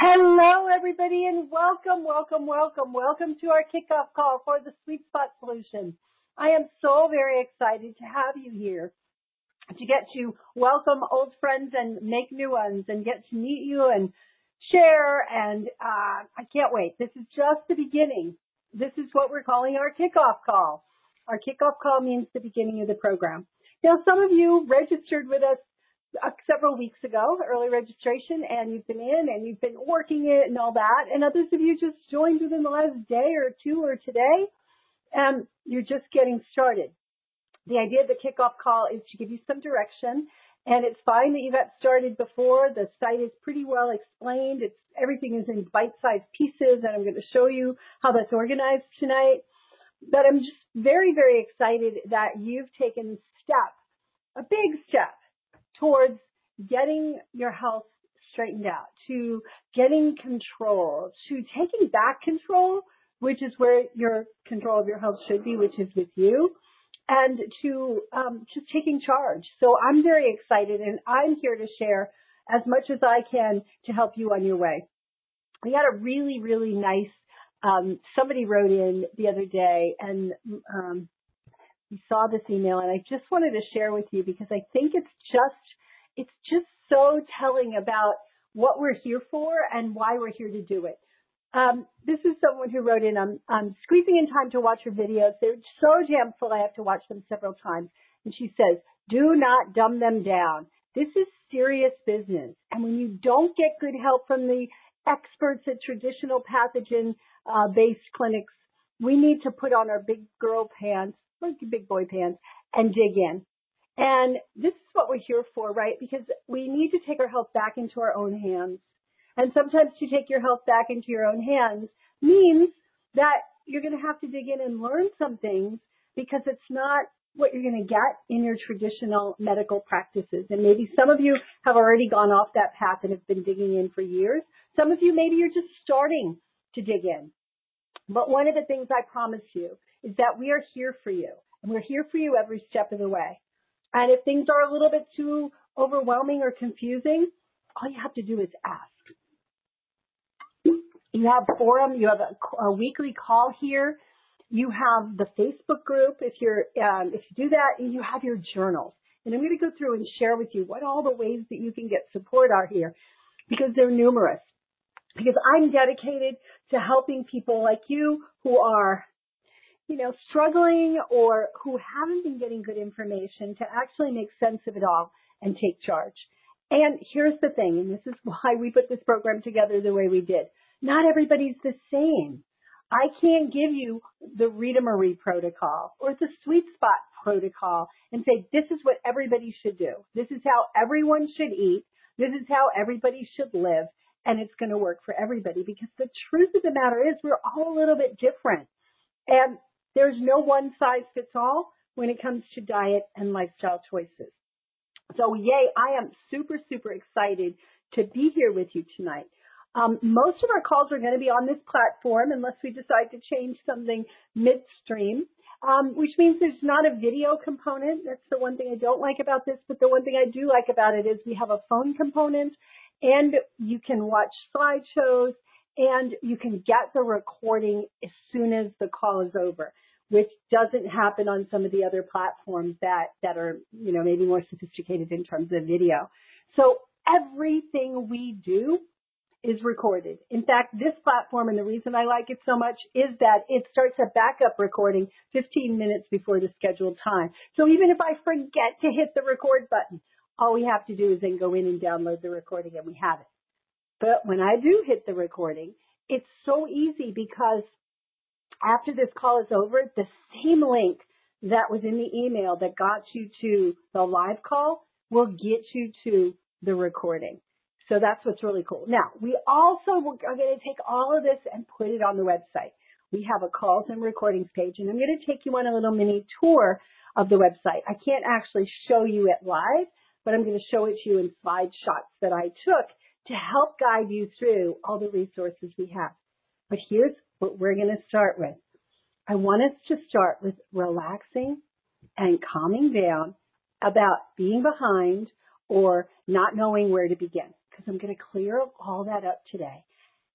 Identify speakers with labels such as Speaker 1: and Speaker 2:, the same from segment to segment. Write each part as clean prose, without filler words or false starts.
Speaker 1: Hello, everybody, and welcome to our kickoff call for the Sweet Spot Solution. I am so very excited to have you here, to get to welcome old friends and make new ones and get to meet you and share, and I can't wait. This is just the beginning. This is what we're calling our kickoff call. Our kickoff call means the beginning of the program. Now, some of you registered with us several weeks ago, early registration, and you've been in and you've been working it and all that, and others of you just joined within the last day or two or today, and you're just getting started. The idea of the kickoff call is to give you some direction, and it's fine that you got started before. The site is pretty well explained. Everything is in bite-sized pieces, and I'm going to show you how that's organized tonight. But I'm just very, very excited that you've taken a big step, towards getting your health straightened out, to getting control, to taking back control, which is where your control of your health should be, which is with you, and to just taking charge. So I'm very excited, and I'm here to share as much as I can to help you on your way. We had a really, really nice, somebody wrote in the other day, and we saw this email, and I just wanted to share with you because I think it's just so telling about what we're here for and why we're here to do it. This is someone who wrote in, I'm squeezing in time to watch her videos. They're so jam full I have to watch them several times. And she says, do not dumb them down. This is serious business. And when you don't get good help from the experts at traditional pathogen-based clinics, we need to put on our big girl pants, big boy pants, and dig in. And this is what we're here for, right? Because we need to take our health back into our own hands. And sometimes to take your health back into your own hands means that you're going to have to dig in and learn some things because it's not what you're going to get in your traditional medical practices. And maybe some of you have already gone off that path and have been digging in for years. Some of you, maybe you're just starting to dig in. But one of the things I promise you is that we are here for you, and we're here for you every step of the way. And if things are a little bit too overwhelming or confusing, all you have to do is ask. You have forum, you have a weekly call here, you have the Facebook group. If you do that, you have your journals. And I'm going to go through and share with you what all the ways that you can get support are here, because they're numerous. Because I'm dedicated to helping people like you who are struggling or who haven't been getting good information to actually make sense of it all and take charge. And here's the thing, and this is why we put this program together the way we did. Not everybody's the same. I can't give you the Rita Marie protocol or the Sweet Spot protocol and say, this is what everybody should do. This is how everyone should eat. This is how everybody should live. And it's going to work for everybody, because the truth of the matter is we're all a little bit different. And there's no one size fits all when it comes to diet and lifestyle choices. So yay, I am super, super excited to be here with you tonight. Most of our calls are going to be on this platform unless we decide to change something midstream, which means there's not a video component. That's the one thing I don't like about this, but the one thing I do like about it is we have a phone component, and you can watch slideshows, and you can get the recording as soon as the call is over, which doesn't happen on some of the other platforms that are, maybe more sophisticated in terms of video. So everything we do is recorded. In fact, this platform, and the reason I like it so much, is that it starts a backup recording 15 minutes before the scheduled time. So even if I forget to hit the record button, all we have to do is then go in and download the recording, and we have it. But when I do hit the recording, it's so easy, because after this call is over, the same link that was in the email that got you to the live call will get you to the recording. So that's what's really cool. Now, we also are going to take all of this and put it on the website. We have a calls and recordings page, and I'm going to take you on a little mini tour of the website. I can't actually show you it live, but I'm going to show it to you in slide shots that I took to help guide you through all the resources we have. But here's what we're going to start with. I want us to start with relaxing and calming down about being behind or not knowing where to begin, because I'm going to clear all that up today.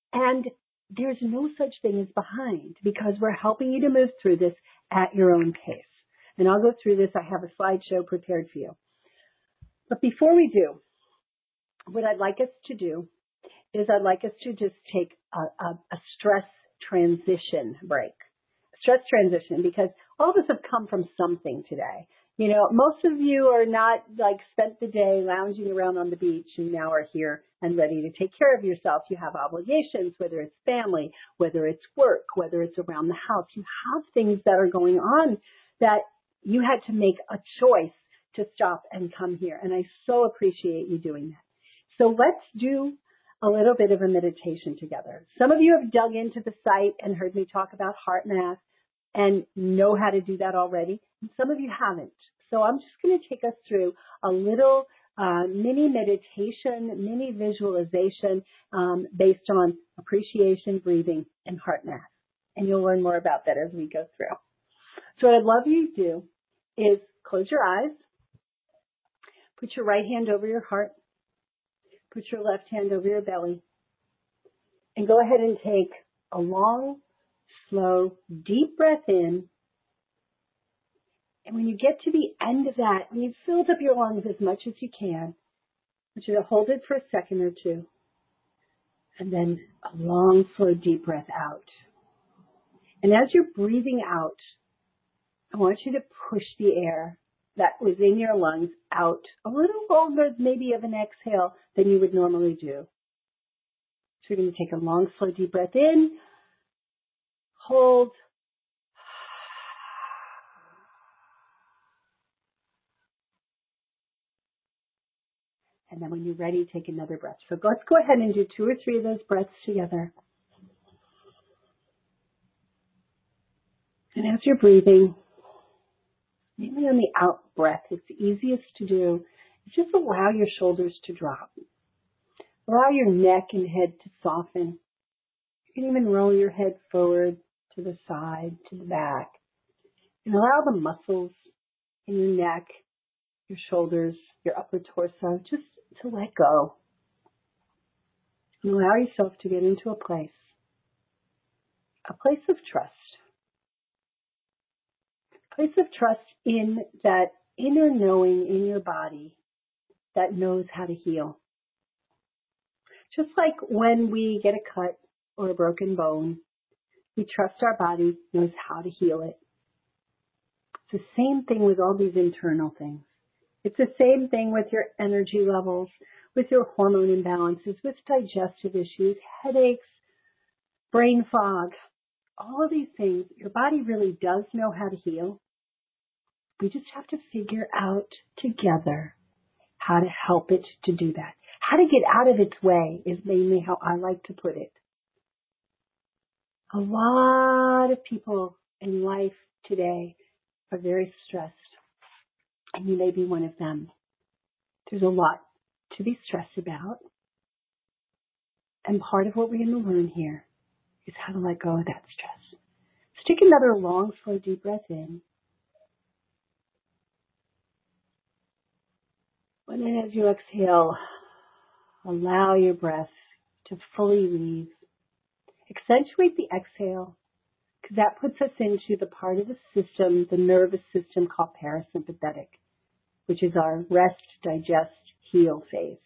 Speaker 1: And there's no such thing as behind, because we're helping you to move through this at your own pace. And I'll go through this. I have a slideshow prepared for you. But before we do, what I'd like us to do is I'd like us to just take a stress transition break. Stress transition, because all of us have come from something today. You know, most of you are not like spent the day lounging around on the beach and now are here and ready to take care of yourself. You have obligations, whether it's family, whether it's work, whether it's around the house. You have things that are going on that you had to make a choice to stop and come here. And I so appreciate you doing that. So let's do a little bit of a meditation together. Some of you have dug into the site and heard me talk about HeartMath and know how to do that already. And some of you haven't. So I'm just going to take us through a little mini meditation, mini visualization based on appreciation, breathing, and HeartMath. And you'll learn more about that as we go through. So what I'd love you to do is close your eyes, put your right hand over your heart, put your left hand over your belly, and go ahead and take a long, slow, deep breath in. And when you get to the end of that, when you've filled up your lungs as much as you can, I want you to hold it for a second or two. And then a long, slow, deep breath out. And as you're breathing out, I want you to push the air that was in your lungs out a little longer, maybe of an exhale, than you would normally do. So you're going to take a long, slow, deep breath in, hold, and then when you're ready, take another breath. So let's go ahead and do 2 or 3 of those breaths together. And as you're breathing, mainly on the out breath, it's the easiest to do. Just allow your shoulders to drop. Allow your neck and head to soften. You can even roll your head forward to the side, to the back. And allow the muscles in your neck, your shoulders, your upper torso, just to let go. And allow yourself to get into a place of trust. A place of trust in that inner knowing in your body that knows how to heal. Just like when we get a cut or a broken bone, we trust our body knows how to heal it. It's the same thing with all these internal things. It's the same thing with your energy levels, with your hormone imbalances, with digestive issues, headaches, brain fog, all of these things. Your body really does know how to heal. We just have to figure out together how to help it to do that. How to get out of its way is mainly how I like to put it. A lot of people in life today are very stressed, and you may be one of them. There's a lot to be stressed about, and part of what we're going to learn here is how to let go of that stress. So take another long, slow, deep breath in. And then as you exhale, allow your breath to fully leave. Accentuate the exhale, because that puts us into the part of the system, the nervous system called parasympathetic, which is our rest, digest, heal phase.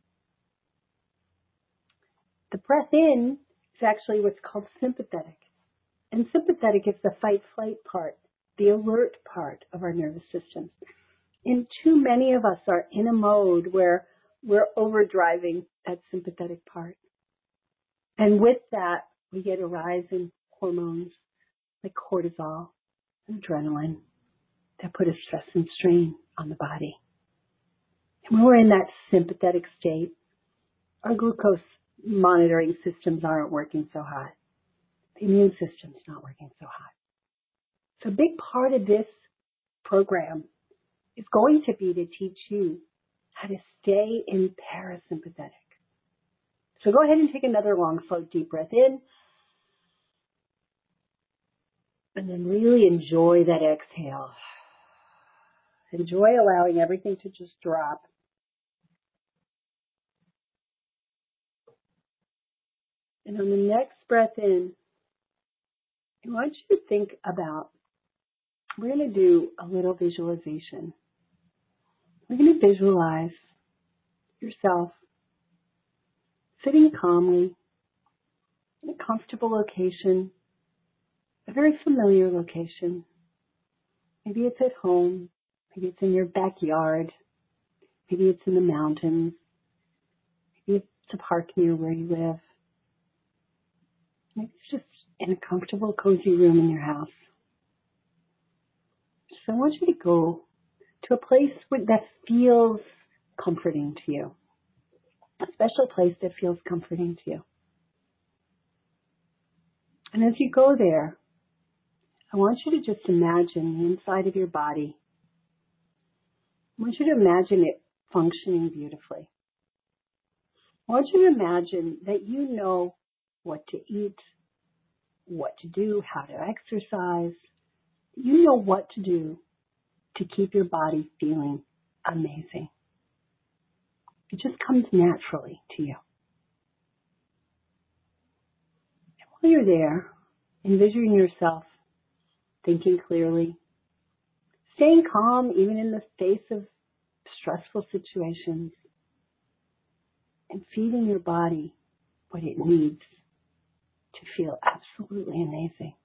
Speaker 1: The breath in is actually what's called sympathetic. And sympathetic is the fight-flight part, the alert part of our nervous system. And too many of us are in a mode where we're overdriving that sympathetic part. And with that, we get a rise in hormones like cortisol and adrenaline that put a stress and strain on the body. And when we're in that sympathetic state, our glucose monitoring systems aren't working so hot. The immune system's not working so hot. So a big part of this program is going to be to teach you how to stay in parasympathetic. So go ahead and take another long, slow, deep breath in. And then really enjoy that exhale. Enjoy allowing everything to just drop. And on the next breath in, I want you to think about, we're going to do a little visualization. We're going to visualize yourself sitting calmly in a comfortable location, a very familiar location. Maybe it's at home, maybe it's in your backyard, maybe it's in the mountains, maybe it's a park near where you live. Maybe it's just in a comfortable, cozy room in your house. So I want you to go to a place that feels comforting to you. A special place that feels comforting to you. And as you go there, I want you to just imagine the inside of your body. I want you to imagine it functioning beautifully. I want you to imagine that you know what to eat, what to do, how to exercise. You know what to do to keep your body feeling amazing. It just comes naturally to you. And while you're there, envision yourself thinking clearly, staying calm even in the face of stressful situations, and feeding your body what it needs to feel absolutely amazing.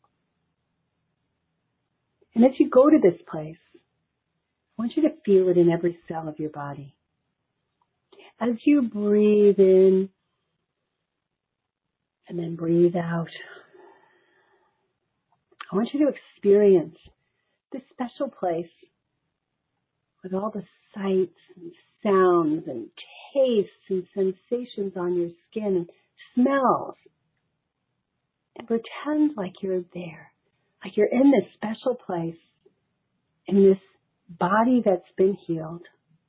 Speaker 1: And as you go to this place, I want you to feel it in every cell of your body. As you breathe in and then breathe out, I want you to experience this special place with all the sights and sounds and tastes and sensations on your skin and smells. And pretend like you're there, like you're in this special place, in this body that's been healed.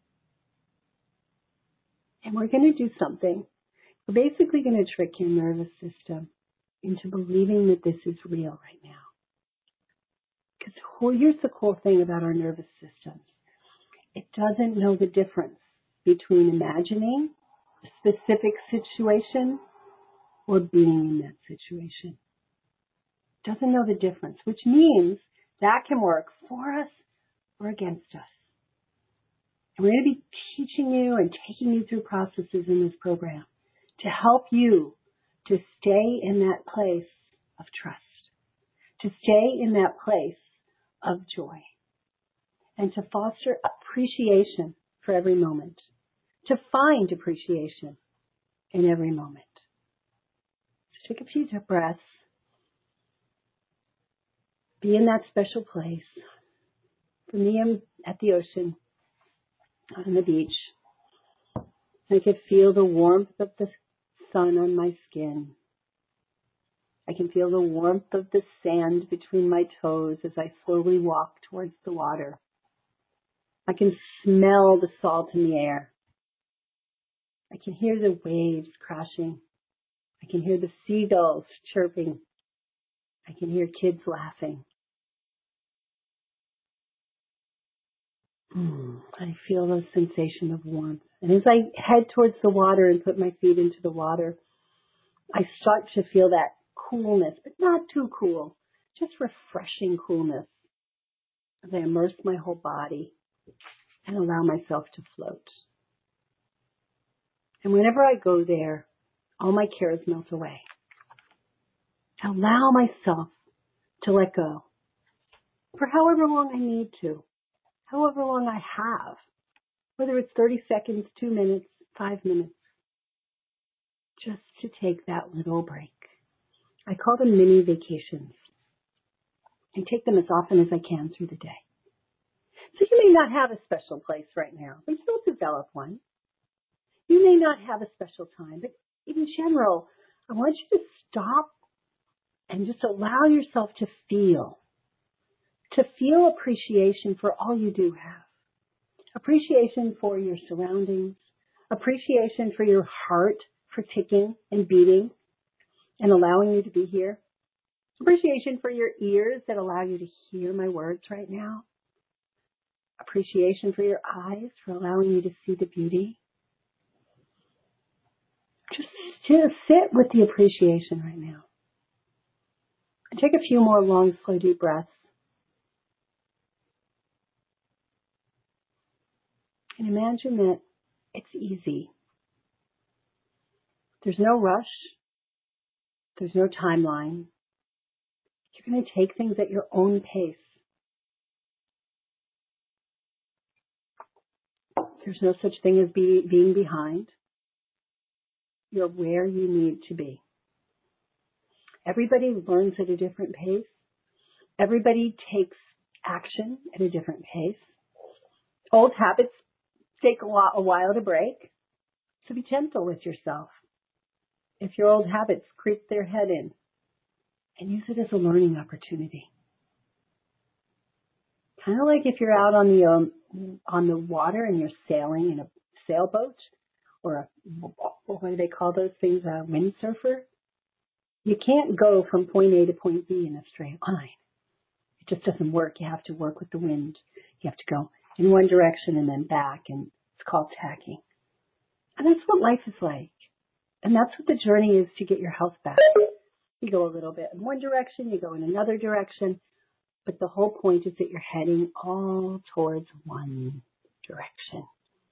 Speaker 1: And we're going to do something. We're basically going to trick your nervous system into believing that this is real right now. Because here's the cool thing about our nervous system. It doesn't know the difference between imagining a specific situation or being in that situation. It doesn't know the difference, which means that can work for us or against us. And we're going to be teaching you and taking you through processes in this program to help you to stay in that place of trust, to stay in that place of joy, and to foster appreciation for every moment, to find appreciation in every moment. So take a few deep breaths. Be in that special place. For me, I'm at the ocean, on the beach. I can feel the warmth of the sun on my skin. I can feel the warmth of the sand between my toes as I slowly walk towards the water. I can smell the salt in the air. I can hear the waves crashing. I can hear the seagulls chirping. I can hear kids laughing. I feel the sensation of warmth. And as I head towards the water and put my feet into the water, I start to feel that coolness, but not too cool, just refreshing coolness as I immerse my whole body and allow myself to float. And whenever I go there, all my cares melt away. I allow myself to let go for however long I need to, however long I have, whether it's 30 seconds, 2 minutes, 5 minutes, just to take that little break. I call them mini vacations. I take them as often as I can through the day. So you may not have a special place right now, but you'll develop one. You may not have a special time, but in general, I want you to stop and just allow yourself to feel appreciation for all you do have. Appreciation for your surroundings, appreciation for your heart for ticking and beating and allowing you to be here. Appreciation for your ears that allow you to hear my words right now. Appreciation for your eyes for allowing you to see the beauty. Just Just sit with the appreciation right now. And take a few more long, slow, deep breaths. And imagine that it's easy. There's no rush. There's no timeline. You're going to take things at your own pace. There's no such thing as being behind. You're where you need to be. Everybody learns at a different pace. Everybody takes action at a different pace. Old habits take a while to break. So be gentle with yourself. If your old habits creep their head in, and use it as a learning opportunity. Kind of like if you're out on the water and you're sailing in a sailboat, or what do they call those things, a windsurfer? You can't go from point A to point B in a straight line. It just doesn't work. You have to work with the wind. You have to go in one direction and then back, and it's called tacking. And that's what life is like. And that's what the journey is to get your health back. You go a little bit in one direction, you go in another direction, but the whole point is that you're heading all towards one direction.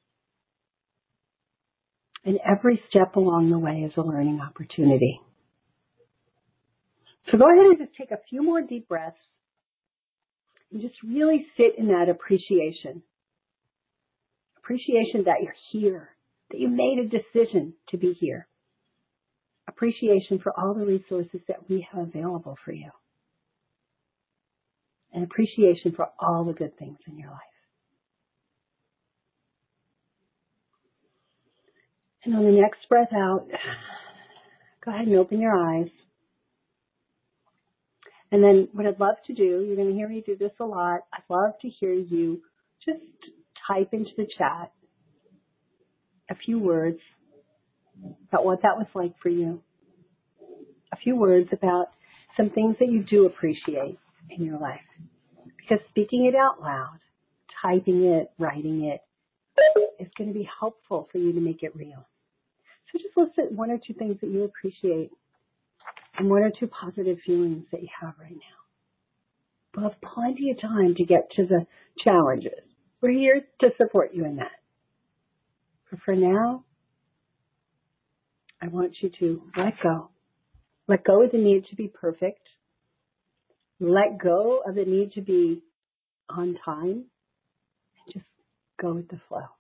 Speaker 1: And every step along the way is a learning opportunity. So go ahead and just take a few more deep breaths and just really sit in that appreciation. Appreciation that you're here, that you made a decision to be here. Appreciation for all the resources that we have available for you. And appreciation for all the good things in your life. And on the next breath out, go ahead and open your eyes. And then what I'd love to do, you're going to hear me do this a lot, I'd love to hear you just type into the chat a few words about what that was like for you. A few words about some things that you do appreciate in your life. Because speaking it out loud, typing it, writing it, is going to be helpful for you to make it real. So just list one or two things that you appreciate and one or two positive feelings that you have right now. We'll have plenty of time to get to the challenges. We're here to support you in that. But for now, I want you to let go. Let go of the need to be perfect. Let go of the need to be on time. And just go with the flow.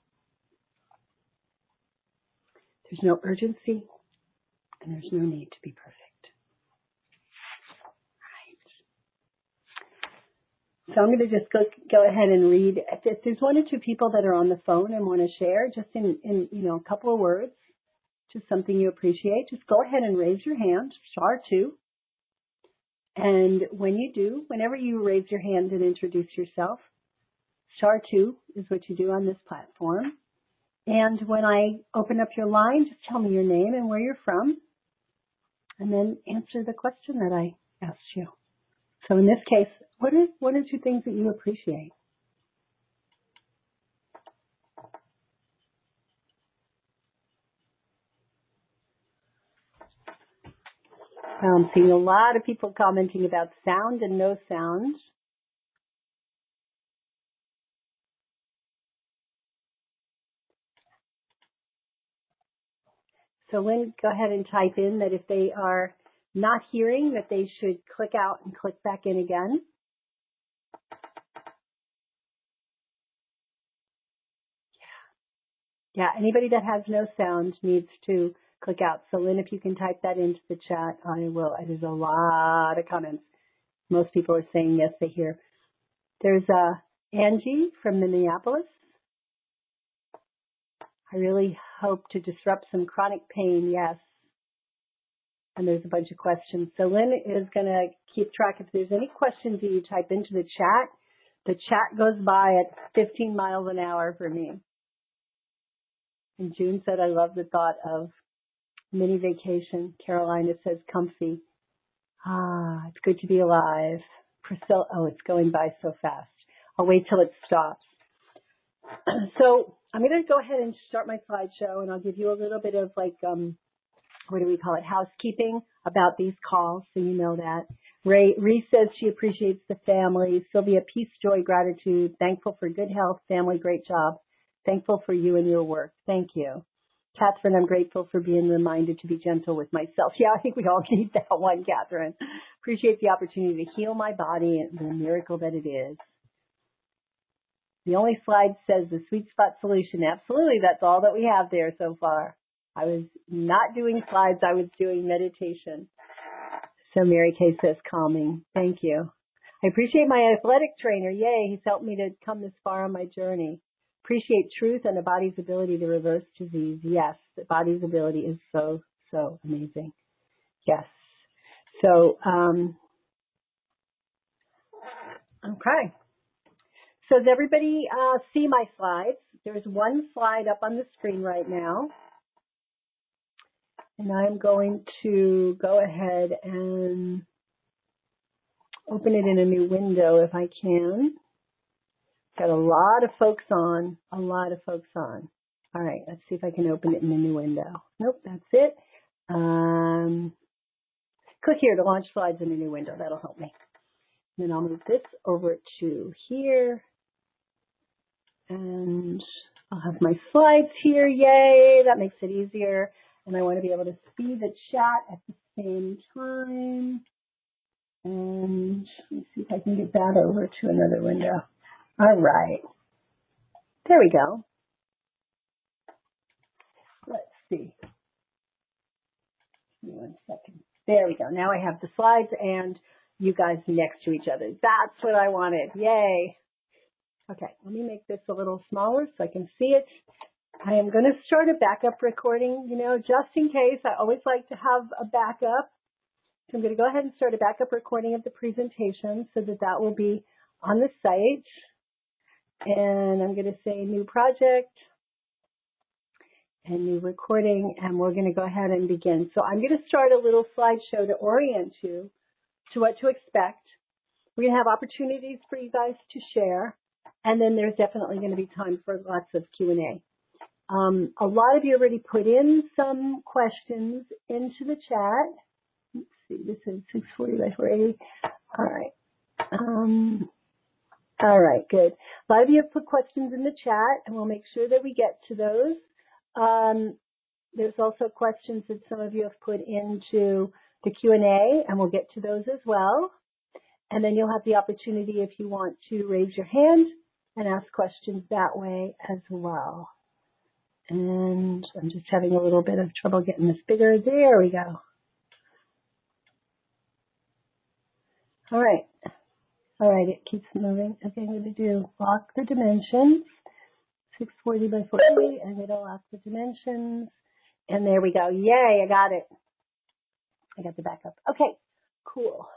Speaker 1: There's no urgency, and there's no need to be perfect. Right. So I'm going to just go ahead and read. If there's one or two people that are on the phone and want to share, just in a couple of words, just something you appreciate, just go ahead and raise your hand, *2. And when you do, whenever you raise your hand and introduce yourself, *2 is what you do on this platform. And when I open up your line, just tell me your name and where you're from, and then answer the question that I asked you. So in this case, what are one or two things that you appreciate? I'm seeing a lot of people commenting about sound and no sound. So Lynn, go ahead and type in that if they are not hearing, that they should click out and click back in again. Yeah, anybody that has no sound needs to click out. So Lynn, if you can type that into the chat, I will. There's a lot of comments. Most people are saying yes, they hear. There's Angie from Minneapolis. I really hope to disrupt some chronic pain, yes. And there's a bunch of questions. So Lynn is going to keep track. If there's any questions that you type into the chat goes by at 15 miles an hour for me. And June said, I love the thought of mini vacation. Carolina says, comfy. It's good to be alive. Priscilla, it's going by so fast. I'll wait till it stops. So I'm going to go ahead and start my slideshow, and I'll give you a little bit of what do we call it, housekeeping about these calls, so you know that. Reese says she appreciates the family. Sylvia, peace, joy, gratitude. Thankful for good health, family, great job. Thankful for you and your work. Thank you. Catherine, I'm grateful for being reminded to be gentle with myself. Yeah, I think we all need that one, Catherine. Appreciate the opportunity to heal my body and the miracle that it is. The only slide says the sweet spot solution. Absolutely, that's all that we have there so far. I was not doing slides, I was doing meditation. So Mary Kay says calming. Thank you. I appreciate my athletic trainer. Yay, he's helped me to come this far on my journey. Appreciate truth and the body's ability to reverse disease. Yes, the body's ability is so, so amazing. Yes. So, okay. So does everybody see my slides? There's one slide up on the screen right now. And I'm going to go ahead and open it in a new window if I can. Got a lot of folks on, All right, let's see if I can open it in a new window. Nope, that's it. Click here to launch slides in a new window. That'll help me. Then I'll move this over to here. And I'll have my slides here. Yay, that makes it easier. And I want to be able to see the chat at the same time. And let me see if I can get that over to another window. All right. There we go. Let's see. Give me 1 second. There we go. Now I have the slides and you guys next to each other. That's what I wanted. Yay. Okay, let me make this a little smaller so I can see it. I am going to start a backup recording, just in case. I always like to have a backup. So I'm going to go ahead and start a backup recording of the presentation so that that will be on the site. And I'm going to say new project and new recording, and we're going to go ahead and begin. So I'm going to start a little slideshow to orient you to what to expect. We're going to have opportunities for you guys to share, and then there's definitely going to be time for lots of Q&A. A lot of you already put in some questions into the chat. Let's see, this is 640 by 480. All right. All right, good. A lot of you have put questions in the chat, and we'll make sure that we get to those. There's also questions that some of you have put into the Q&A, and we'll get to those as well. And then you'll have the opportunity, if you want, to raise your hand and ask questions that way as well. And I'm just having a little bit of trouble getting this bigger. There we go. All right. All right, it keeps moving. Okay, I'm going to do lock the dimensions. 640 by 480, and it'll lock the dimensions. And there we go. Yay, I got it. I got the backup. Okay, cool.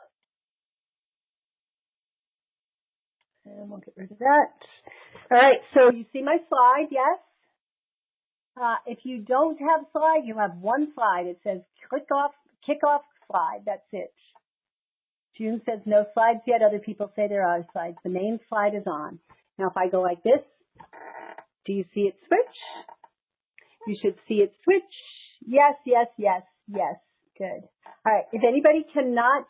Speaker 1: And we'll get rid of that. All right, so you see my slide, yes? If you don't have a slide, you have one slide. It says kick off slide. That's it. June says no slides yet. Other people say there are slides. The main slide is on. Now, if I go like this, do you see it switch? You should see it switch. Yes, yes, yes, yes. Good. All right. If anybody cannot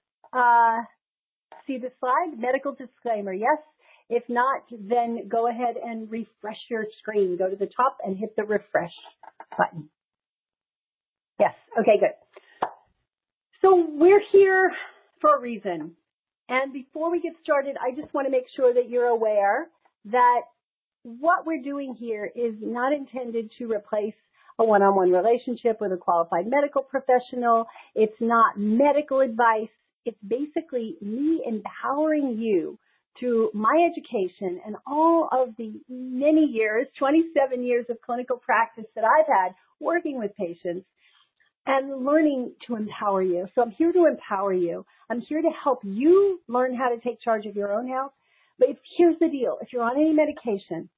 Speaker 1: see the slide, medical disclaimer, yes. If not, then go ahead and refresh your screen. Go to the top and hit the refresh button. Yes. Okay, good. So we're here for a reason. And before we get started, I just want to make sure that you're aware that what we're doing here is not intended to replace a one-on-one relationship with a qualified medical professional. It's not medical advice. It's basically me empowering you through my education and all of the many years, 27 years of clinical practice that I've had working with patients and learning to empower you. So I'm here to empower you. I'm here to help you learn how to take charge of your own health. But here's the deal. If you're on any medication,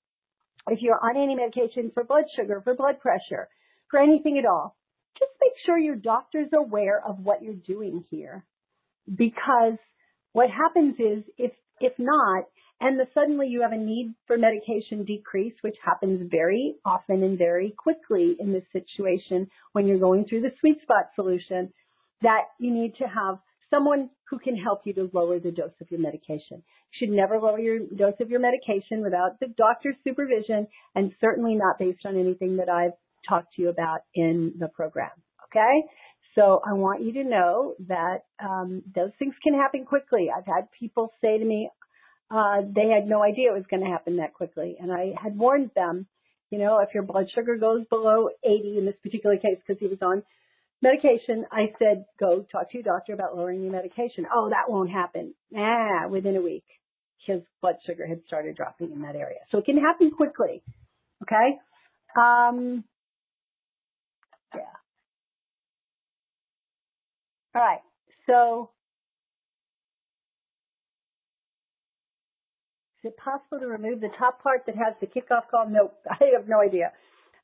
Speaker 1: for blood sugar, for blood pressure, for anything at all, just make sure your doctor's aware of what you're doing here. Because what happens is, if not, and suddenly you have a need for medication decrease, which happens very often and very quickly in this situation when you're going through the sweet spot solution, that you need to have someone who can help you to lower the dose of your medication. You should never lower your dose of your medication without the doctor's supervision, and certainly not based on anything that I've talked to you about in the program. Okay? So I want you to know that those things can happen quickly. I've had people say to me they had no idea it was going to happen that quickly, and I had warned them, if your blood sugar goes below 80 in this particular case, because he was on medication, I said, go talk to your doctor about lowering your medication. Oh, that won't happen. Within a week, his blood sugar had started dropping in that area. So it can happen quickly. Okay? Yeah. All right. So is it possible to remove the top part that has the kickoff call? Nope. I have no idea.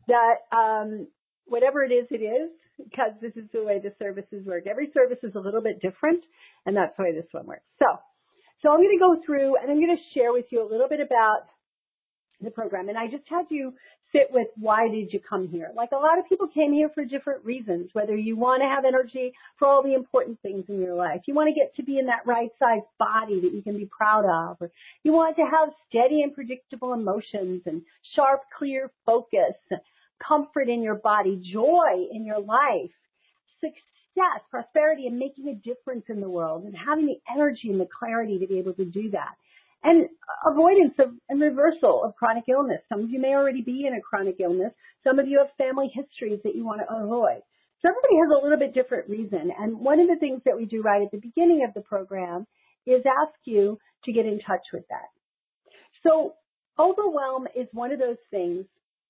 Speaker 1: That, whatever it is, because this is the way the services work. Every service is a little bit different, and that's the way this one works. So I'm going to go through, and I'm going to share with you a little bit about the program. And I just had you sit with, why did you come here? Like, a lot of people came here for different reasons, whether you want to have energy for all the important things in your life. You want to get to be in that right size body that you can be proud of, or you want to have steady and predictable emotions and sharp, clear focus, comfort in your body, joy in your life, success, prosperity, and making a difference in the world, and having the energy and the clarity to be able to do that. And avoidance of and reversal of chronic illness. Some of you may already be in a chronic illness. Some of you have family histories that you want to avoid. So everybody has a little bit different reason. And one of the things that we do right at the beginning of the program is ask you to get in touch with that. So overwhelm is one of those things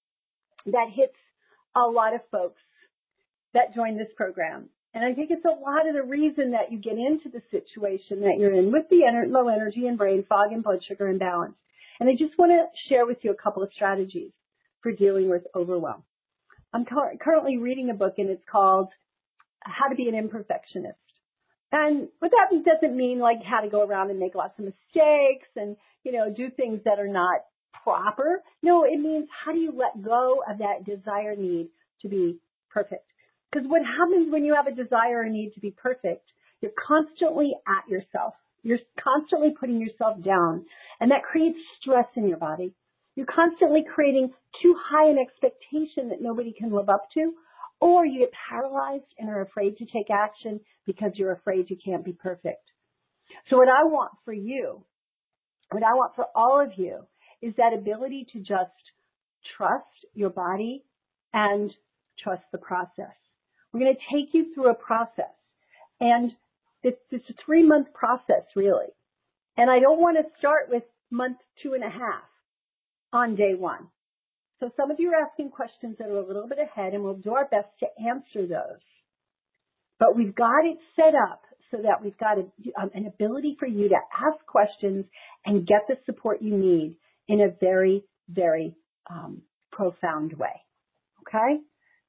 Speaker 1: that hits a lot of folks that join this program. And I think it's a lot of the reason that you get into the situation that you're in with the low energy and brain fog and blood sugar imbalance. And I just want to share with you a couple of strategies for dealing with overwhelm. I'm currently reading a book, and it's called How to Be an Imperfectionist. And what that doesn't mean like how to go around and make lots of mistakes and, do things that are not proper. No, it means how do you let go of that desire need to be perfect. Because what happens when you have a desire or need to be perfect, you're constantly at yourself. You're constantly putting yourself down, and that creates stress in your body. You're constantly creating too high an expectation that nobody can live up to, or you get paralyzed and are afraid to take action because you're afraid you can't be perfect. So what I want for you, what I want for all of you, is that ability to just trust your body and trust the process. We're going to take you through a process, and it's a 3-month process, really. And I don't want to start with month 2.5 on day 1. So some of you are asking questions that are a little bit ahead, and we'll do our best to answer those. But we've got it set up so that we've got an ability for you to ask questions and get the support you need in a very, very profound way. Okay?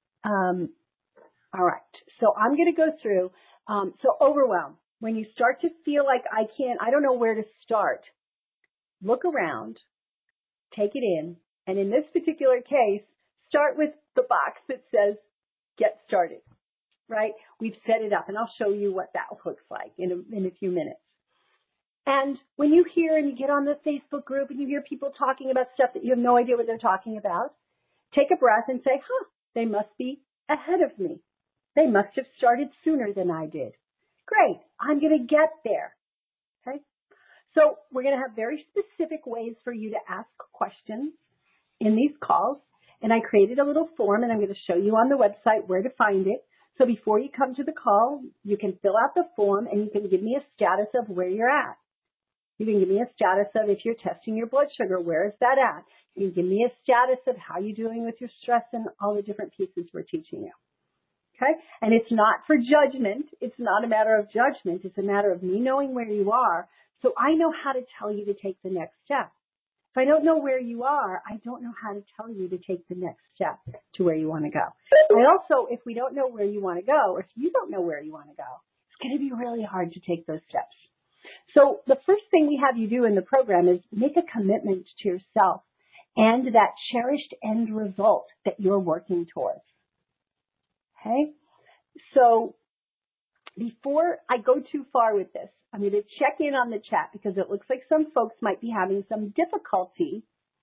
Speaker 1: All right. So I'm going to go through. So overwhelm. When you start to feel like I don't know where to start, look around, take it in, and in this particular case, start with the box that says, get started, right? We've set it up, and I'll show you what that looks like in a few minutes. And when you hear and you get on the Facebook group and you hear people talking about stuff that you have no idea what they're talking about, take a breath and say, they must be ahead of me. They must have started sooner than I did. Great. I'm going to get there. Okay. So we're going to have very specific ways for you to ask questions in these calls. And I created a little form, and I'm going to show you on the website where to find it. So before you come to the call, you can fill out the form, and you can give me a status of where you're at. You can give me a status of if you're testing your blood sugar, where is that at? You can give me a status of how you're doing with your stress and all the different pieces we're teaching you. Okay? And it's not for judgment. It's not a matter of judgment. It's a matter of me knowing where you are, so I know how to tell you to take the next step. If I don't know where you are, I don't know how to tell you to take the next step to where you want to go. And also, if we don't know where you want to go, or if you don't know where you want to go, it's going to be really hard to take those steps. So the first thing we have you do in the program is make a commitment to yourself and that cherished end result that you're working towards. Okay? So before I go too far with this, I'm going to check in on the chat because it looks like some folks might be having some difficulty.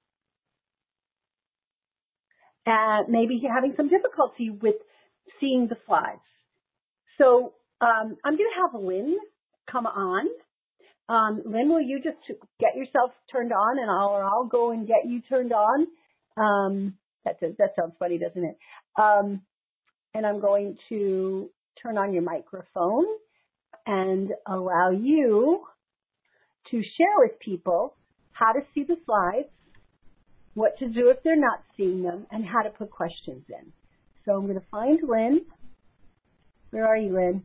Speaker 1: Maybe having some difficulty with seeing the slides. So I'm going to have Lynn come on. Lynn, will you just get yourself turned on, and I'll go and get you turned on? That sounds funny, doesn't it? And I'm going to turn on your microphone and allow you to share with people how to see the slides, what to do if they're not seeing them, and how to put questions in. So I'm going to find Lynn. Where are you, Lynn?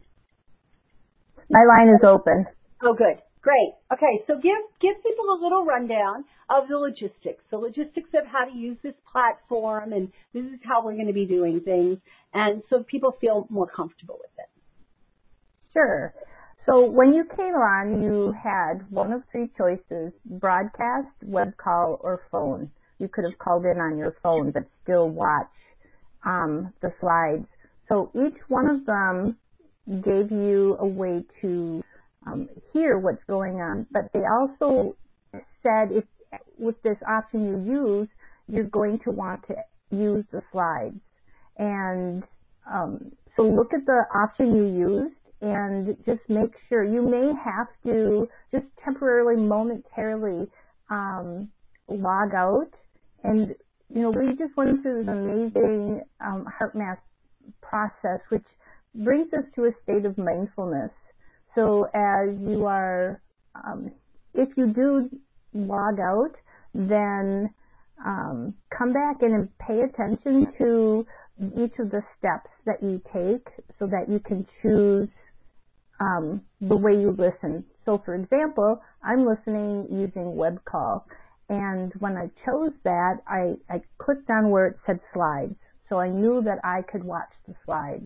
Speaker 2: My line is open.
Speaker 1: Oh, good. Great. Okay, so give people a little rundown of the logistics of how to use this platform, and this is how we're going to be doing things, and so people feel more comfortable with it.
Speaker 2: Sure. So when you came on, you had one of three choices: broadcast, web call, or phone. You could have called in on your phone, but still watch the slides. So each one of them gave you a way to hear what's going on, but they also said if with this option you use, you're going to want to use the slides. And so look at the option you used and just make sure. You may have to just temporarily, momentarily log out. And, you know, we just went through this amazing HeartMath process, which brings us to a state of mindfulness. So as you are, if you do log out, then come back and pay attention to each of the steps that you take so that you can choose the way you listen. So for example, I'm listening using web call, and when I chose that, I clicked on where it said slides, so I knew that I could watch the slides.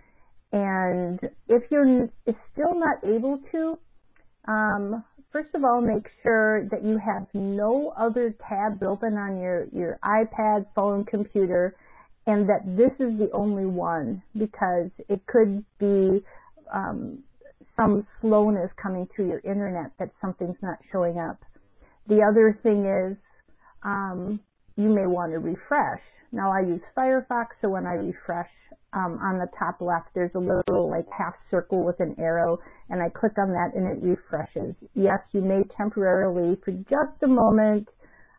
Speaker 2: And if you're still not able to, first of all, make sure that you have no other tabs open on your iPad, phone, computer, and that this is the only one, because it could be some slowness coming through your internet that something's not showing up. The other thing is you may want to refresh. Now I use Firefox, so when I refresh, on the top left there's a little like half circle with an arrow, and I click on that and it refreshes. Yes, you may temporarily, for just a moment,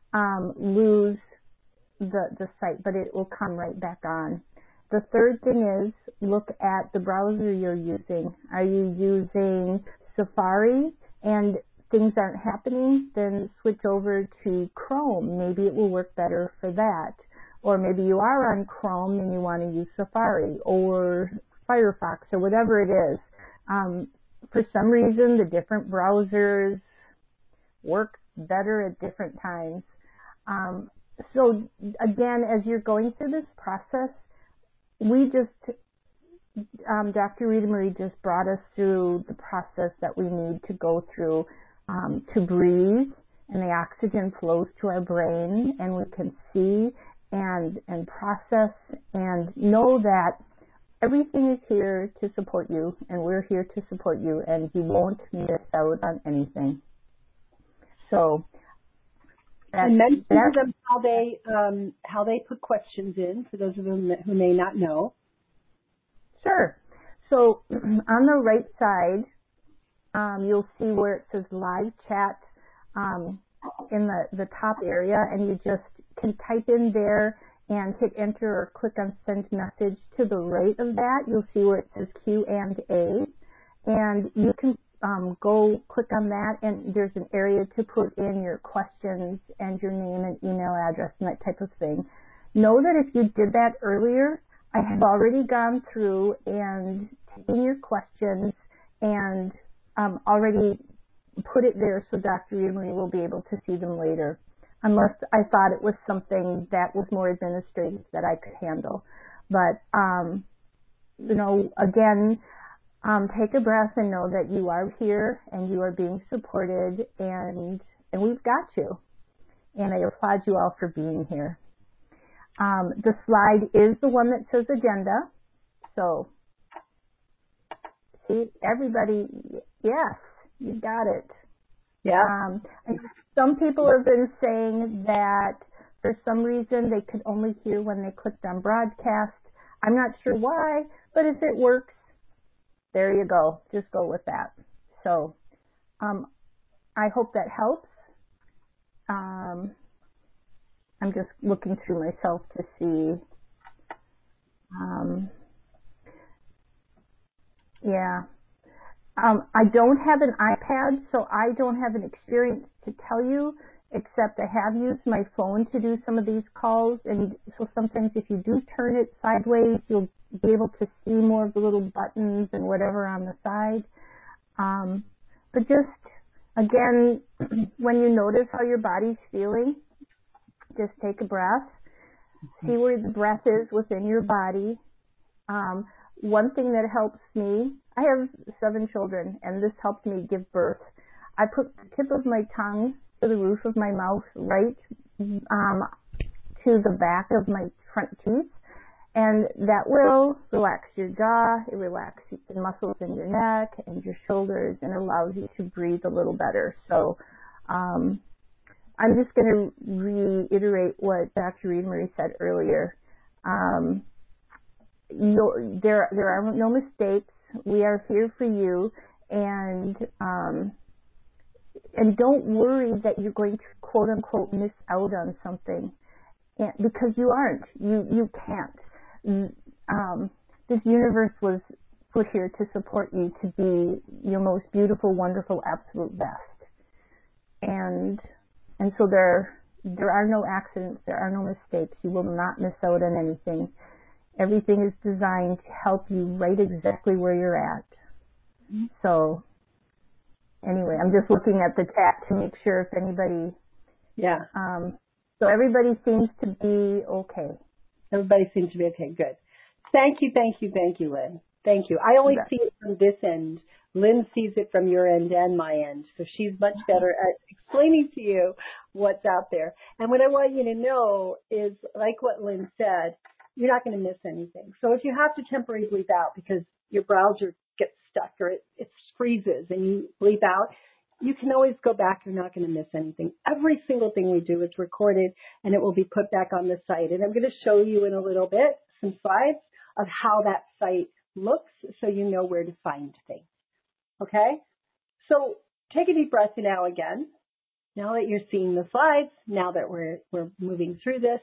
Speaker 2: lose the site, but it will come right back on. The third thing is look at the browser you're using. Are you using Safari and things aren't happening? Then switch over to Chrome. Maybe it will work better for that. Or maybe you are on Chrome and you want to use Safari or Firefox or whatever it is. For some reason, the different browsers work better at different times. So again, as you're going through this process, Dr. Rita Marie just brought us through the process that we need to go through to breathe, and the oxygen flows to our brain, and we can see and process and know that everything is here to support you, and we're here to support you, and you won't miss out on anything. So,
Speaker 1: and mention to them how they put questions in, for those of them who may not know.
Speaker 2: Sure. So on the right side, you'll see where it says live chat in the top area, and you just can type in there and hit enter or click on send message. To the right of that, you'll see where it says Q&A, and you can go click on that, and there's an area to put in your questions and your name and email address and that type of thing. Know that if you did that earlier, I have already gone through and taken your questions and already put it there so Dr. Emery will be able to see them later, unless I thought it was something that was more administrative that I could handle. But, you know, again, Take a breath and know that you are here and you are being supported, and we've got you. And I applaud you all for being here. The slide is the one that says agenda. So, see, everybody, yes, you got it.
Speaker 1: Yeah.
Speaker 2: And some people have been saying that for some reason they could only hear when they clicked on broadcast. I'm not sure why, but if it works, there you go. Just go with that. So, I hope that helps. I'm just looking through myself to see. Yeah. I don't have an iPad, so I don't have an experience to tell you, except I have used my phone to do some of these calls. And so sometimes if you do turn it sideways, you'll be able to see more of the little buttons and whatever on the side. But just, again, when you notice how your body's feeling, just take a breath. See where the breath is within your body. One thing that helps me, I have 7 children, and this helped me give birth. I put the tip of my tongue to the roof of my mouth, right to the back of my front teeth, and that will relax your jaw, it relaxes the muscles in your neck and your shoulders, and allows you to breathe a little better. So I'm just going to reiterate what Dr. Rita Marie said earlier. There are no mistakes. We are here for you, and don't worry that you're going to quote unquote miss out on something, because you aren't. You can't. This universe was put here to support you to be your most beautiful, wonderful, absolute best, and so there are no accidents. There are no mistakes. You will not miss out on anything. Everything is designed to help you right exactly where you're at. So, anyway, I'm just looking at the chat to make sure if anybody...
Speaker 1: Yeah.
Speaker 2: So everybody seems to be okay.
Speaker 1: Everybody seems to be okay. Good. Thank you, Lynn. Thank you. I only see it from this end. Lynn sees it from your end and my end, so she's much better at explaining to you what's out there. And what I want you to know is, like what Lynn said, you're not going to miss anything. So if you have to temporarily bleep out because your browser gets stuck or it freezes and you bleep out, you can always go back. You're not going to miss anything. Every single thing we do is recorded and it will be put back on the site. And I'm going to show you in a little bit some slides of how that site looks so you know where to find things. Okay? So take a deep breath now again. Now that you're seeing the slides, now that we're moving through this,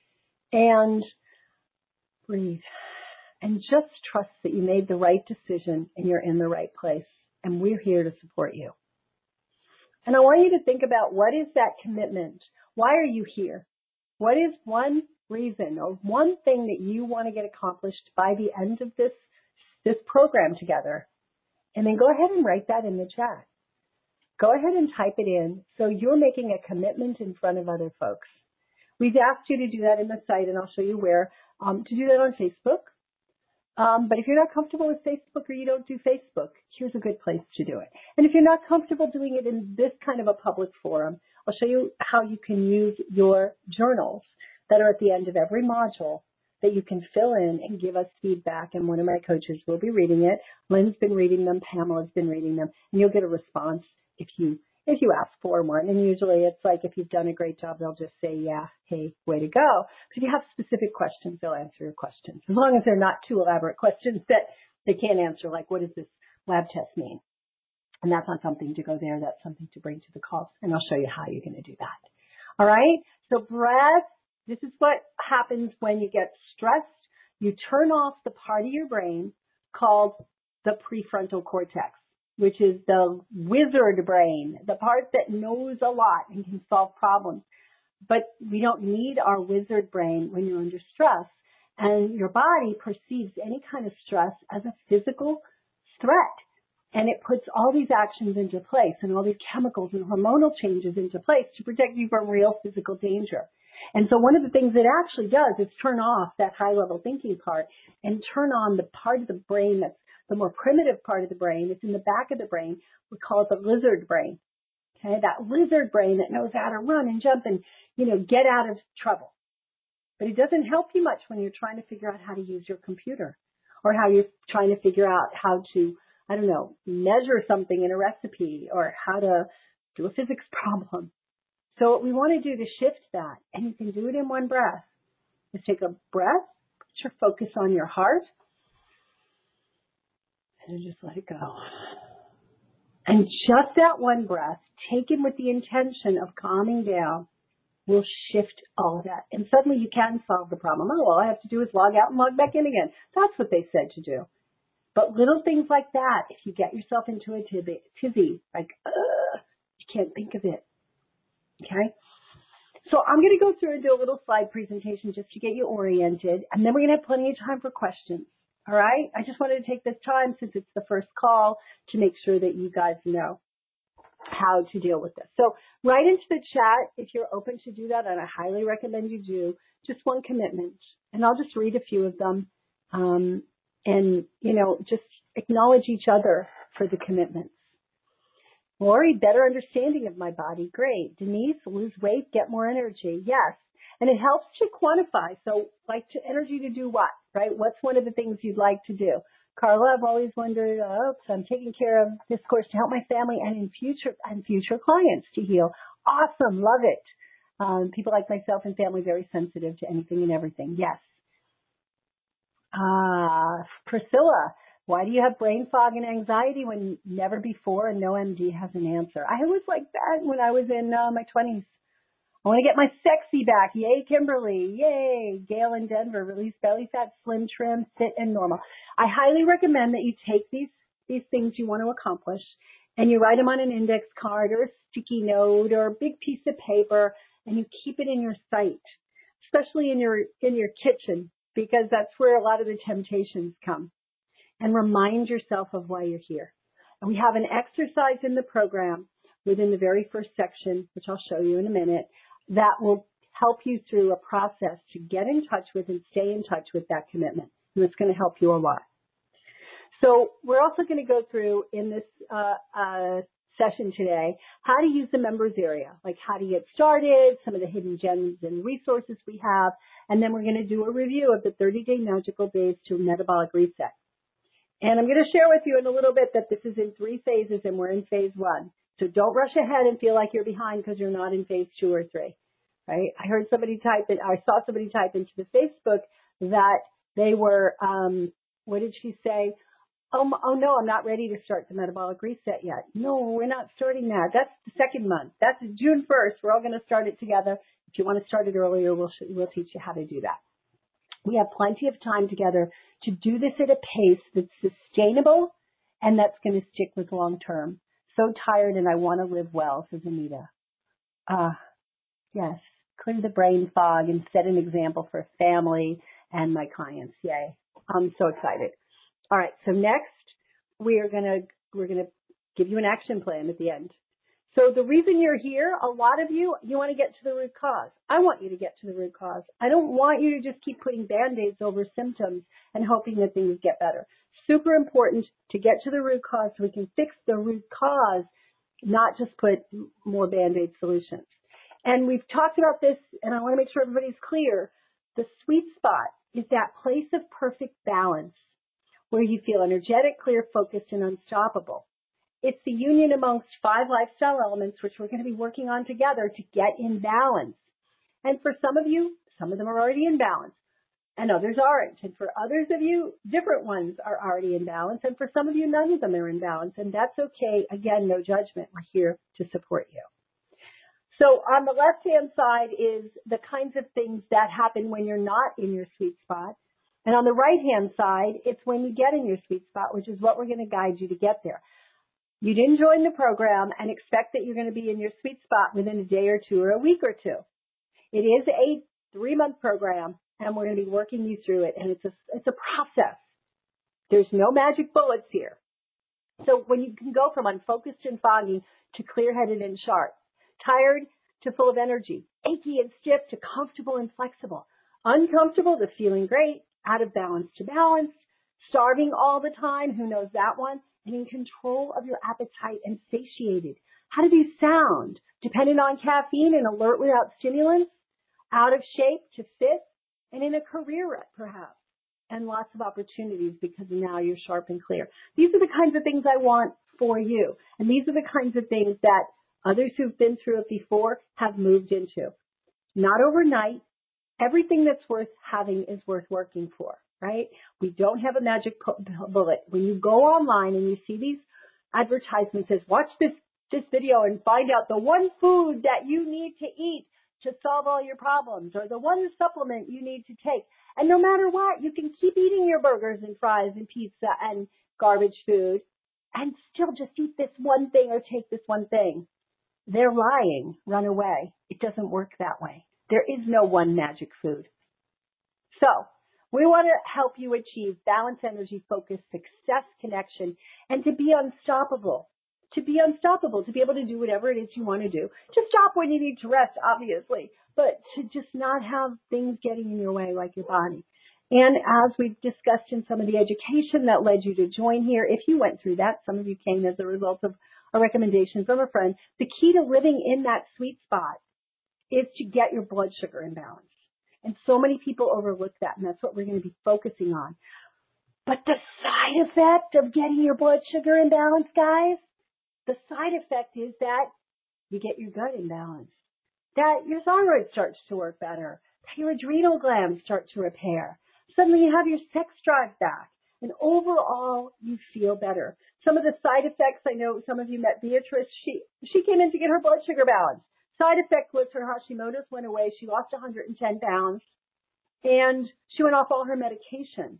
Speaker 1: and breathe. And just trust that you made the right decision and you're in the right place. And we're here to support you. And I want you to think about, what is that commitment? Why are you here? What is one reason or one thing that you want to get accomplished by the end of this program together? And then go ahead and write that in the chat. Go ahead and type it in so you're making a commitment in front of other folks. We've asked you to do that in the site, and I'll show you where, to do that on Facebook. But if you're not comfortable with Facebook or you don't do Facebook, here's a good place to do it. And if you're not comfortable doing it in this kind of a public forum, I'll show you how you can use your journals that are at the end of every module that you can fill in and give us feedback. And one of my coaches will be reading it. Lynn's been reading them. Pamela's been reading them. And you'll get a response if you ask for one. And usually it's like, if you've done a great job, they'll just say, yeah, hey, way to go. But if you have specific questions, they'll answer your questions. As long as they're not too elaborate questions that they can't answer, like, what does this lab test mean? And that's not something to go there. That's something to bring to the call. And I'll show you how you're going to do that. All right? So breath. This is what happens when you get stressed. You turn off the part of your brain called the prefrontal cortex, which is the wizard brain, the part that knows a lot and can solve problems. But we don't need our wizard brain when you're under stress. And your body perceives any kind of stress as a physical threat. And it puts all these actions into place and all these chemicals and hormonal changes into place to protect you from real physical danger. And so one of the things it actually does is turn off that high-level thinking part and turn on the part of the brain that's the more primitive part of the brain. It's in the back of the brain. We call it the lizard brain. Okay, that lizard brain that knows how to run and jump and, get out of trouble. But it doesn't help you much when you're trying to figure out how to use your computer or how you're trying to figure out how to, measure something in a recipe or how to do a physics problem. So what we want to do to shift that, and you can do it in one breath, is take a breath, put your focus on your heart, and just let it go. And just that one breath, taken with the intention of calming down, will shift all of that. And suddenly you can solve the problem. Oh, all I have to do is log out and log back in again. That's what they said to do. But little things like that, if you get yourself into a tizzy, like, you can't think of it. Okay? So I'm going to go through and do a little slide presentation just to get you oriented, and then we're going to have plenty of time for questions. All right? I just wanted to take this time, since it's the first call, to make sure that you guys know how to deal with this. So write into the chat if you're open to do that, and I highly recommend you do, just one commitment. And I'll just read a few of them, and, just acknowledge each other for the commitments. Lori, better understanding of my body. Great. Denise, lose weight, get more energy. Yes. And it helps to quantify. So energy to do what, right? What's one of the things you'd like to do? Carla, I've always wondered, I'm taking care of this course to help my family and future clients to heal. Awesome. Love it. People like myself and family very sensitive to anything and everything. Yes. Priscilla, why do you have brain fog and anxiety when never before and no MD has an answer? I was like that when I was in my 20s. I want to get my sexy back. Yay, Kimberly. Yay. Gail in Denver. Release belly fat, slim trim, fit, and normal. I highly recommend that you take these things you want to accomplish and you write them on an index card or a sticky note or a big piece of paper, and you keep it in your sight, especially in your kitchen, because that's where a lot of the temptations come. And remind yourself of why you're here. And we have an exercise in the program within the very first section, which I'll show you in a minute, that will help you through a process to get in touch with and stay in touch with that commitment. And it's going to help you a lot. So we're also going to go through in this session today how to use the members area, like how to get started, some of the hidden gems and resources we have, and then we're going to do a review of the 30-day magical days to metabolic reset. And I'm going to share with you in a little bit that this is in 3 phases and we're in phase 1. So don't rush ahead and feel like you're behind because you're not in phase 2 or 3, right? I saw somebody type into the Facebook that they were, what did she say? Oh no, I'm not ready to start the metabolic reset yet. No, we're not starting that. That's the second month. That's June 1st. We're all going to start it together. If you want to start it earlier, we'll teach you how to do that. We have plenty of time together to do this at a pace that's sustainable and that's going to stick with long term. So tired and I want to live well, says Anita. Yes, clear the brain fog and set an example for family and my clients. Yay. I'm so excited. All right. So next we're going to give you an action plan at the end. So the reason you're here, a lot of you want to get to the root cause. I want you to get to the root cause. I don't want you to just keep putting Band-Aids over symptoms and hoping that things get better. Super important to get to the root cause so we can fix the root cause, not just put more Band-Aid solutions. And we've talked about this, and I want to make sure everybody's clear. The sweet spot is that place of perfect balance where you feel energetic, clear, focused, and unstoppable. It's the union amongst 5 lifestyle elements, which we're going to be working on together to get in balance. And for some of you, some of them are already in balance, and others aren't. And for others of you, different ones are already in balance. And for some of you, none of them are in balance. And that's okay. Again, no judgment. We're here to support you. So on the left-hand side is the kinds of things that happen when you're not in your sweet spot. And on the right-hand side, it's when you get in your sweet spot, which is what we're going to guide you to get there. You didn't join the program and expect that you're going to be in your sweet spot within a day or 2 or a week or 2. It is a 3-month program, and we're going to be working you through it, and it's a process. There's no magic bullets here. So when you can go from unfocused and foggy to clear-headed and sharp, tired to full of energy, achy and stiff to comfortable and flexible, uncomfortable to feeling great, out of balance to balanced, Starving all the time, who knows that one? And in control of your appetite and satiated. How do these sound? Dependent on caffeine and alert without stimulants? Out of shape to fit? And in a career rut, perhaps? And lots of opportunities because now you're sharp and clear. These are the kinds of things I want for you. And these are the kinds of things that others who've been through it before have moved into. Not overnight. Everything that's worth having is worth working for, right? We don't have a magic bullet. When you go online and you see these advertisements says, watch this video and find out the one food that you need to eat to solve all your problems, or the one supplement you need to take. And no matter what, you can keep eating your burgers and fries and pizza and garbage food and still just eat this one thing or take this one thing. They're lying. Run away. It doesn't work that way. There is no one magic food. So we want to help you achieve balance, energy, focus, success, connection, and to be unstoppable. To be unstoppable, to be able to do whatever it is you want to do. To stop when you need to rest, obviously, but to just not have things getting in your way like your body. And as we've discussed in some of the education that led you to join here, if you went through that, some of you came as a result of a recommendation from a friend, the key to living in that sweet spot is to get your blood sugar in balance. And so many people overlook that, and that's what we're going to be focusing on. But the side effect of getting your blood sugar in balance, guys, the side effect is that you get your gut in balance, that your thyroid starts to work better, that your adrenal glands start to repair. Suddenly you have your sex drive back, and overall you feel better. Some of the side effects, I know some of you met Beatrice. She came in to get her blood sugar balanced. Side effect was her Hashimoto's went away. She lost 110 pounds, and she went off all her medication.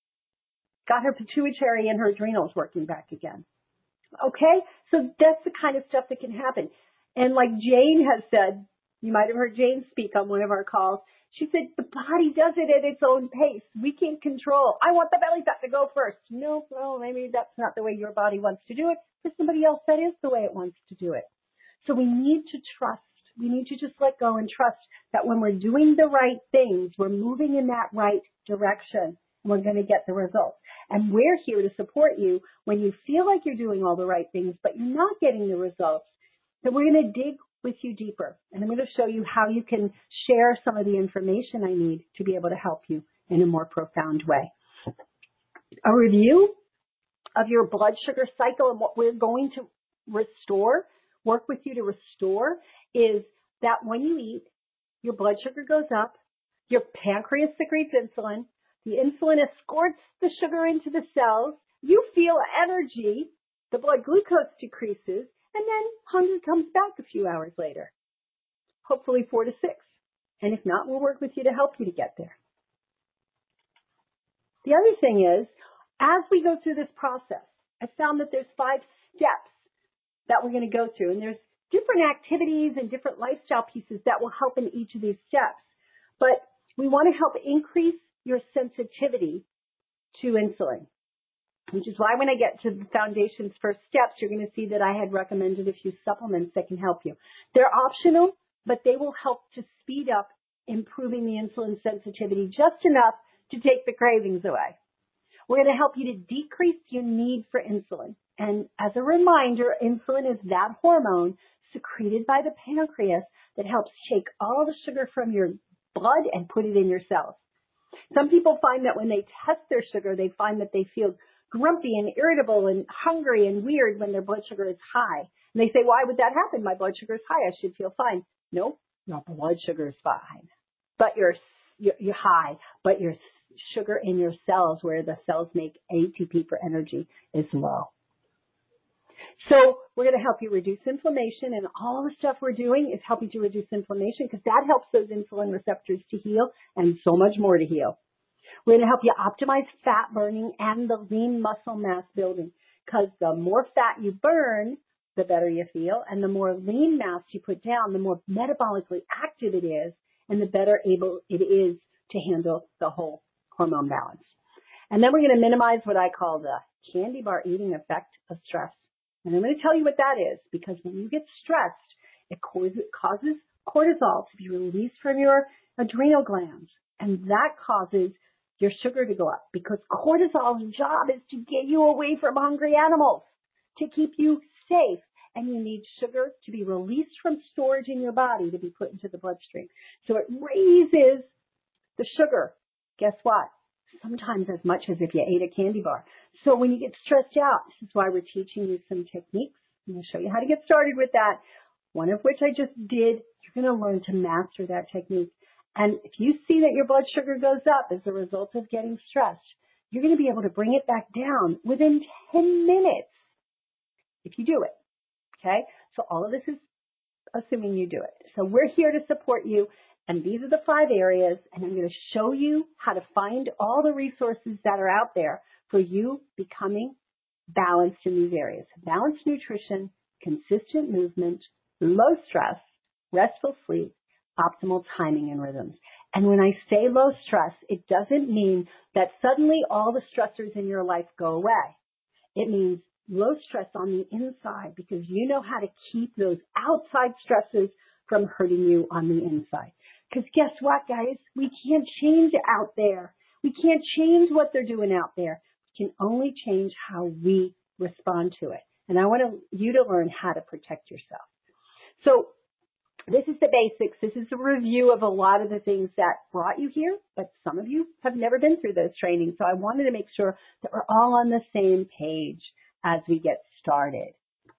Speaker 1: Got her pituitary and her adrenals working back again. Okay? So that's the kind of stuff that can happen. And like Jane has said, you might have heard Jane speak on one of our calls. She said, the body does it at its own pace. We can't control. I want the belly fat to go first. No, well, maybe that's not the way your body wants to do it. For somebody else, that is the way it wants to do it. So we need to trust. We need to just let go and trust that when we're doing the right things, we're moving in that right direction, and we're going to get the results. And we're here to support you when you feel like you're doing all the right things, but you're not getting the results. So we're going to dig with you deeper. And I'm going to show you how you can share some of the information I need to be able to help you in a more profound way. A review of your blood sugar cycle and what we're going to restore, work with you to restore, is that when you eat, your blood sugar goes up, your pancreas secretes insulin, the insulin escorts the sugar into the cells, you feel energy, the blood glucose decreases, and then hunger comes back a few hours later, hopefully 4 to 6. And if not, we'll work with you to help you to get there. The other thing is, as we go through this process, I found that there's 5 steps that we're going to go through, and there's different activities and different lifestyle pieces that will help in each of these steps. But we want to help increase your sensitivity to insulin, which is why when I get to the Foundation's first steps, you're going to see that I had recommended a few supplements that can help you. They're optional, but they will help to speed up improving the insulin sensitivity just enough to take the cravings away. We're going to help you to decrease your need for insulin. And as a reminder, insulin is that hormone secreted by the pancreas that helps take all the sugar from your blood and put it in your cells. Some people find that when they test their sugar, they find that they feel grumpy and irritable and hungry and weird when their blood sugar is high. And they say, why would that happen? My blood sugar is high. I should feel fine. No, your blood sugar is fine. But you're high, but your sugar in your cells, where the cells make ATP for energy, is low. So we're going to help you reduce inflammation, and all the stuff we're doing is helping to reduce inflammation because that helps those insulin receptors to heal and so much more to heal. We're going to help you optimize fat burning and the lean muscle mass building because the more fat you burn, the better you feel, and the more lean mass you put down, the more metabolically active it is, and the better able it is to handle the whole hormone balance. And then we're going to minimize what I call the candy bar eating effect of stress. And I'm going to tell you what that is, because when you get stressed, it causes cortisol to be released from your adrenal glands, and that causes your sugar to go up, because cortisol's job is to get you away from hungry animals, to keep you safe. And you need sugar to be released from storage in your body to be put into the bloodstream. So it raises the sugar. Guess what? Sometimes as much as if you ate a candy bar. So when you get stressed out, this is why we're teaching you some techniques. I'm going to show you how to get started with that. One of which I just did. You're going to learn to master that technique. And if you see that your blood sugar goes up as a result of getting stressed, you're going to be able to bring it back down within 10 minutes if you do it. Okay? So all of this is assuming you do it. So we're here to support you. And these are the 5 areas. And I'm going to show you how to find all the resources that are out there for you becoming balanced in these areas. Balanced nutrition, consistent movement, low stress, restful sleep, optimal timing and rhythms. And when I say low stress, it doesn't mean that suddenly all the stressors in your life go away. It means low stress on the inside, because you know how to keep those outside stresses from hurting you on the inside. Because guess what, guys? We can't change out there. We can't change what they're doing out there. We can only change how we respond to it. And I want you to learn how to protect yourself. So this is the basics. This is a review of a lot of the things that brought you here, but some of you have never been through those trainings. So I wanted to make sure that we're all on the same page as we get started.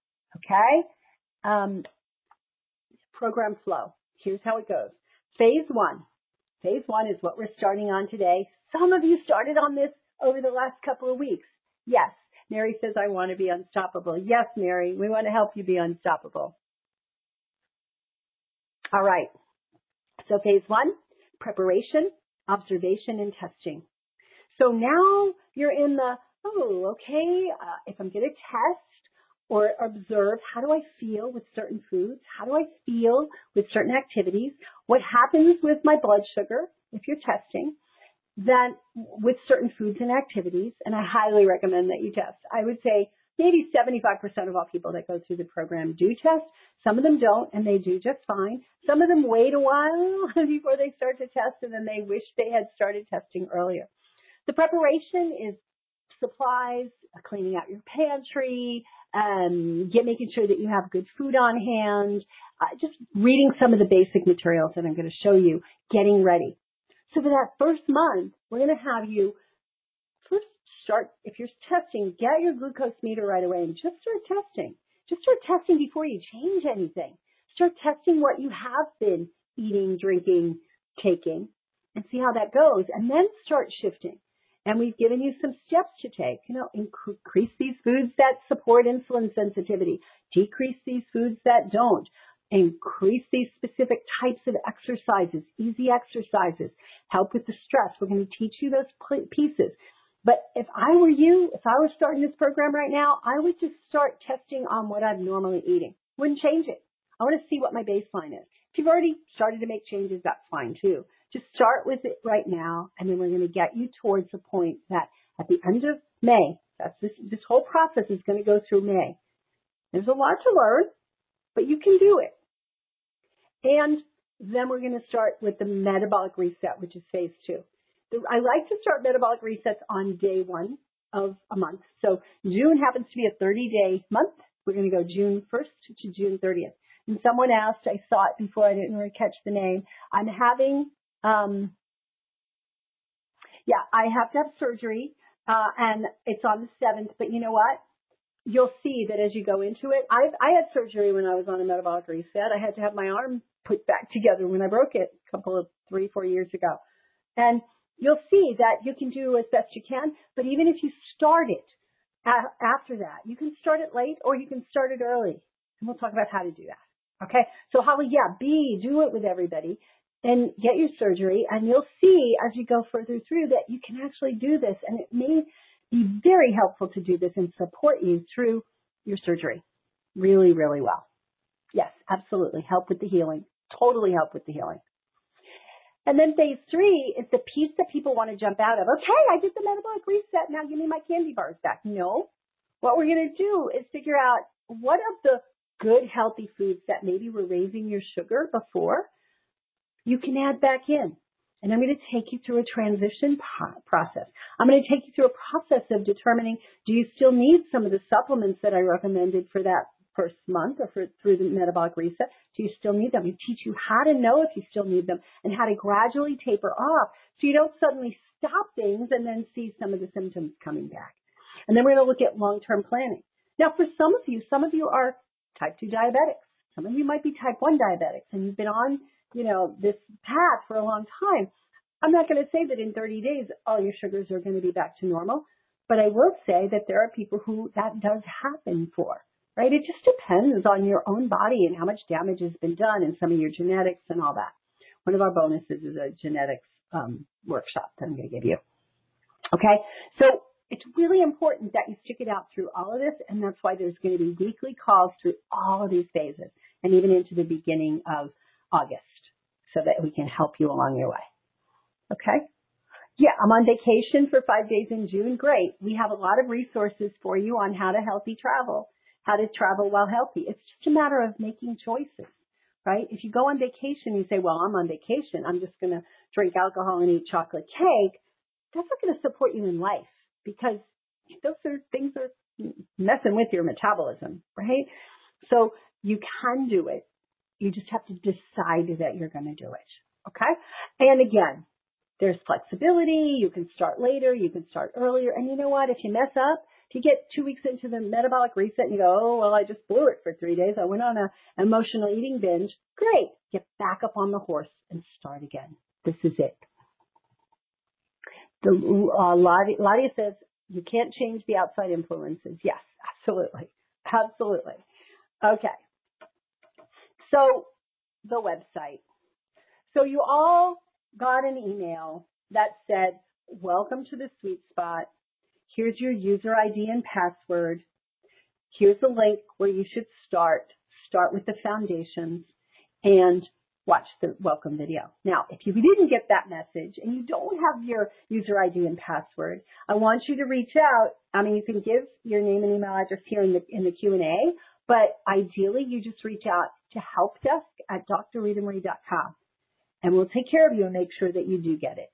Speaker 1: Okay? Program flow. Here's how it goes. Phase 1. Phase 1 is what we're starting on today. Some of you started on this over the last couple of weeks. Yes. Mary says, I want to be unstoppable. Yes, Mary, we want to help you be unstoppable. All right. So phase 1, preparation, observation, and testing. So now you're in the, if I'm going to test or observe, how do I feel with certain foods? How do I feel with certain activities? What happens with my blood sugar if you're testing? Then with certain foods and activities, and I highly recommend that you test. I would say maybe 75% of all people that go through the program do test. Some of them don't, and they do just fine. Some of them wait a while before they start to test, and then they wish they had started testing earlier. The preparation is supplies, cleaning out your pantry, making sure that you have good food on hand, just reading some of the basic materials that I'm going to show you, getting ready. So for that first month, we're going to have you first start, if you're testing, get your glucose meter right away and just start testing. Just start testing before you change anything. Start testing what you have been eating, drinking, taking, and see how that goes, and then start shifting. And we've given you some steps to take. Increase these foods that support insulin sensitivity. Decrease these foods that don't. Increase these specific types of exercises, easy exercises. Help with the stress. We're going to teach you those pieces. But if I were you, if I were starting this program right now, I would just start testing on what I'm normally eating. Wouldn't change it. I want to see what my baseline is. If you've already started to make changes, that's fine too. Just start with it right now, and then we're going to get you towards the point that at the end of May, this whole process is going to go through May. There's a lot to learn, but you can do it. And then we're going to start with the metabolic reset, which is phase 2. I like to start metabolic resets on day 1 of a month. So June happens to be a 30-day month. We're going to go June 1st to June 30th. And someone asked, I saw it before, I didn't really catch the name. I'm having, I have to have surgery, and it's on the 7th, but you know what? You'll see that as you go into it. I had surgery when I was on a metabolic reset. I had to have my arm put back together when I broke it a couple of 3-4 years ago. And you'll see that you can do as best you can, but even if you start it after that, you can start it late or you can start it early. And we'll talk about how to do that. Okay? So Holly, do it with everybody and get your surgery, and you'll see as you go further through that you can actually do this, and it may be very helpful to do this and support you through your surgery really, really well. Yes, absolutely. Help with the healing. Totally help with the healing. And then phase 3 is the piece that people want to jump out of. Okay, I did the metabolic reset. Now give me my candy bars back. No. What we're going to do is figure out what of the good, healthy foods that maybe were raising your sugar before you can add back in. And I'm going to take you through a transition process. I'm going to take you through a process of determining, do you still need some of the supplements that I recommended for that first month or through the metabolic reset? Do you still need them? We teach you how to know if you still need them and how to gradually taper off so you don't suddenly stop things and then see some of the symptoms coming back. And then we're going to look at long-term planning. Now, for some of you are type 2 diabetics. Some of you might be type 1 diabetics, and you've been on, this path for a long time. I'm not going to say that in 30 days all your sugars are going to be back to normal, but I will say that there are people who that does happen for, right? It just depends on your own body and how much damage has been done and some of your genetics and all that. One of our bonuses is a genetics workshop that I'm going to give you. Okay, so it's really important that you stick it out through all of this, and that's why there's going to be weekly calls through all of these phases and even into the beginning of August so that we can help you along your way. Okay? Yeah, I'm on vacation for 5 days in June. Great. We have a lot of resources for you on how to healthy travel, how to travel while healthy. It's just a matter of making choices, right? If you go on vacation, you say, well, I'm on vacation. I'm just going to drink alcohol and eat chocolate cake. That's not going to support you in life because those things are messing with your metabolism, right? So you can do it. You just have to decide that you're going to do it, okay? And again, there's flexibility. You can start later. You can start earlier. And you know what? If you mess up, if you get 2 weeks into the metabolic reset and you go, oh, well, I just blew it for 3 days. I went on an emotional eating binge. Great. Get back up on the horse and start again. This is it. Ladia says, you can't change the outside influences. Yes, absolutely. Absolutely. Okay. So the website. So you all got an email that said, welcome to the Sweet Spot. Here's your user ID and password. Here's the link where you should start. Start with the foundations and watch the welcome video. Now, if you didn't get that message and you don't have your user ID and password, I want you to reach out. I mean, you can give your name and email address here in the Q&A, but ideally you just reach out to helpdesk@drritamarie.com and we'll take care of you and make sure that you do get it.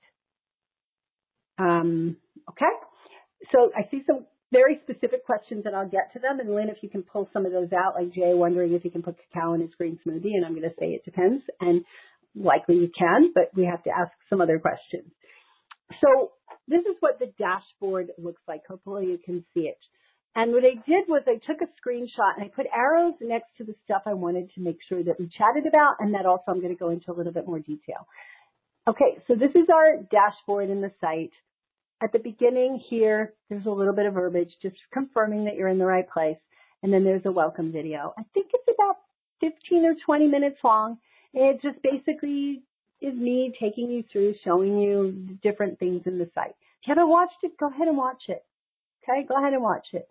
Speaker 1: Okay? So I see some very specific questions and I'll get to them. And Lynn, if you can pull some of those out, like Jay wondering if he can put cacao in his green smoothie, and I'm going to say it depends. And likely you can, but we have to ask some other questions. So this is what the dashboard looks like. Hopefully you can see it. And what I did was I took a screenshot and I put arrows next to the stuff I wanted to make sure that we chatted about, and that also I'm going to go into a little bit more detail. Okay, so this is our dashboard in the site. At the beginning here, there's a little bit of verbiage just confirming that you're in the right place. And then there's a welcome video. I think it's about 15 or 20 minutes long. It just basically is me taking you through, showing you different things in the site. If you haven't watched it, go ahead and watch it. Okay, go ahead and watch it.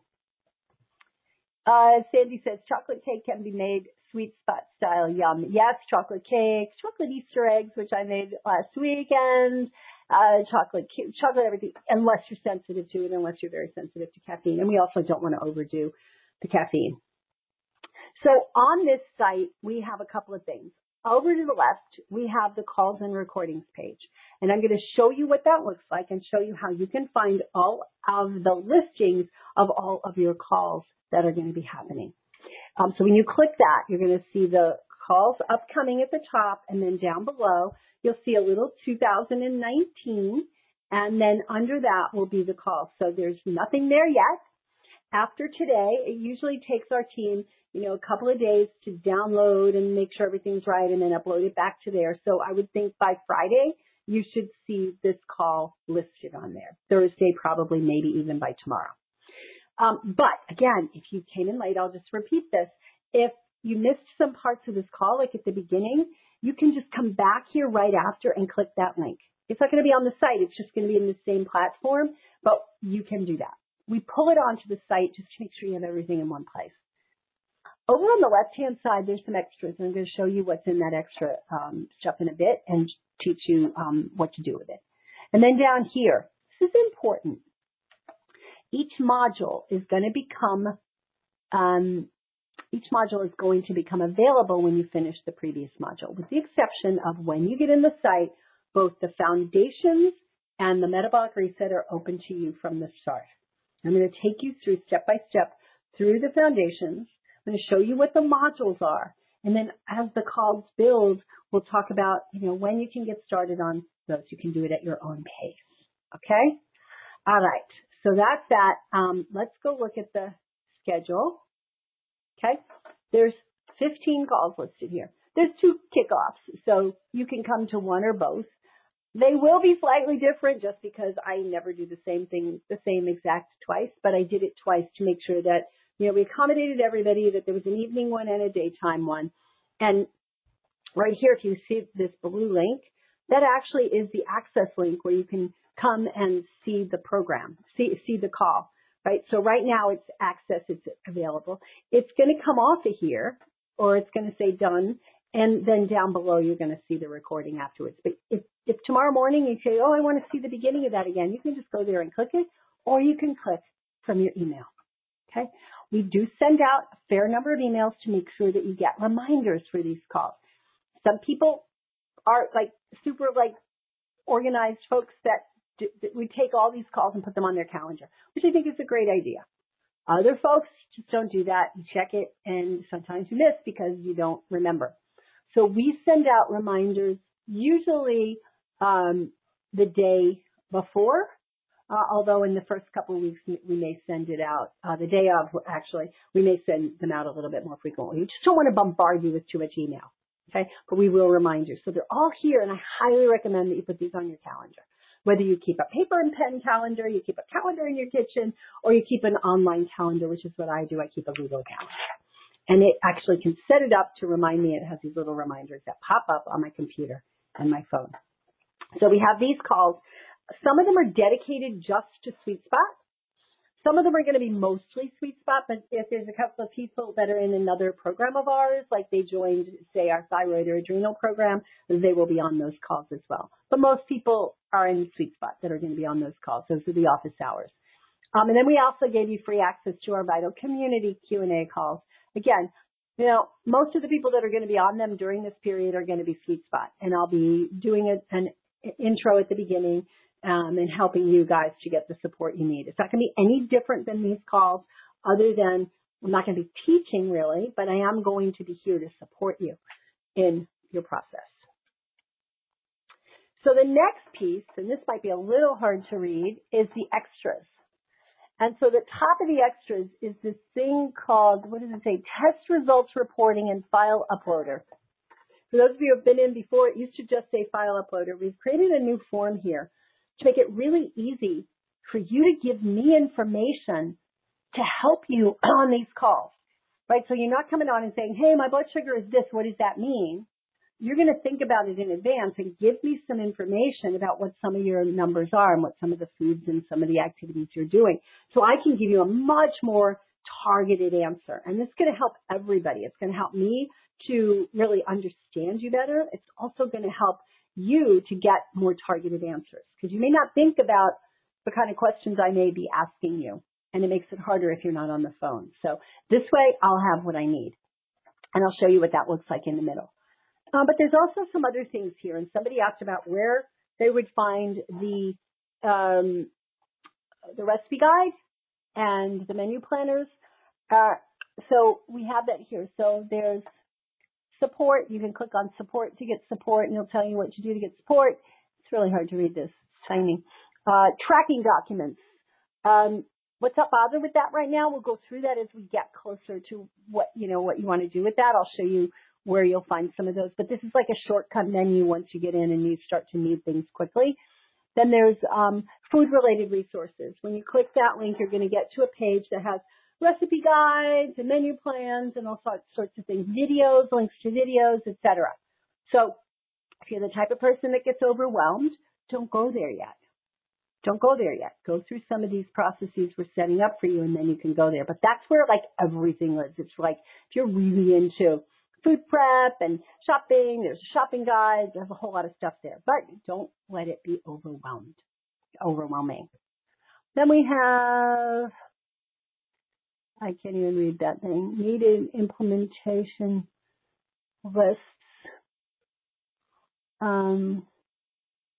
Speaker 1: Sandy says, chocolate cake can be made Sweet Spot style. Yum. Yes, chocolate cake, chocolate Easter eggs, which I made last weekend. Chocolate everything, unless you're sensitive to it, unless you're very sensitive to caffeine. And we also don't want to overdo the caffeine. So on this site, we have a couple of things. Over to the left, we have the calls and recordings page. And I'm going to show you what that looks like and show you how you can find all of the listings of all of your calls that are going to be happening. So when you click that, you're going to see the calls upcoming at the top, and then down below, you'll see a little 2019, and then under that will be the calls. So there's nothing there yet. After today, it usually takes our team, a couple of days to download and make sure everything's right and then upload it back to there. So I would think by Friday, you should see this call listed on there. Thursday, probably, maybe even by tomorrow. But again, if you came in late, I'll just repeat this. If you missed some parts of this call, like at the beginning, you can just come back here right after and click that link. It's not going to be on the site. It's just going to be in the same platform, but you can do that. We pull it onto the site just to make sure you have everything in one place. Over on the left-hand side, there's some extras, and I'm going to show you what's in that extra stuff in a bit and teach you what to do with it. And then down here, this is important. Each module is going to become available when you finish the previous module, with the exception of when you get in the site, both the foundations and the metabolic reset are open to you from the start. I'm going to take you through step by step through the foundations. I'm going to show you what the modules are. And then as the calls build, we'll talk about, when you can get started on those. You can do it at your own pace. Okay? All right. So that's that. Let's go look at the schedule. Okay? There's 15 calls listed here. There's 2 kickoffs, so you can come to one or both. They will be slightly different just because I never do the same thing, the same exact twice, but I did it twice to make sure that, we accommodated everybody, that there was an evening one and a daytime one. And right here, if you see this blue link, that actually is the access link where you can come and see the program, see the call, right? So right now it's access, it's available. It's going to come off of here, or it's going to say done, and then down below you're going to see the recording afterwards. But if tomorrow morning you say, I want to see the beginning of that again, you can just go there and click it, or you can click from your email. Okay? We do send out a fair number of emails to make sure that you get reminders for these calls. Some people are super organized folks that we take all these calls and put them on their calendar, which I think is a great idea. Other folks just don't do that. You check it, and sometimes you miss because you don't remember. So we send out reminders usually the day before, although in the first couple of weeks we may send it out the day of. Actually, we may send them out a little bit more frequently. We just don't want to bombard you with too much email, okay? But we will remind you. So they're all here, and I highly recommend that you put these on your calendar. Whether you keep a paper and pen calendar, you keep a calendar in your kitchen, or you keep an online calendar, which is what I do. I keep a Google Calendar. And it actually can set it up to remind me. It has these little reminders that pop up on my computer and my phone. So we have these calls. Some of them are dedicated just to Sweet Spot. Some of them are going to be mostly Sweet Spot, but if there's a couple of people that are in another program of ours, like they joined, say, our thyroid or adrenal program, they will be on those calls as well. But most people are in Sweet Spot that are going to be on those calls. Those are the office hours. And then we also gave you free access to our Vital Community Q&A calls. Again, most of the people that are going to be on them during this period are going to be Sweet Spot, and I'll be doing an intro at the beginning and helping you guys to get the support you need. It's not going to be any different than these calls, other than I'm not going to be teaching really, but I am going to be here to support you in your process. So the next piece, and this might be a little hard to read, is the extras. And so the top of the extras is this thing called, what does it say? Test results reporting and file uploader. For those of you who have been in before, it used to just say file uploader. We've created a new form here to make it really easy for you to give me information to help you on these calls, right? So you're not coming on and saying, hey, my blood sugar is this. What does that mean? You're going to think about it in advance and give me some information about what some of your numbers are and what some of the foods and some of the activities you're doing. So I can give you a much more targeted answer. And this is going to help everybody. It's going to help me to really understand you better. It's also going to help you to get more targeted answers, because you may not think about the kind of questions I may be asking you, and it makes it harder if you're not on the phone. So this way I'll have what I need, and I'll show you what that looks like in the middle. But there's also some other things here, and somebody asked about where they would find the recipe guide and the menu planners. So we have that here. So there's support. You can click on support to get support, and it'll tell you what to do to get support. It's really hard to read this. It's tiny. Tracking documents. What's not bothered with that right now? We'll go through that as we get closer to what you want to do with that. I'll show you where you'll find some of those. But this is like a shortcut menu once you get in and you start to need things quickly. Then there's food-related resources. When you click that link, you're going to get to a page that has recipe guides and menu plans and all sorts of things, videos, links to videos, etc. So if you're the type of person that gets overwhelmed, don't go there yet. Don't go there yet. Go through some of these processes we're setting up for you, and then you can go there. But that's where everything lives. It's like if you're really into food prep and shopping, there's a shopping guide. There's a whole lot of stuff there. But don't let it be overwhelming. Then we have, I can't even read that thing, needed implementation lists.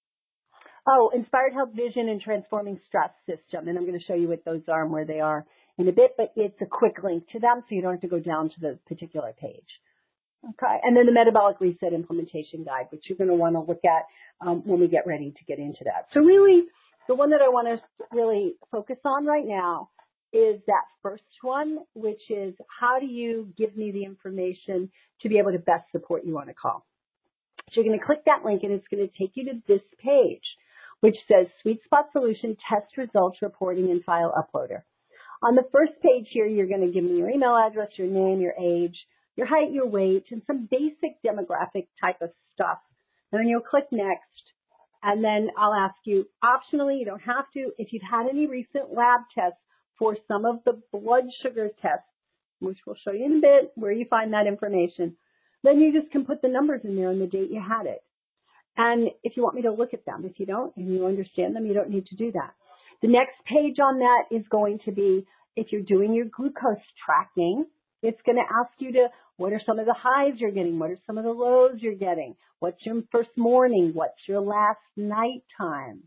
Speaker 1: Oh, Inspired Health Vision and Transforming Stress System. And I'm going to show you what those are and where they are in a bit, but it's a quick link to them so you don't have to go down to the particular page. Okay. And then the Metabolic Reset Implementation Guide, which you're going to want to look at when we get ready to get into that. So really, the one that I want to really focus on right now is that first one, which is how do you give me the information to be able to best support you on a call? So you're going to click that link and it's going to take you to this page, which says Sweet Spot Solution Test Results Reporting and File Uploader. On the first page here, you're going to give me your email address, your name, your age, your height, your weight, and some basic demographic type of stuff. And then you'll click next, and then I'll ask you, optionally, you don't have to, if you've had any recent lab tests for some of the blood sugar tests, which we'll show you in a bit where you find that information, then you just can put the numbers in there and the date you had it. And if you want me to look at them, if you don't and you understand them, you don't need to do that. The next page on that is going to be if you're doing your glucose tracking, it's going to ask you to, what are some of the highs you're getting? What are some of the lows you're getting? What's your first morning? What's your last night time?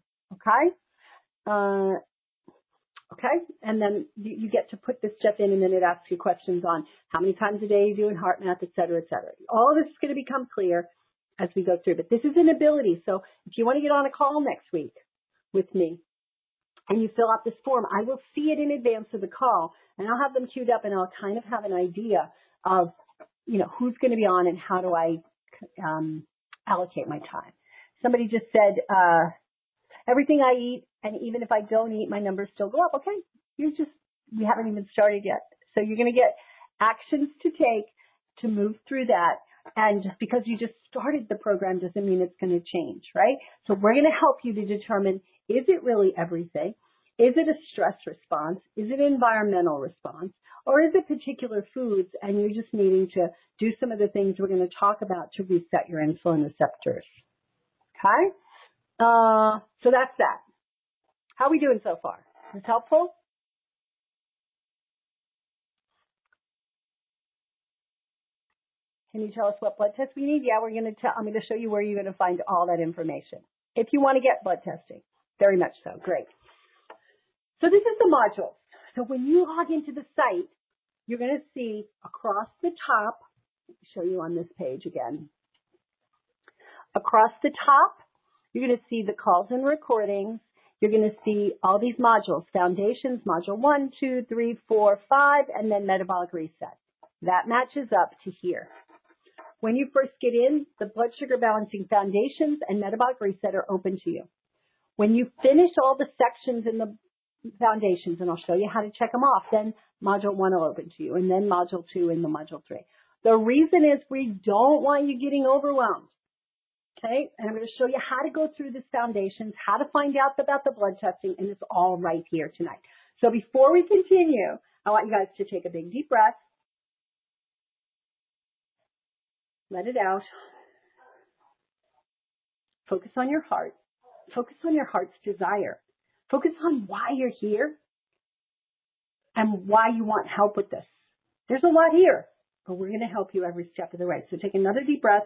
Speaker 1: Okay? Okay? And then you get to put this stuff in and then it asks you questions on how many times a day you do in heart math, et cetera, et cetera. All this is going to become clear as we go through. But this is an ability. So if you want to get on a call next week with me and you fill out this form, I will see it in advance of the call and I'll have them queued up and I'll kind of have an idea of, you know, who's going to be on and how do I allocate my time. Somebody just said, everything I eat, and even if I don't eat, my numbers still go up. Okay, we haven't even started yet. So you're going to get actions to take to move through that. And just because you just started the program doesn't mean it's going to change, right? So we're going to help you to determine, is it really everything? Is it a stress response? Is it an environmental response? Or is it particular foods and you're just needing to do some of the things we're going to talk about to reset your insulin receptors? Okay? So that's that. How are we doing so far? Is this helpful? Can you tell us what blood tests we need? Yeah, I'm going to show you where you're going to find all that information. If you want to get blood testing, very much so. Great. So this is the module. So when you log into the site, you're going to see across the top, let me show you on this page again. Across the top, you're going to see the calls and recordings. You're going to see all these modules, foundations, module 1, 2, 3, 4, 5, and then metabolic reset. That matches up to here. When you first get in, the blood sugar balancing foundations and metabolic reset are open to you. When you finish all the sections in the foundations, and I'll show you how to check them off, then module 1 will open to you, and then module 2 and the module 3. The reason is we don't want you getting overwhelmed. Okay, and I'm going to show you how to go through this foundations, how to find out about the blood testing, and it's all right here tonight. So before we continue, I want you guys to take a big deep breath. Let it out. Focus on your heart. Focus on your heart's desire. Focus on why you're here and why you want help with this. There's a lot here, but we're going to help you every step of the way. So take another deep breath.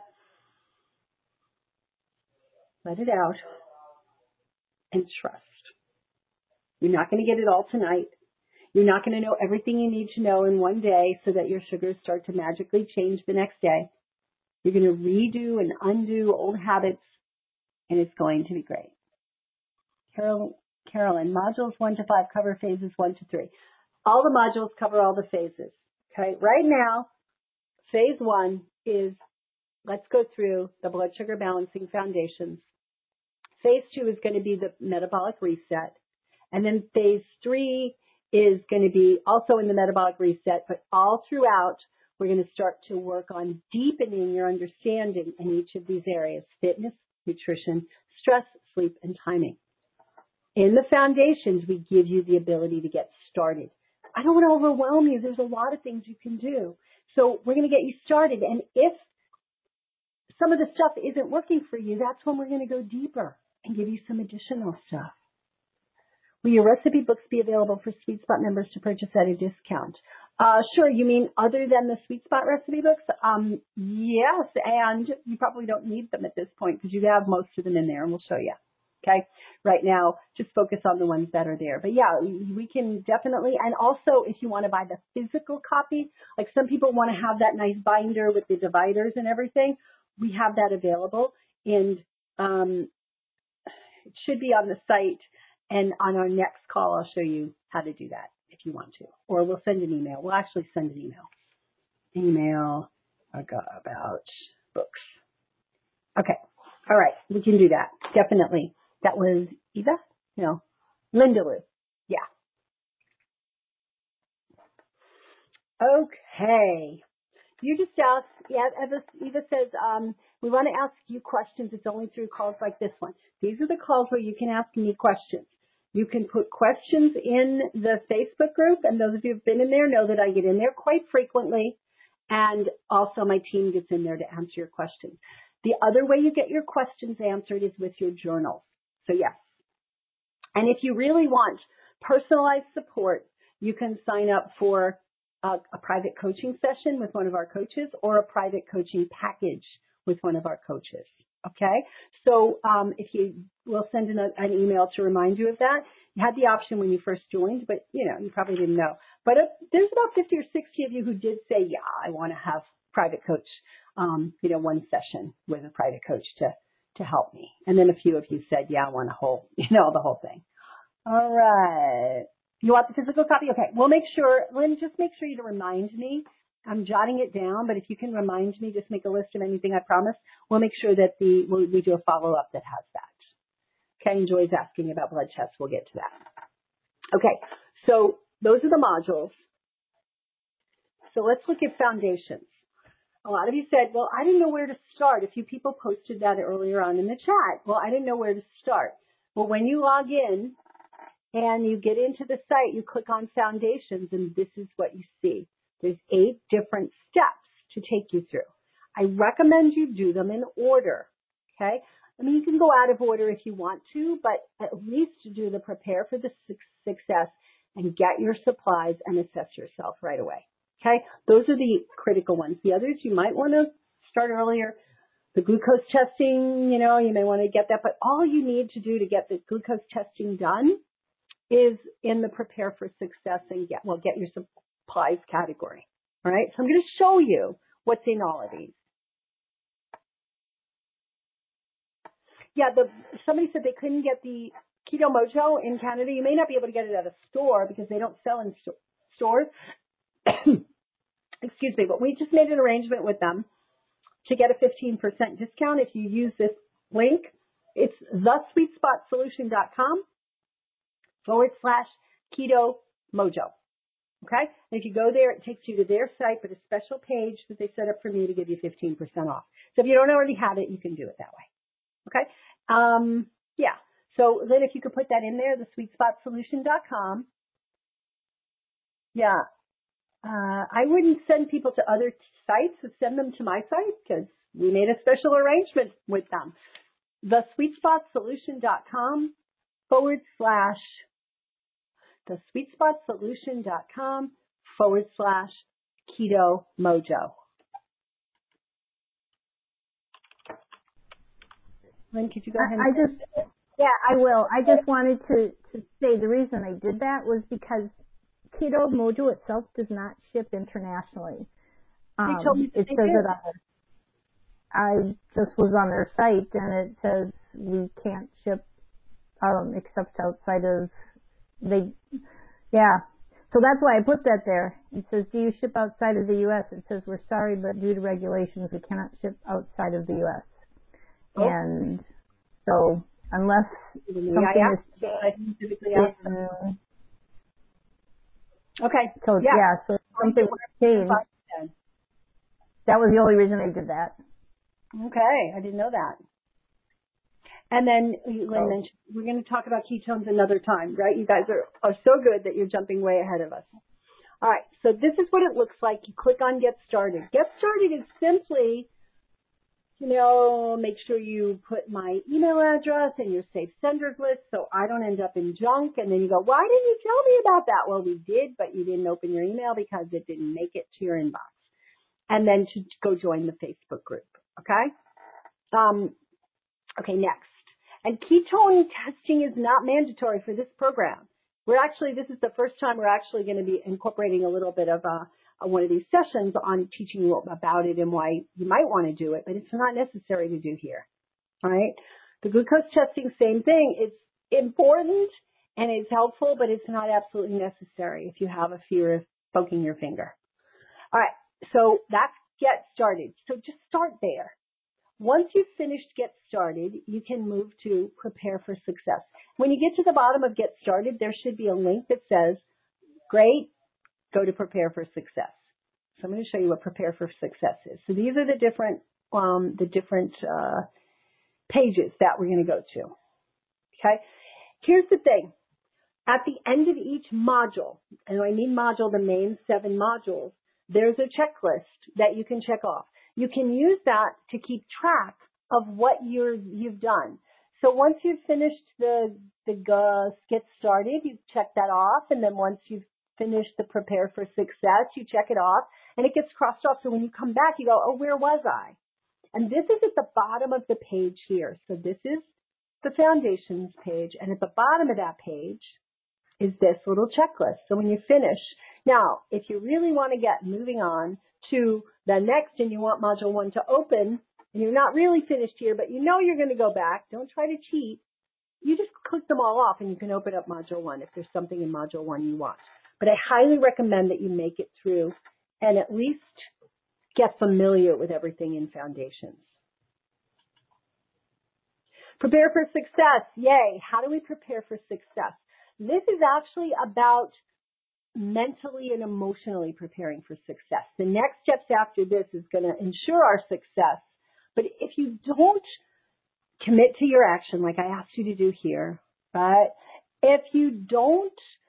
Speaker 1: Let it out and trust. You're not going to get it all tonight. You're not going to know everything you need to know in one day so that your sugars start to magically change the next day. You're going to redo and undo old habits, and it's going to be great. Carolyn, modules 1 to 5 cover phases 1 to 3. All the modules cover all the phases. Okay, right now, phase 1 is let's go through the blood sugar balancing foundations. Phase 2 is going to be the metabolic reset. And then phase 3 is going to be also in the metabolic reset, but all throughout, we're going to start to work on deepening your understanding in each of these areas: fitness, nutrition, stress, sleep, and timing. In the foundations, we give you the ability to get started. I don't want to overwhelm you. There's a lot of things you can do. So we're going to get you started. And if some of the stuff isn't working for you, that's when we're going to go deeper and give you some additional stuff. Will your recipe books be available for Sweet Spot members to purchase at a discount? Sure. You mean other than the Sweet Spot recipe books? Yes, and you probably don't need them at this point because you have most of them in there, and we'll show you. Okay. Right now, just focus on the ones that are there. But yeah, we can definitely, and also if you want to buy the physical copy, like some people want to have that nice binder with the dividers and everything, we have that available. And it should be on the site. And on our next call, I'll show you how to do that if you want to. Or we'll send an email. We'll actually send an email. Email about books. Okay. All right. We can do that. Definitely. That was Eva? No. Linda Lou. Yeah. Okay. You just asked, yeah, Eva says, we want to ask you questions. It's only through calls like this one. These are the calls where you can ask me questions. You can put questions in the Facebook group, and those of you who have been in there know that I get in there quite frequently, and also my team gets in there to answer your questions. The other way you get your questions answered is with your journals. So yes. And if you really want personalized support, you can sign up for a private coaching session with one of our coaches or a private coaching package with one of our coaches. Okay? So if you will send an email to remind you of that. You had the option when you first joined, but you probably didn't know. But there's about 50 or 60 of you who did say, yeah, I want to have private coach, one session with a private coach to help me. And then a few of you said, yeah, I want a whole, the whole thing. All right. You want the physical copy? Okay. We'll make sure, Lynn, just make sure you to remind me. I'm jotting it down, but if you can remind me, just make a list of anything I promised. We'll make sure that we do a follow-up that has that. Okay. And Joy's asking about blood tests. We'll get to that. Okay. So those are the modules. So let's look at foundations. A lot of you said, well, I didn't know where to start. A few people posted that earlier on in the chat. Well, I didn't know where to start. Well, when you log in and you get into the site, you click on foundations, and this is what you see. There's 8 different steps to take you through. I recommend you do them in order, okay? I mean, you can go out of order if you want to, but at least do the prepare for the success and get your supplies and assess yourself right away, okay? Those are the critical ones. The others you might want to start earlier. The glucose testing, you may want to get that, but all you need to do to get the glucose testing done is in the prepare for success and get your supplies category. All right. So I'm going to show you what's in all of these. Yeah. Somebody said they couldn't get the Keto Mojo in Canada. You may not be able to get it at a store because they don't sell in stores. Excuse me. But we just made an arrangement with them to get a 15% discount if you use this link. It's thesweetspotsolution.com/Keto Mojo. Okay? And if you go there, it takes you to their site, but a special page that they set up for me to give you 15% off. So if you don't already have it, you can do it that way. Okay? Yeah. So then if you could put that in there, thesweetspotsolution.com. Yeah. I wouldn't send people to other sites, send them to my site because we made a special arrangement with them. thesweetspotsolution.com /thesweetspotsolution.com/Keto Mojo. Lynn, could you go ahead?
Speaker 2: I will. I just wanted to say the reason I did that was because Keto Mojo itself does not ship internationally.
Speaker 1: You told me
Speaker 2: it says it on I just was on their site and it says we can't ship except outside of So that's why I put that there. It says, do you ship outside of the U.S.? It says, we're sorry, but due to regulations, we cannot ship outside of the U.S. Oh. And so unless something is changed,
Speaker 1: okay.
Speaker 2: So so something was changed. That was the only reason I did that.
Speaker 1: Okay, I didn't know that. And then Lynn mentioned we're going to talk about ketones another time, right? You guys are so good that you're jumping way ahead of us. All right, so this is what it looks like. You click on Get Started. Get Started is simply, make sure you put my email address and your safe senders list so I don't end up in junk. And then you go, why didn't you tell me about that? Well, we did, but you didn't open your email because it didn't make it to your inbox. And then to go join the Facebook group, okay? Okay, next. And ketone testing is not mandatory for this program. This is the first time we're actually going to be incorporating a little bit of one of these sessions on teaching you about it and why you might want to do it, but it's not necessary to do here. All right? The glucose testing, same thing. It's important and it's helpful, but it's not absolutely necessary if you have a fear of poking your finger. All right, so that's Get Started. So just start there. Once you've finished Get Started, you can move to Prepare for Success. When you get to the bottom of Get Started, there should be a link that says, great, go to Prepare for Success. So I'm going to show you what Prepare for Success is. So these are the different pages that we're going to go to. Okay? Here's the thing. At the end of each module, and I mean module, the main 7 modules, there's a checklist that you can check off. You can use that to keep track of what you've done. So once you've finished the Get Started, you check that off, and then once you've finished the Prepare for Success, you check it off, and it gets crossed off. So when you come back, you go, oh, where was I? And this is at the bottom of the page here. So this is the Foundations page, and at the bottom of that page is this little checklist. So when you finish, now, if you really want to get moving on to the next and you want Module 1 to open, and you're not really finished here, but you know you're going to go back, don't try to cheat. You just click them all off and you can open up Module 1 if there's something in Module 1 you want. But I highly recommend that you make it through and at least get familiar with everything in Foundations. Prepare for Success. Yay. How do we prepare for success? This is actually about mentally and emotionally preparing for success. The next steps after this is going to ensure our success. But if you don't commit to your action like I asked you to do here, right? If you don't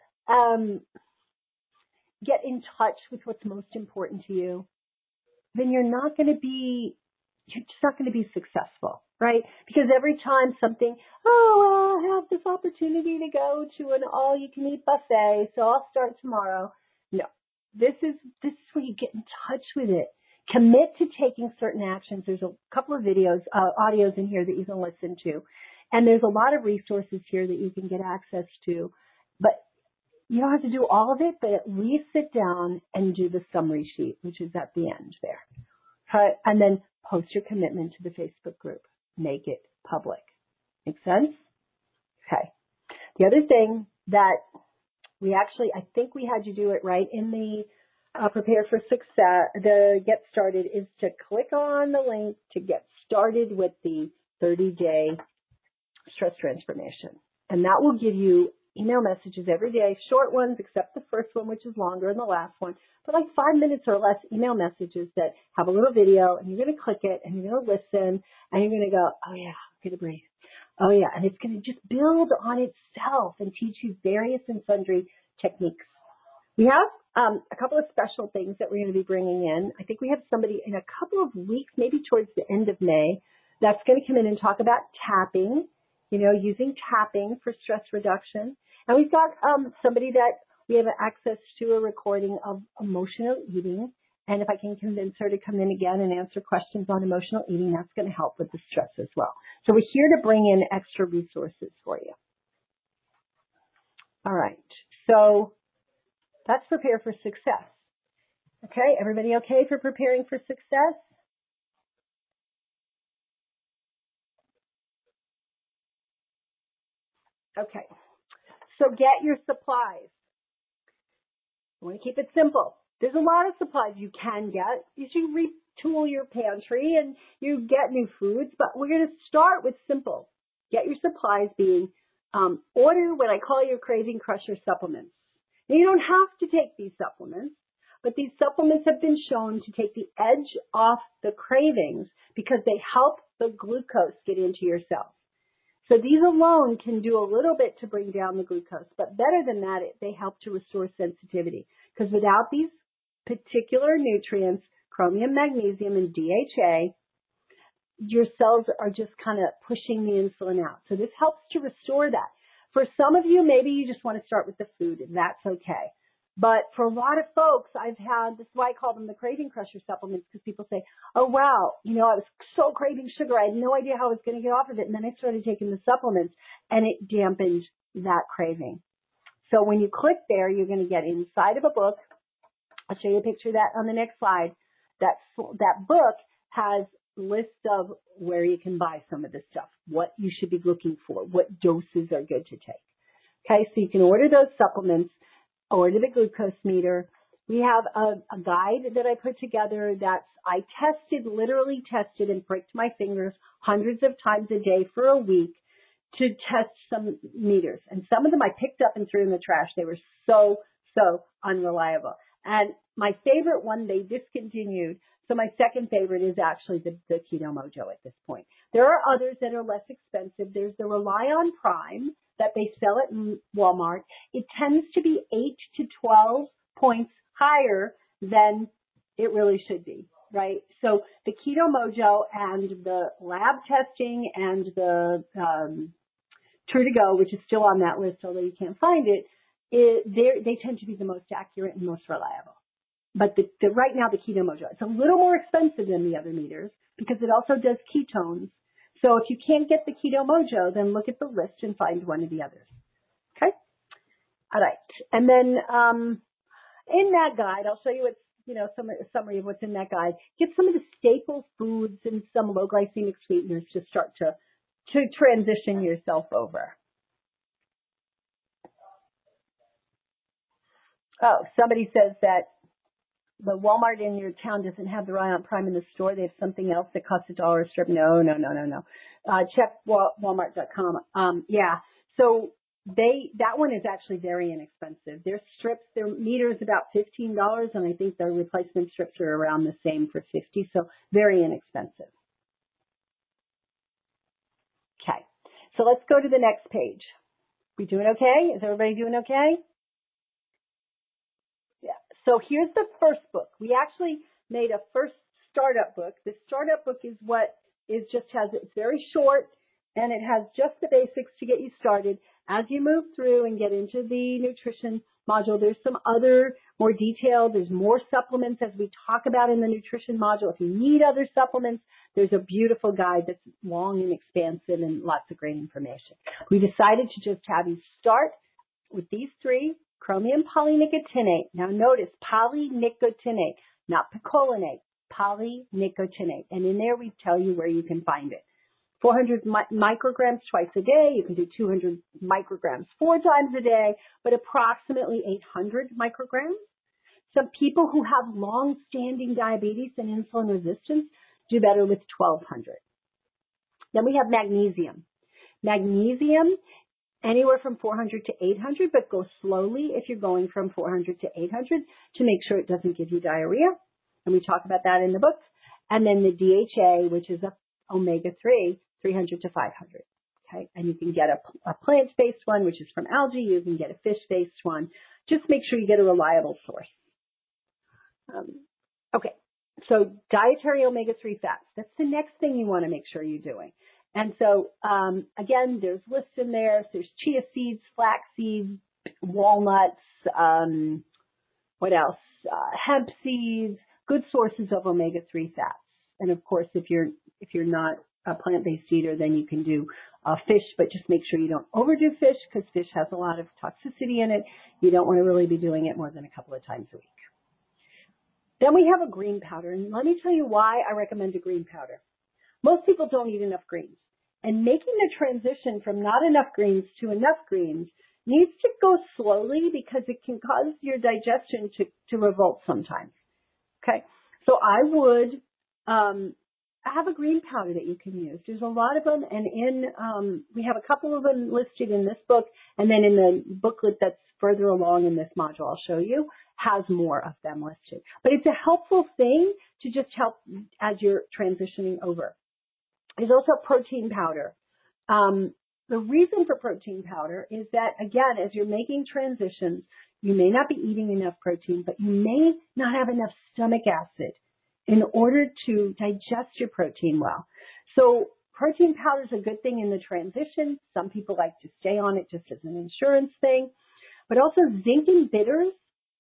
Speaker 1: get in touch with what's most important to you, then you're just not going to be successful, right? Because every time something, I have this opportunity to go to an all-you-can-eat buffet, so I'll start tomorrow. No, this is where you get in touch with it. Commit to taking certain actions. There's a couple of videos, audios in here that you can listen to, and there's a lot of resources here that you can get access to. But you don't have to do all of it, but at least sit down and do the summary sheet, which is at the end there. And then post your commitment to the Facebook group. Make it public. Make sense? Okay. The other thing that I think we had you do it right in the Prepare for Success, the Get Started, is to click on the link to get started with the 30-day stress transformation. And that will give you email messages every day, short ones except the first one, which is longer, and the last one, but like 5 minutes or less email messages that have a little video, and you're going to click it, and you're going to listen, and you're going to go, oh yeah, I'm going to breathe. Oh yeah, and it's going to just build on itself and teach you various and sundry techniques. We have a couple of special things that we're going to be bringing in. I think we have somebody in a couple of weeks, maybe towards the end of May, that's going to come in and talk about tapping, using tapping for stress reduction. And we've got somebody that we have access to a recording of emotional eating. And if I can convince her to come in again and answer questions on emotional eating, that's going to help with the stress as well. So we're here to bring in extra resources for you. All right. So that's Prepare for Success. Okay. Everybody okay for preparing for success? Okay. So get your supplies. I want to keep it simple. There's a lot of supplies you can get. You should retool your pantry and you get new foods, but we're going to start with simple. Get your supplies being order what I call your craving crusher supplements. Now, you don't have to take these supplements, but these supplements have been shown to take the edge off the cravings because they help the glucose get into your cells. So these alone can do a little bit to bring down the glucose, but better than that, they help to restore sensitivity. Because without these particular nutrients, chromium, magnesium, and DHA, your cells are just kind of pushing the insulin out. So this helps to restore that. For some of you, maybe you just want to start with the food, and that's okay. But for a lot of folks, this is why I call them the craving crusher supplements, because people say, oh wow, I was so craving sugar. I had no idea how I was going to get off of it. And then I started taking the supplements and it dampened that craving. So when you click there, you're going to get inside of a book. I'll show you a picture of that on the next slide. That book has lists of where you can buy some of this stuff, what you should be looking for, what doses are good to take. Okay, so you can order those supplements, order the glucose meter. We have a guide that I put together I literally tested and pricked my fingers hundreds of times a day for a week to test some meters. And some of them I picked up and threw in the trash. They were so unreliable. And my favorite one they discontinued. So my second favorite is actually the Keto Mojo at this point. There are others that are less expensive. There's the Rely on Prime that they sell at Walmart. It tends to be 8 to 12 points higher than it really should be, right? So the Keto Mojo and the lab testing and the True to Go, which is still on that list, although you can't find it, they tend to be the most accurate and most reliable. But right now, the Keto Mojo, it's a little more expensive than the other meters because it also does ketones. So if you can't get the Keto Mojo, then look at the list and find one of the others. Okay? All right. And then in that guide, I'll show you what's, a summary of what's in that guide. Get some of the staple foods and some low glycemic sweeteners to start to transition yourself over. Oh, somebody says that the Walmart in your town doesn't have the Rely on Prime in the store. They have something else that costs $1 a strip. No. Check Walmart.com. Yeah. So that one is actually very inexpensive. Their strips, their meter is about $15, and I think their replacement strips are around the same for $50. So very inexpensive. Okay. So let's go to the next page. We doing okay? Is everybody doing okay? Yeah. So here's the first book. We actually made a first startup book. The startup book is it's very short and it has just the basics to get you started. As you move through and get into the nutrition module, there's some other more detailed, there's more supplements as we talk about in the nutrition module. If you need other supplements, there's a beautiful guide that's long and expansive and lots of great information. We decided to just have you start with these three, chromium polynicotinate. Now notice polynicotinate, not picolinate, polynicotinate. And in there we tell you where you can find it. 400 micrograms twice a day. You can do 200 micrograms 4 times a day, but approximately 800 micrograms. Some people who have long-standing diabetes and insulin resistance do better with 1,200. Then we have magnesium. Magnesium, anywhere from 400 to 800, but go slowly if you're going from 400 to 800 to make sure it doesn't give you diarrhea. And we talk about that in the book. And then the DHA, which is a omega-3, 300 to 500. Okay. And you can get a plant-based one, which is from algae. You can get a fish-based one. Just make sure you get a reliable source. Okay. So dietary omega-3 fats. That's the next thing you want to make sure you're doing. And so, again, there's lists in there. There's chia seeds, flax seeds, walnuts, what else? Hemp seeds, good sources of omega-3 fats. And of course, if you're not a plant-based eater, then you can do fish, but just make sure you don't overdo fish because fish has a lot of toxicity in it. You don't want to really be doing it more than a couple of times a week. Then we have a green powder, and let me tell you why I recommend a green powder. Most people don't eat enough greens, and making the transition from not enough greens to enough greens needs to go slowly because it can cause your digestion to revolt sometimes. Okay, so I would have a green powder that you can use. There's a lot of them, and we have a couple of them listed in this book, and then in the booklet that's further along in this module I'll show you has more of them listed. But it's a helpful thing to just help as you're transitioning over. There's also protein powder. The reason for protein powder is that, again, as you're making transitions, you may not be eating enough protein, but you may not have enough stomach acid in order to digest your protein well. So protein powder is a good thing in the transition. Some people like to stay on it just as an insurance thing. But also zinc and bitters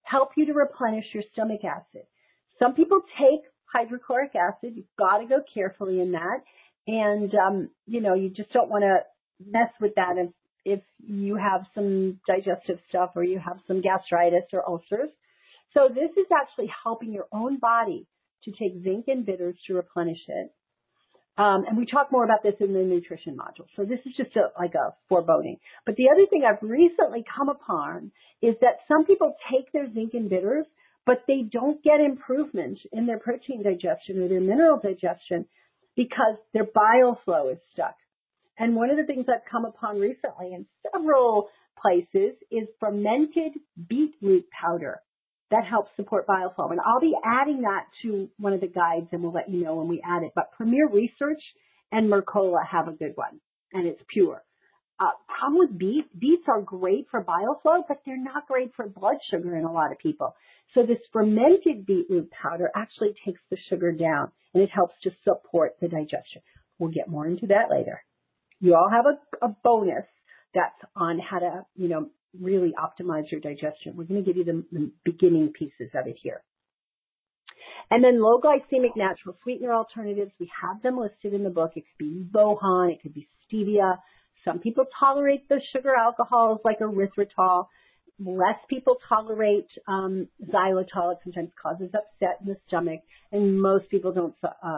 Speaker 1: help you to replenish your stomach acid. Some people take hydrochloric acid. You've got to go carefully in that. And, you just don't want to mess with that if you have some digestive stuff or you have some gastritis or ulcers. So this is actually helping your own body to take zinc and bitters to replenish it. And we talk more about this in the nutrition module. So this is just like a foreboding. But the other thing I've recently come upon is that some people take their zinc and bitters, but they don't get improvement in their protein digestion or their mineral digestion because their bile flow is stuck. And one of the things I've come upon recently in several places is fermented beetroot powder. That helps support bile flow. And I'll be adding that to one of the guides, and we'll let you know when we add it. But Premier Research and Mercola have a good one, and it's pure. Problem with beets are great for bile flow, but they're not great for blood sugar in a lot of people. So this fermented beetroot powder actually takes the sugar down, and it helps to support the digestion. We'll get more into that later. You all have a bonus that's on how to, really optimize your digestion. We're going to give you the beginning pieces of it here. And then low glycemic natural sweetener alternatives, we have them listed in the book. It could be Lohan, it could be stevia. Some people tolerate the sugar alcohols like erythritol. Less people tolerate xylitol. It sometimes causes upset in the stomach. And most people don't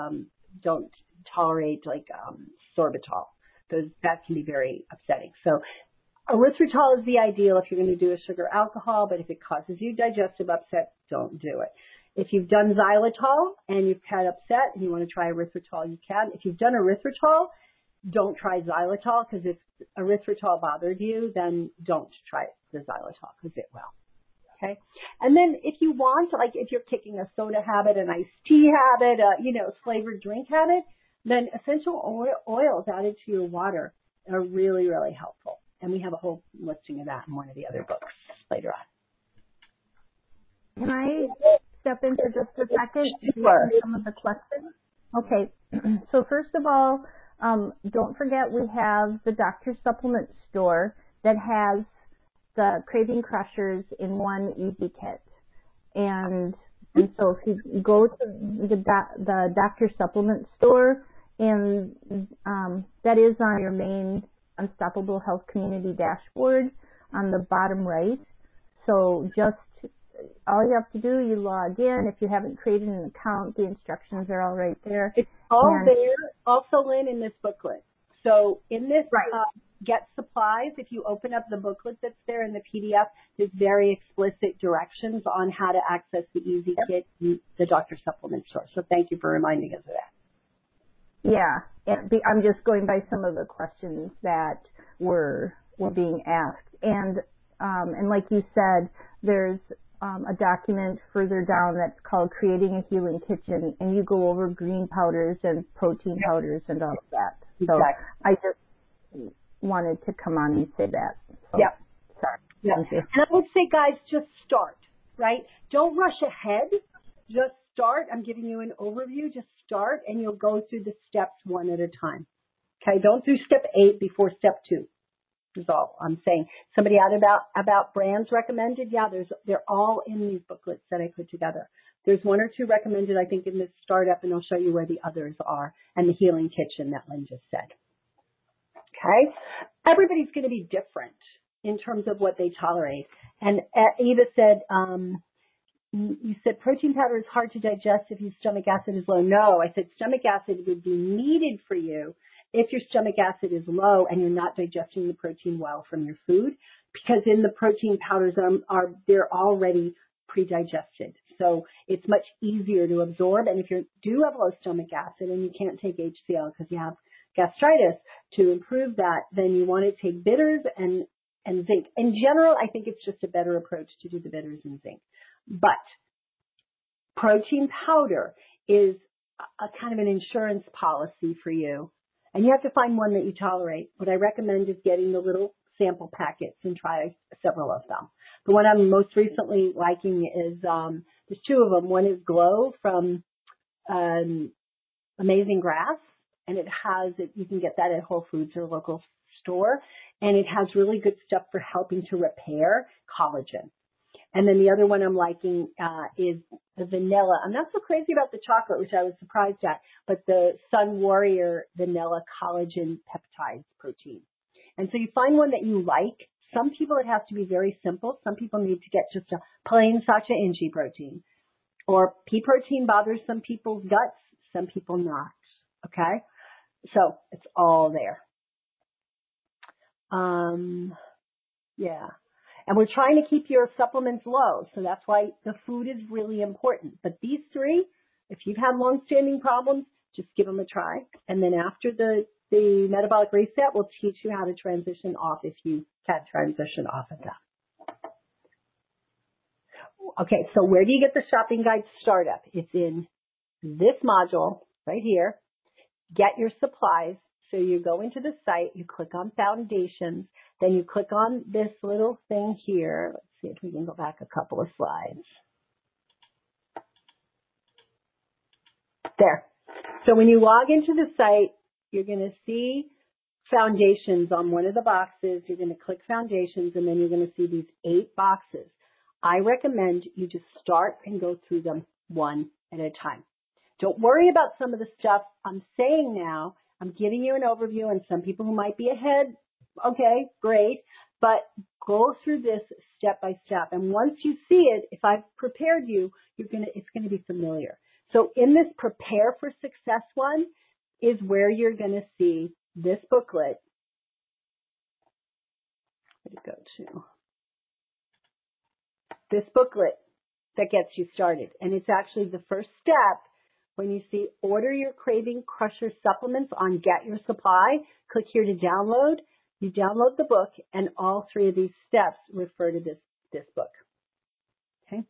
Speaker 1: tolerate sorbitol. That can be very upsetting. So erythritol is the ideal if you're going to do a sugar alcohol, but if it causes you digestive upset, don't do it. If you've done xylitol and you've had upset and you want to try erythritol, you can. If you've done erythritol, don't try xylitol, because if erythritol bothered you, then don't try the xylitol because it will. Okay. And then if you want, like if you're kicking a soda habit, an iced tea habit, flavored drink habit, then essential oils added to your water are really, really helpful. And we have a whole listing of that in one of the other books later on.
Speaker 2: Can I step in for just a second to
Speaker 1: Sure.
Speaker 2: some of the questions? Okay. So first of all, don't forget we have the Doctor Supplement store that has the Craving Crushers in one easy kit. And so if you go to the Doctor Supplement store, and that is on your main Unstoppable Health Community dashboard on the bottom right. So just all you have to do, you log in. If you haven't created an account, the instructions are all right there.
Speaker 1: It's all there, also, Lynn, in this booklet. So in this Get Supplies, if you open up the booklet that's there in the PDF, there's very explicit directions on how to access the Easy Kit in the Doctor Supplement store. So thank you for reminding us of that.
Speaker 2: Yeah, I'm just going by some of the questions that were being asked, and like you said, there's a document further down that's called Creating a Healing Kitchen, and you go over green powders and protein powders and all of that. So exactly. I just wanted to come on and say that. So, sorry.
Speaker 1: Yeah.
Speaker 2: Thank you.
Speaker 1: And I would say, guys, just start, right? Don't rush ahead. Just start. I'm giving you an overview. Just start, and you'll go through the steps one at a time. Okay? Don't do step 8 before step 2. Is all I'm saying. Somebody asked about brands recommended. Yeah, they're all in these booklets that I put together. There's 1 or 2 recommended, I think, in this startup, and I'll show you where the others are, and the Healing Kitchen that Lynn just said. Okay? Everybody's going to be different in terms of what they tolerate. And Eva said, you said protein powder is hard to digest if your stomach acid is low. No, I said stomach acid would be needed for you if your stomach acid is low and you're not digesting the protein well from your food, because in the protein powders they're already pre-digested. So it's much easier to absorb. And if you do have low stomach acid and you can't take HCl because you have gastritis, to improve that, then you want to take bitters and zinc. In general, I think it's just a better approach to do the bitters and zinc. But protein powder is a kind of an insurance policy for you. And you have to find one that you tolerate. What I recommend is getting the little sample packets and try several of them. The one I'm most recently liking is, there's 2 of them. One is Glow from Amazing Grass, and you can get that at Whole Foods or a local store, and it has really good stuff for helping to repair collagen. And then the other one I'm liking is the vanilla. I'm not so crazy about the chocolate, which I was surprised at, but the Sun Warrior Vanilla Collagen Peptides Protein. And so you find one that you like. Some people it has to be very simple. Some people need to get just a plain Sacha Inchi protein. Or pea protein bothers some people's guts, some people not. Okay? So it's all there. Yeah. And we're trying to keep your supplements low, so that's why the food is really important. But these three, if you've had long-standing problems, just give them a try. And then after the metabolic reset, we'll teach you how to transition off if you can transition off of that. Okay, so where do you get the shopping guide startup? It's in this module right here. Get your supplies. So you go into the site, you click on foundations, then you click on this little thing here. Let's see if we can go back a couple of slides. There. So when you log into the site, you're going to see foundations on one of the boxes. You're going to click foundations, and then you're going to see these 8 boxes. I recommend you just start and go through them one at a time. Don't worry about some of the stuff I'm saying now. I'm giving you an overview, and some people who might be ahead, okay, great, but go through this step by step. And once you see it, if I've prepared you, it's going to be familiar. So in this Prepare for Success one is where you're going to see this booklet. Where did it go to? This booklet that gets you started. And it's actually the first step. When you see Order Your Craving Crusher Supplements on Get Your Supply, click here to download. You download the book, and all 3 of these steps refer to this book. Okay?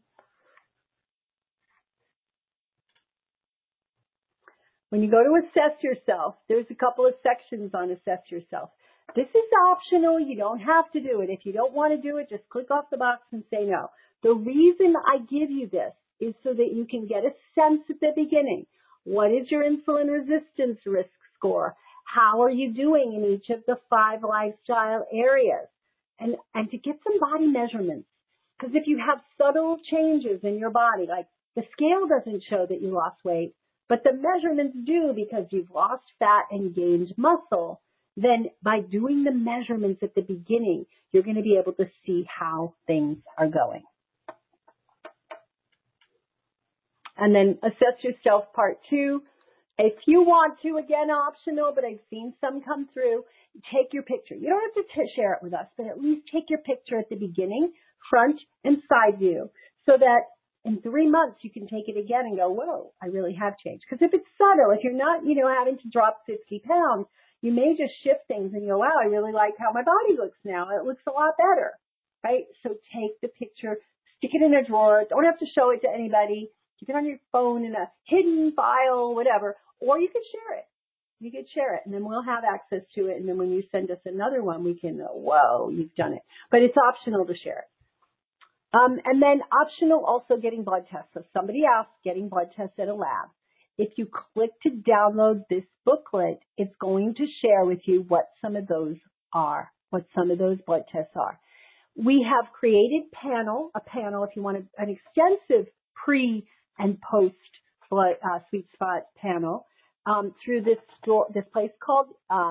Speaker 1: When you go to assess yourself, there's a couple of sections on assess yourself. This is optional. You don't have to do it. If you don't want to do it, just click off the box and say no. The reason I give you this is so that you can get a sense at the beginning. What is your insulin resistance risk score? How are you doing in each of the 5 lifestyle areas? And to get some body measurements. Because if you have subtle changes in your body, like the scale doesn't show that you lost weight, but the measurements do because you've lost fat and gained muscle, then by doing the measurements at the beginning, you're going to be able to see how things are going. And then assess yourself part 2. If you want to, again, optional, but I've seen some come through, take your picture. You don't have to share it with us, but at least take your picture at the beginning, front and side view, so that in 3 months you can take it again and go, whoa, I really have changed. Because if it's subtle, if you're not, having to drop 50 pounds, you may just shift things and go, wow, I really like how my body looks now. It looks a lot better, right? So take the picture, stick it in a drawer. Don't have to show it to anybody. Keep it on your phone in a hidden file, whatever, or you can share it. You can share it, and then we'll have access to it. And then when you send us another one, we can know, whoa, you've done it. But it's optional to share it. And then optional also getting blood tests. So somebody else getting blood tests at a lab. If you click to download this booklet, it's going to share with you what some of those are, what some of those blood tests are. We have created a panel if you want an extensive pre and post Sweet Spot panel through this place called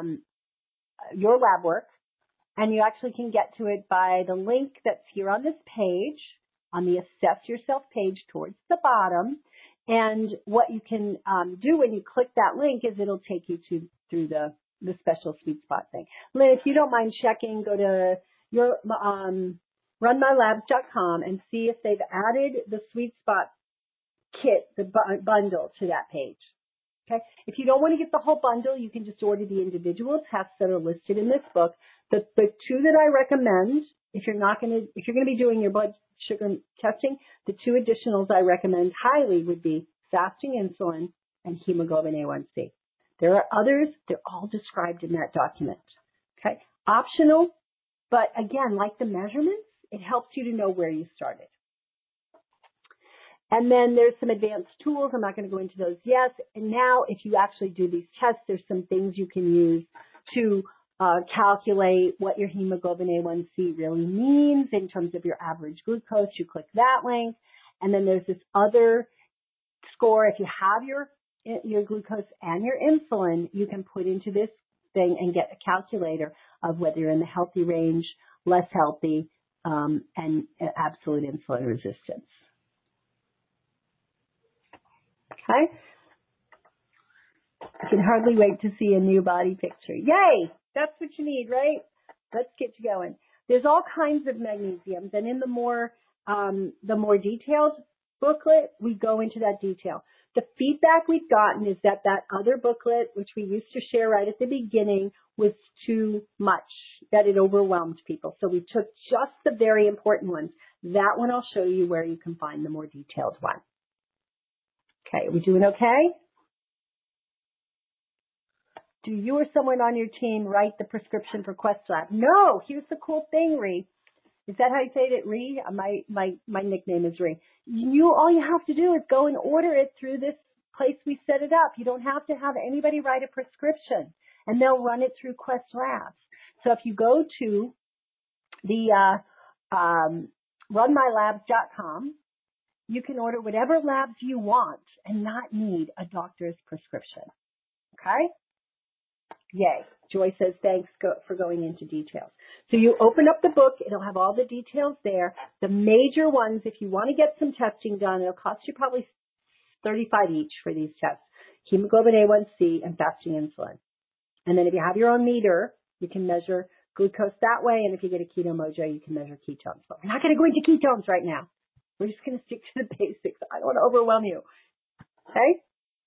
Speaker 1: Your Lab Work, and you actually can get to it by the link that's here on this page, on the Assess Yourself page towards the bottom. And what you can do when you click that link is it'll take you through the special Sweet Spot thing. Lynn, if you don't mind checking, go to your runmylabs.com and see if they've added the Sweet Spot kit, the bundle, to that page. Okay. If you don't want to get the whole bundle, you can just order the individual tests that are listed in this book. The 2 that I recommend, if you're going to be doing your blood sugar testing, the 2 additionals I recommend highly would be fasting insulin and hemoglobin A1C. There are others. They're all described in that document. Okay. Optional, but again, like the measurements, it helps you to know where you started. And then there's some advanced tools. I'm not going to go into those yet. And now if you actually do these tests, there's some things you can use to calculate what your hemoglobin A1C really means in terms of your average glucose. You click that link. And then there's this other score. If you have your glucose and your insulin, you can put into this thing and get a calculator of whether you're in the healthy range, less healthy, and absolute insulin resistance. Okay? I can hardly wait to see a new body picture. Yay! That's what you need, right? Let's get you going. There's all kinds of magnesiums, and in the more detailed booklet, we go into that detail. The feedback we've gotten is that other booklet, which we used to share right at the beginning, was too much, that it overwhelmed people. So we took just the very important ones. That one I'll show you where you can find the more detailed one. Okay, are we doing okay? Do you or someone on your team write the prescription for QuestLab? No, here's the cool thing, Ree. Is that how you say it, Ree? My nickname is Ree. All you have to do is go and order it through this place we set it up. You don't have to have anybody write a prescription, and they'll run it through Quest Labs. So if you go to the runmylabs.com, you can order whatever labs you want and not need a doctor's prescription. Okay? Yay. Joy says thanks for going into details. So you open up the book. It'll have all the details there. The major ones, if you want to get some testing done, it'll cost you probably $35 each for these tests. Hemoglobin A1C and fasting insulin. And then if you have your own meter, you can measure glucose that way. And if you get a Keto Mojo, you can measure ketones. But we're not going to go into ketones right now. We're just going to stick to the basics. I don't want to overwhelm you. Okay?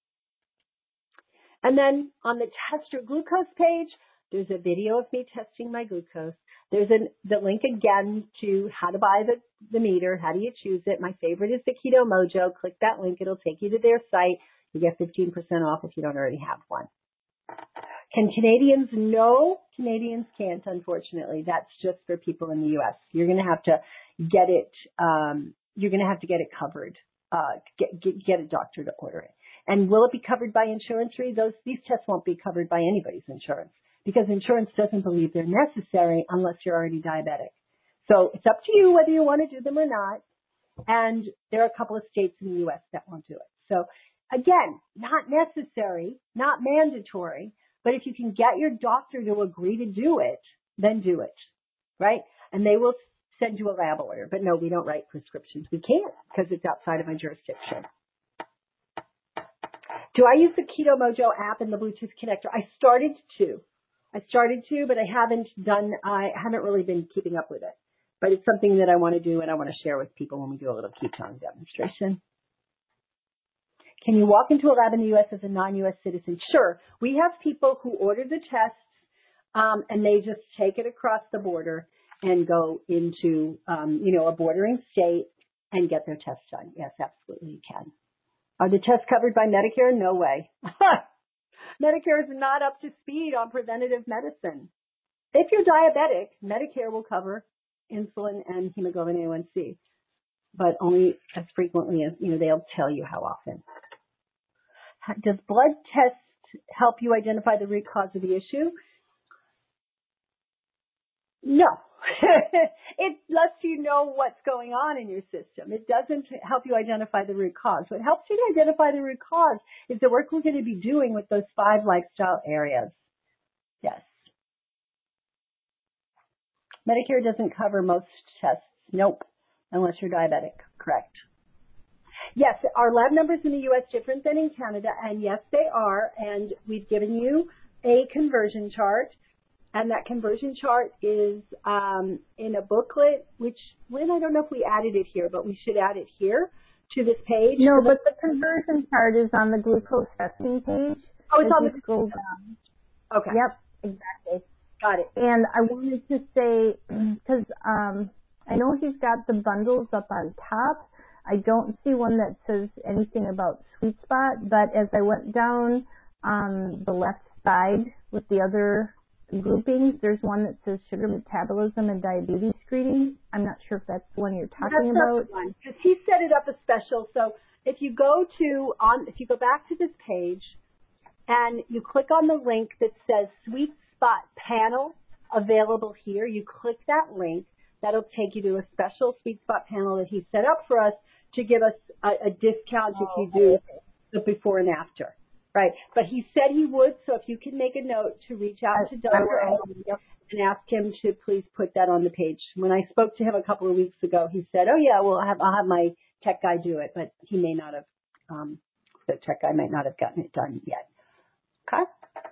Speaker 1: And then on the test your glucose page, there's a video of me testing my glucose. There's the link again to how to buy the meter. How do you choose it? My favorite is the Keto Mojo. Click that link. It'll take you to their site. You get 15% off if you don't already have one. Can Canadians? No, Canadians can't, unfortunately. That's just for people in the U.S. You're going to have to get it. You're going to have to get it covered. Get a doctor to order it. And will it be covered by insurance? These tests won't be covered by anybody's insurance because insurance doesn't believe they're necessary unless you're already diabetic. So it's up to you whether you want to do them or not. And there are a couple of states in the U.S. that won't do it. So again, not necessary, not mandatory, but if you can get your doctor to agree to do it, then do it, right? And they will send you a lab order. But no, we don't write prescriptions. We can't because it's outside of my jurisdiction. Do I use the Keto Mojo app and the Bluetooth connector? I started to, but I haven't really been keeping up with it. But it's something that I want to do and I want to share with people when we do a little ketone demonstration. Can you walk into a lab in the U.S. as a non-U.S. citizen? Sure. We have people who order the tests and they just take it across the border and go into, a bordering state and get their tests done. Yes, absolutely you can. Are the tests covered by Medicare? No way. Medicare is not up to speed on preventative medicine. If you're diabetic, Medicare will cover insulin and hemoglobin A1C, but only as frequently as, they'll tell you how often. Does blood test help you identify the root cause of the issue? No. It lets you know what's going on in your system. It doesn't help you identify the root cause. What helps you to identify the root cause is the work we're going to be doing with those 5 lifestyle areas. Yes. Medicare doesn't cover most tests. Nope. Unless you're diabetic. Correct. Yes, are lab numbers in the U.S. different than in Canada? And yes, they are. And we've given you a conversion chart. And that conversion chart is in a booklet, which, Lynn, I don't know if we added it here, but we should add it here to this page.
Speaker 2: No, but the conversion chart is on the glucose testing page.
Speaker 1: Oh, it's on the
Speaker 2: scroll down.
Speaker 1: Okay.
Speaker 2: Yep, exactly.
Speaker 1: Got it.
Speaker 2: And I wanted to say, because I know he's got the bundles up on top. I don't see one that says anything about Sweet Spot, but as I went down on the left side with the other groupings, there's one that says sugar metabolism and diabetes screening. I'm not sure if that's the one you're talking about.
Speaker 1: That's one, because he set it up a special. So if you go back to this page and you click on the link that says Sweet Spot panel available here. You click that link. That'll take you to a special Sweet Spot panel that he set up for us to give us a discount if you do the before and after. Right. But he said he would, so if you can make a note to reach out to Dr. Ellen and ask him to please put that on the page. When I spoke to him a couple of weeks ago, he said, oh yeah, well, I'll have my tech guy do it, but he may not have, the tech guy might not have gotten it done yet. Okay.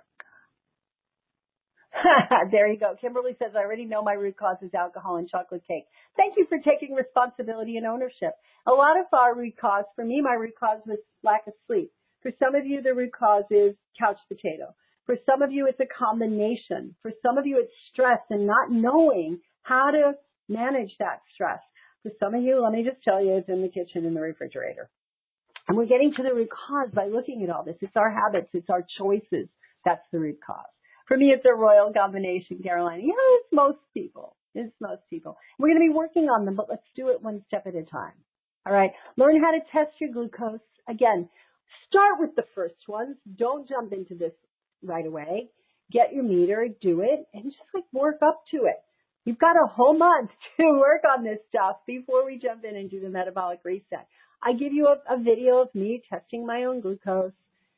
Speaker 1: There you go. Kimberly says, I already know my root cause is alcohol and chocolate cake. Thank you for taking responsibility and ownership. A lot of our root cause, for me, my root cause was lack of sleep. For some of you, the root cause is couch potato. For some of you, it's a combination. For some of you, it's stress and not knowing how to manage that stress. For some of you, let me just tell you, it's in the kitchen, in the refrigerator. And we're getting to the root cause by looking at all this. It's our habits. It's our choices. That's the root cause. For me, it's a royal combination, Carolina. Yeah, it's most people. It's most people. We're going to be working on them, but let's do it one step at a time. All right. Learn how to test your glucose. Again, start with the first ones. Don't jump into this right away. Get your meter, do it, and just work up to it. You've got a whole month to work on this stuff before we jump in and do the metabolic reset. I give you a video of me testing my own glucose.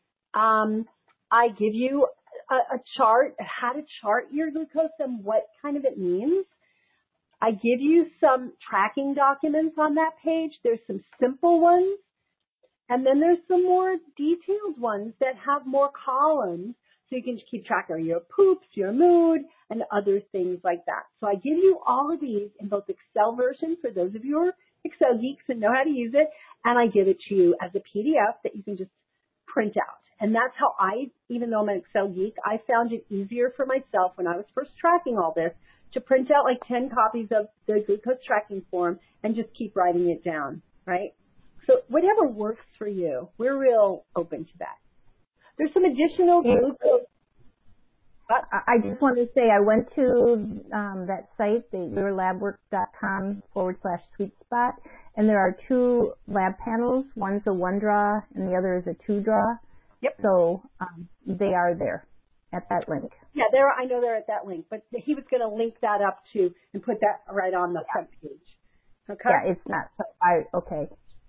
Speaker 1: I give you a chart, how to chart your glucose and what kind of it means. I give you some tracking documents on that page. There's some simple ones, and then there's some more detailed ones that have more columns, so you can keep track of your poops, your mood, and other things like that. So I give you all of these in both Excel version for those of you who are Excel geeks and know how to use it, and I give it to you as a PDF that you can just print out. And that's how even though I'm an Excel geek, I found it easier for myself when I was first tracking all this to print out 10 copies of the glucose tracking form and just keep writing it down, right? So whatever works for you, we're real open to that. There's some additional glucose.
Speaker 2: I just want to say I went to that site, yourlabwork.com/sweet spot, and there are 2 lab panels. One's a 1 draw and the other is a 2 draw.
Speaker 1: Yep.
Speaker 2: So they are there at that link.
Speaker 1: Yeah, I know they're at that link, but he was going to link that up too and put that right on the front page. Okay.
Speaker 2: Yeah, it's not. So okay.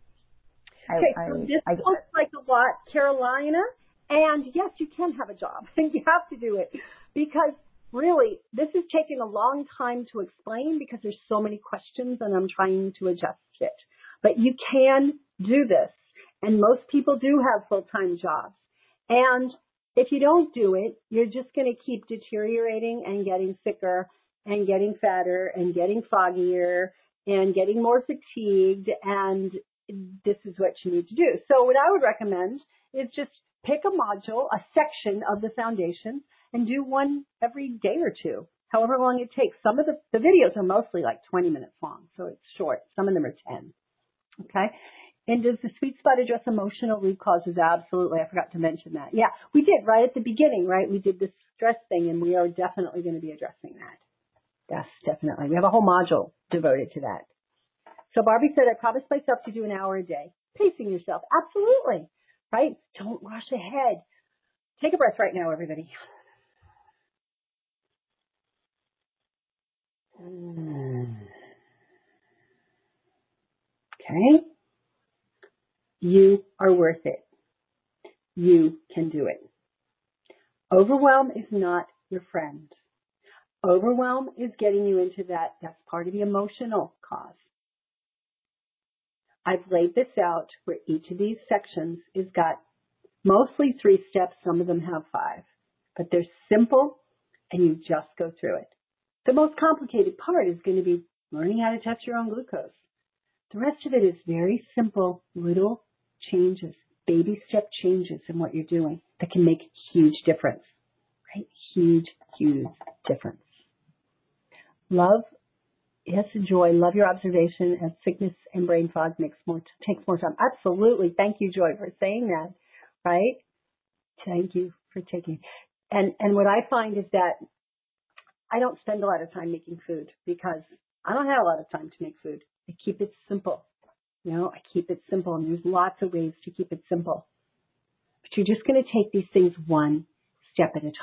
Speaker 1: So this looks like a lot, Carolina. And yes, you can have a job. You have to do it because really this is taking a long time to explain because there's so many questions and I'm trying to adjust it. But you can do this. And most people do have full-time jobs. And if you don't do it, you're just going to keep deteriorating and getting sicker and getting fatter and getting foggier and getting more fatigued. And this is what you need to do. So what I would recommend is just pick a module, a section of the foundation, and do one every day or two, however long it takes. Some of the videos are mostly 20 minutes long, so it's short. Some of them are 10. Okay? And does the Sweet Spot address emotional root causes? Absolutely. I forgot to mention that. Yeah, we did right at the beginning, right? We did this stress thing, and we are definitely going to be addressing that. Yes, definitely. We have a whole module devoted to that. So Barbie said, I promised myself to do an hour a day. Pacing yourself. Absolutely. Right? Don't rush ahead. Take a breath right now, everybody. Okay? You are worth it. You can do it. Overwhelm is not your friend. Overwhelm is getting you into that's part of the emotional cause. I've laid this out where each of these sections has got mostly 3 steps. Some of them have 5, but they're simple and you just go through it. The most complicated part is going to be learning how to test your own glucose. The rest of it is very simple, little changes, baby step changes in what you're doing that can make a huge difference, right? Huge, huge difference. Love, yes, Joy, love your observation as sickness and brain fog takes more time. Absolutely. Thank you, Joy, for saying that, right? Thank you for taking. And what I find is that I don't spend a lot of time making food because I don't have a lot of time to make food. I keep it simple. I keep it simple, and there's lots of ways to keep it simple. But you're just going to take these things one step at a time.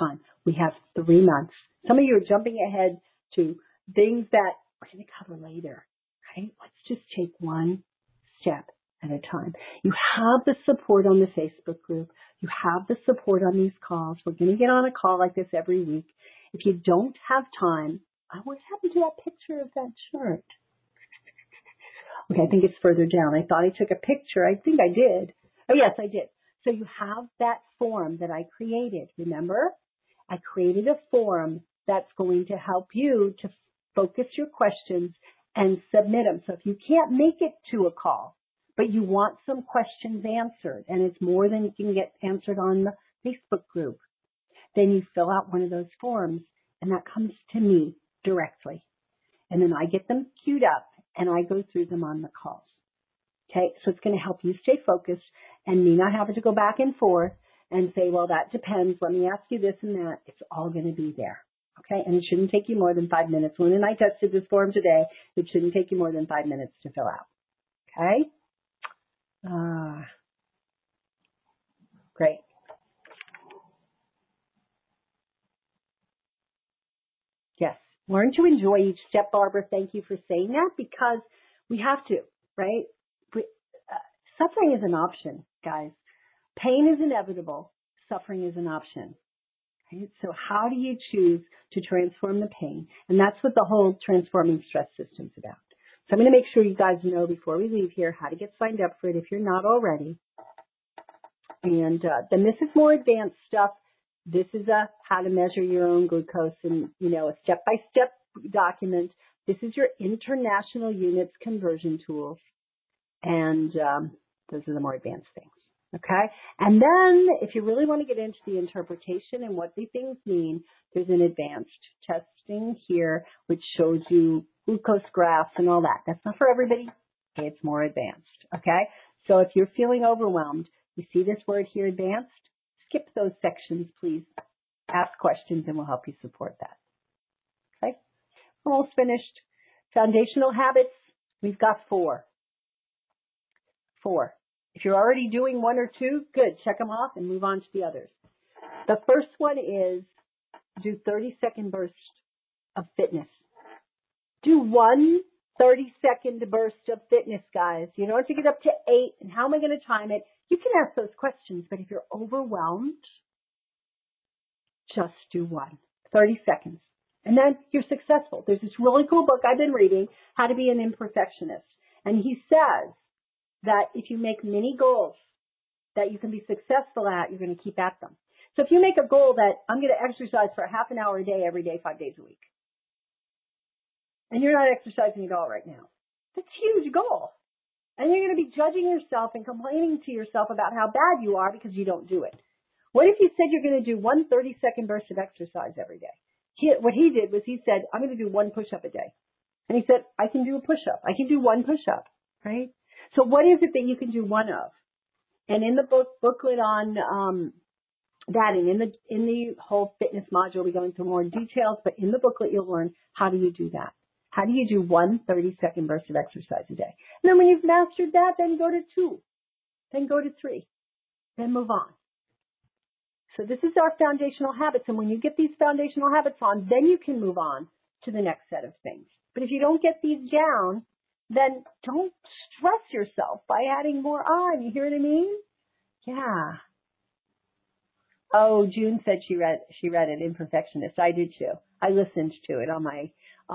Speaker 1: We have 3 months. Some of you are jumping ahead to things that we're going to cover later, right? Let's just take one step at a time. You have the support on the Facebook group. You have the support on these calls. We're going to get on a call like this every week. If you don't have time, what happened to that picture of that chart? Okay, I think it's further down. I thought I took a picture. I think I did. Oh, yes, I did. So you have that form that I created. Remember? I created a form that's going to help you to focus your questions and submit them. So if you can't make it to a call, but you want some questions answered, and it's more than you can get answered on the Facebook group, then you fill out one of those forms, and that comes to me directly. And then I get them queued up, and I go through them on the calls. Okay, so it's going to help you stay focused and me not having to go back and forth and say, well, that depends. Let me ask you this and that. It's all going to be there. Okay, and it shouldn't take you more than 5 minutes. When I tested this form today, it shouldn't take you more than 5 minutes to fill out. Okay? Great. Yes. Learn to enjoy each step, Barbara. Thank you for saying that, because we have to, right? Suffering is an option, guys. Pain is inevitable. Suffering is an option. Right? So how do you choose to transform the pain? And that's what the whole transforming stress system is about. So I'm going to make sure you guys know before we leave here how to get signed up for it if you're not already. And then this is more advanced stuff. This is how to measure your own glucose and, a step-by-step document. This is your international units conversion tools. And those are the more advanced things. Okay? And then if you really want to get into the interpretation and what these things mean, there's an advanced testing here which shows you glucose graphs and all that. That's not for everybody. It's more advanced. Okay? So if you're feeling overwhelmed, you see this word here, advanced, skip those sections, please. Ask questions and we'll help you support that. Okay? Almost finished. Foundational habits, we've got 4. 4. If you're already doing 1 or 2, good. Check them off and move on to the others. The first one is do 30-second bursts of fitness. Do 1 30-second burst of fitness, guys. You don't have to get up to 8. And how am I going to time it? You can ask those questions, but if you're overwhelmed, just do 1. 30 seconds. And then you're successful. There's this really cool book I've been reading, How to Be an Imperfectionist. And he says that if you make mini goals that you can be successful at, you're going to keep at them. So if you make a goal that I'm going to exercise for a half an hour a day, every day, 5 days a week, and you're not exercising at all right now, that's a huge goal. And you're going to be judging yourself and complaining to yourself about how bad you are because you don't do it. What if you said you're going to do 1 30-second burst of exercise every day? What he did was he said, I'm going to do 1 push-up a day. And he said, I can do a push-up. I can do 1 push-up, right? So what is it that you can do 1 of? And in the booklet on that, and in the whole fitness module, we go into more details, but in the booklet you'll learn how do you do that. How do you do 1 30-second burst of exercise a day? And then when you've mastered that, then go to 2. Then go to 3. Then move on. So this is our foundational habits. And when you get these foundational habits on, then you can move on to the next set of things. But if you don't get these down, then don't stress yourself by adding more on. You hear what I mean? Yeah. Oh, June said she read it, Imperfectionist. I did too. I listened to it on my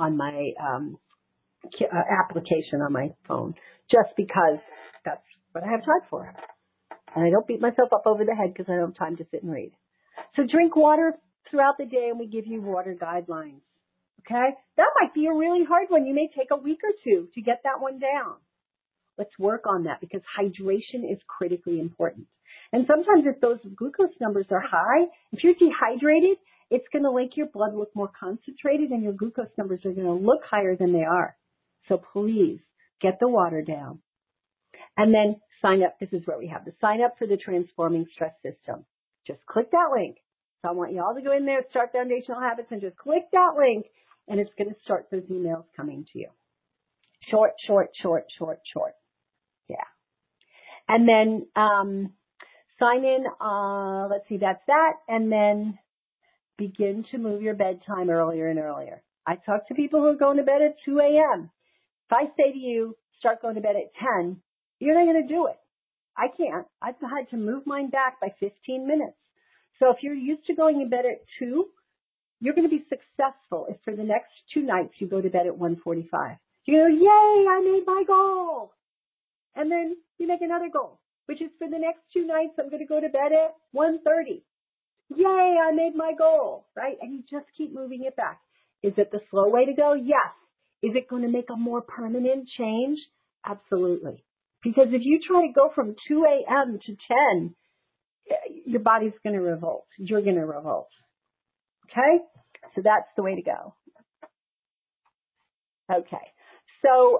Speaker 1: application on my phone, just because that's what I have time for. And I don't beat myself up over the head because I don't have time to sit and read. So drink water throughout the day, and we give you water guidelines. Okay? That might be a really hard one. You may take a week or 2 to get that one down. Let's work on that because hydration is critically important. And sometimes if those glucose numbers are high, if you're dehydrated, it's going to make your blood look more concentrated and your glucose numbers are going to look higher than they are. So please get the water down. And then sign up. This is where we have the sign up for the Transforming Stress System. Just click that link. So I want you all to go in there, start Foundational Habits, and just click that link, and it's going to start those emails coming to you. Short. Yeah. And then sign in. Let's see, that's that. And then begin to move your bedtime earlier and earlier. I talk to people who are going to bed at 2 a.m. If I say to you, start going to bed at 10, you're not going to do it. I can't. I've had to move mine back by 15 minutes. So if you're used to going to bed at 2, you're going to be successful if for the next 2 nights you go to bed at 1:45. You go, yay, I made my goal. And then you make another goal, which is for the next 2 nights, I'm going to go to bed at 1:30. Yay, I made my goal, right? And you just keep moving it back. Is it the slow way to go? Yes. Is it going to make a more permanent change? Absolutely. Because if you try to go from 2 a.m. to 10, your body's going to revolt. You're going to revolt. Okay? So that's the way to go. Okay. So,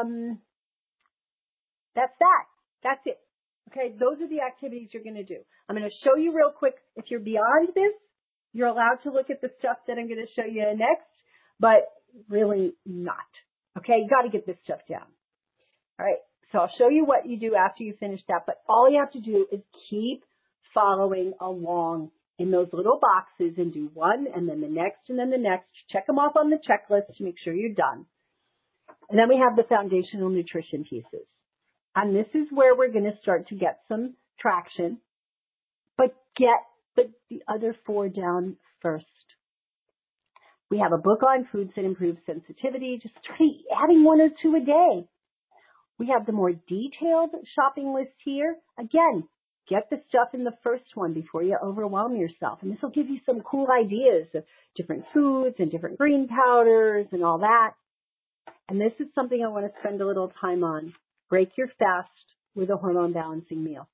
Speaker 1: that's that. That's it. Okay? Those are the activities you're going to do. I'm going to show you real quick. If you're beyond this, you're allowed to look at the stuff that I'm going to show you next, but really not. Okay? You got to get this stuff down. All right. So I'll show you what you do after you finish that, but all you have to do is keep following along in those little boxes and do one and then the next and then the next. Check them off on the checklist to make sure you're done. And then we have the foundational nutrition pieces. And this is where we're going to start to get some traction, but get the other 4 down first. We have a book on foods that improve sensitivity. Just try adding 1 or 2 a day. We have the more detailed shopping list here. Again, get the stuff in the first one before you overwhelm yourself. And this will give you some cool ideas of different foods and different green powders and all that. And this is something I want to spend a little time on. Break your fast with a hormone balancing meal.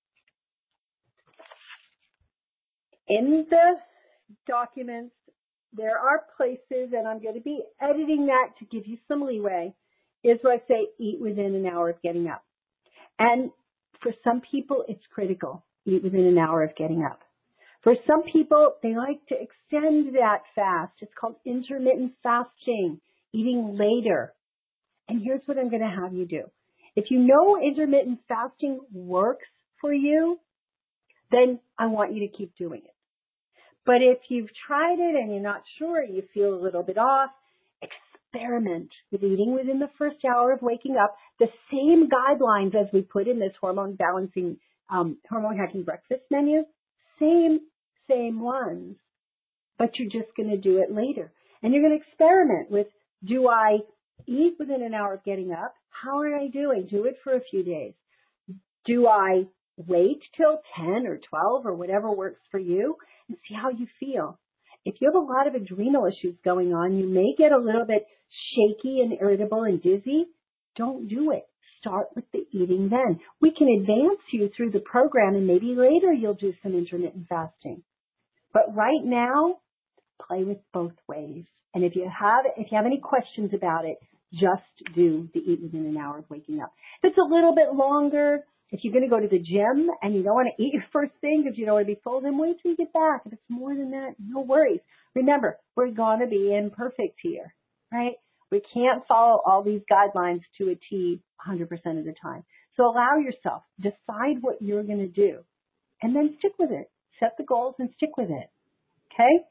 Speaker 1: In the documents, there are places, and I'm going to be editing that to give you some leeway, is where I say eat within an hour of getting up. And for some people, it's critical, eat within an hour of getting up. For some people, they like to extend that fast. It's called intermittent fasting, eating later. And here's what I'm going to have you do. If you know intermittent fasting works for you, then I want you to keep doing it. But if you've tried it and you're not sure, you feel a little bit off, experiment with eating within the first hour of waking up. The same guidelines as we put in this hormone balancing, hormone hacking breakfast menu, same ones, but you're just going to do it later. And you're going to experiment with, do I eat within an hour of getting up? How are I doing? Do it for a few days. Do I wait till 10 or 12 or whatever works for you and see how you feel? If you have a lot of adrenal issues going on, you may get a little bit shaky and irritable and dizzy. Don't do it. Start with the eating then. We can advance you through the program and maybe later you'll do some intermittent fasting. But right now, play with both ways. And if you have any questions about it, just do the eat within an hour of waking up. If it's a little bit longer, if you're going to go to the gym and you don't want to eat your first thing because you don't want to be full, then wait till you get back. If it's more than that, no worries. Remember, we're going to be imperfect here, right? We can't follow all these guidelines to a T 100% of the time. So allow yourself, decide what you're going to do, and then stick with it. Set the goals and stick with it, okay?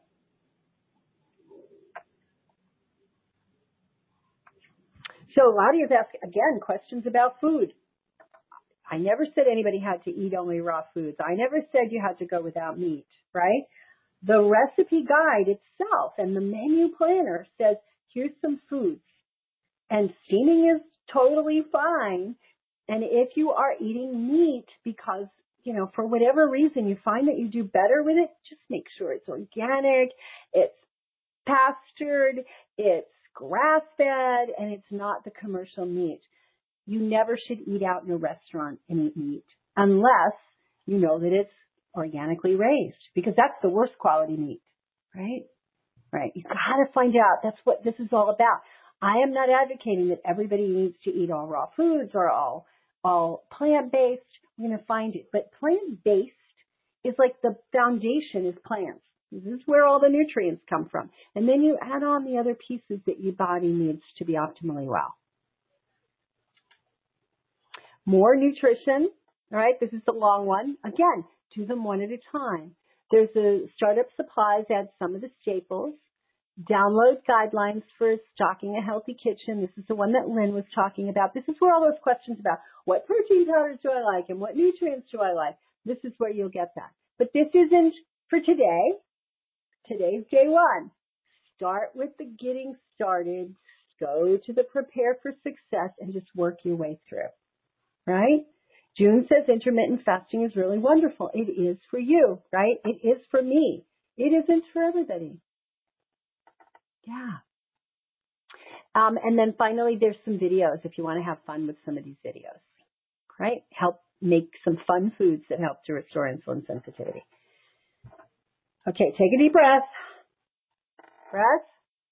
Speaker 1: So a lot of you have asked, again, questions about food. I never said anybody had to eat only raw foods. I never said you had to go without meat, right? The recipe guide itself and the menu planner says, here's some foods. And steaming is totally fine. And if you are eating meat because, for whatever reason you find that you do better with it, just make sure it's organic, it's pastured, it's grass-fed, and it's not the commercial meat. You never should eat out in a restaurant and eat meat unless you know that it's organically raised, because that's the worst quality meat, right? Right. You got to find out. That's what this is all about. I am not advocating that everybody needs to eat all raw foods or all plant-based. We're going to find it. But plant-based is like the foundation is plants. This is where all the nutrients come from. And then you add on the other pieces that your body needs to be optimally well. More nutrition. All right. This is the long one. Again, do them one at a time. There's a startup supplies, add some of the staples. Download guidelines for stocking a healthy kitchen. This is the one that Lynn was talking about. This is where all those questions about what protein powders do I like and what nutrients do I like. This is where you'll get that. But this isn't for today. Today's day one. Start with the getting started. Go to the prepare for success and just work your way through. Right? June says intermittent fasting is really wonderful. It is for you, right? It is for me. It isn't for everybody. Yeah. And then finally, there's some videos if you want to have fun with some of these videos, right? Help make some fun foods that help to restore insulin sensitivity. Okay, take a deep breath. Breath.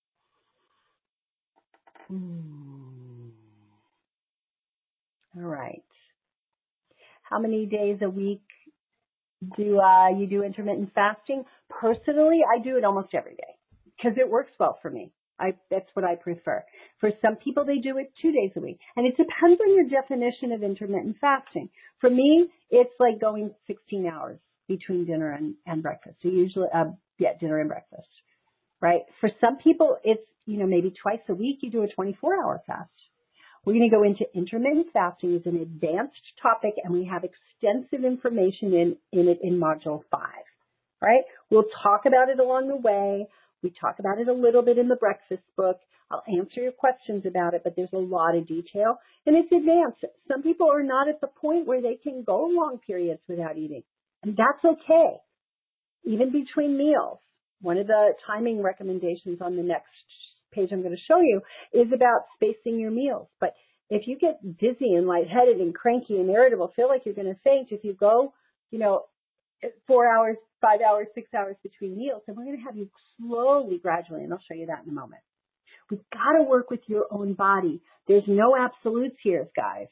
Speaker 1: All right. How many days a week do you do intermittent fasting? Personally, I do it almost every day because it works well for me. That's what I prefer. For some people, they do it 2 days a week. And it depends on your definition of intermittent fasting. For me, it's like going 16 hours between dinner and breakfast. So usually, dinner and breakfast, right? For some people, it's, maybe twice a week you do a 24-hour fast. We're going to go into intermittent fasting as an advanced topic, and we have extensive information in it in Module 5, right? We'll talk about it along the way. We talk about it a little bit in the breakfast book. I'll answer your questions about it, but there's a lot of detail, and it's advanced. Some people are not at the point where they can go long periods without eating, and that's okay, even between meals. One of the timing recommendations on the next page I'm going to show you is about spacing your meals. But if you get dizzy and lightheaded and cranky and irritable, feel like you're going to faint if you go, 4 hours, 5 hours, 6 hours between meals, then we're going to have you slowly, gradually, and I'll show you that in a moment. We've got to work with your own body. There's no absolutes here, guys.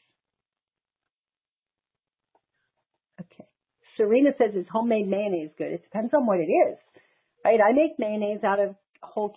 Speaker 1: Okay. Serena says, is homemade mayonnaise good? It depends on what it is, right? I make mayonnaise out of whole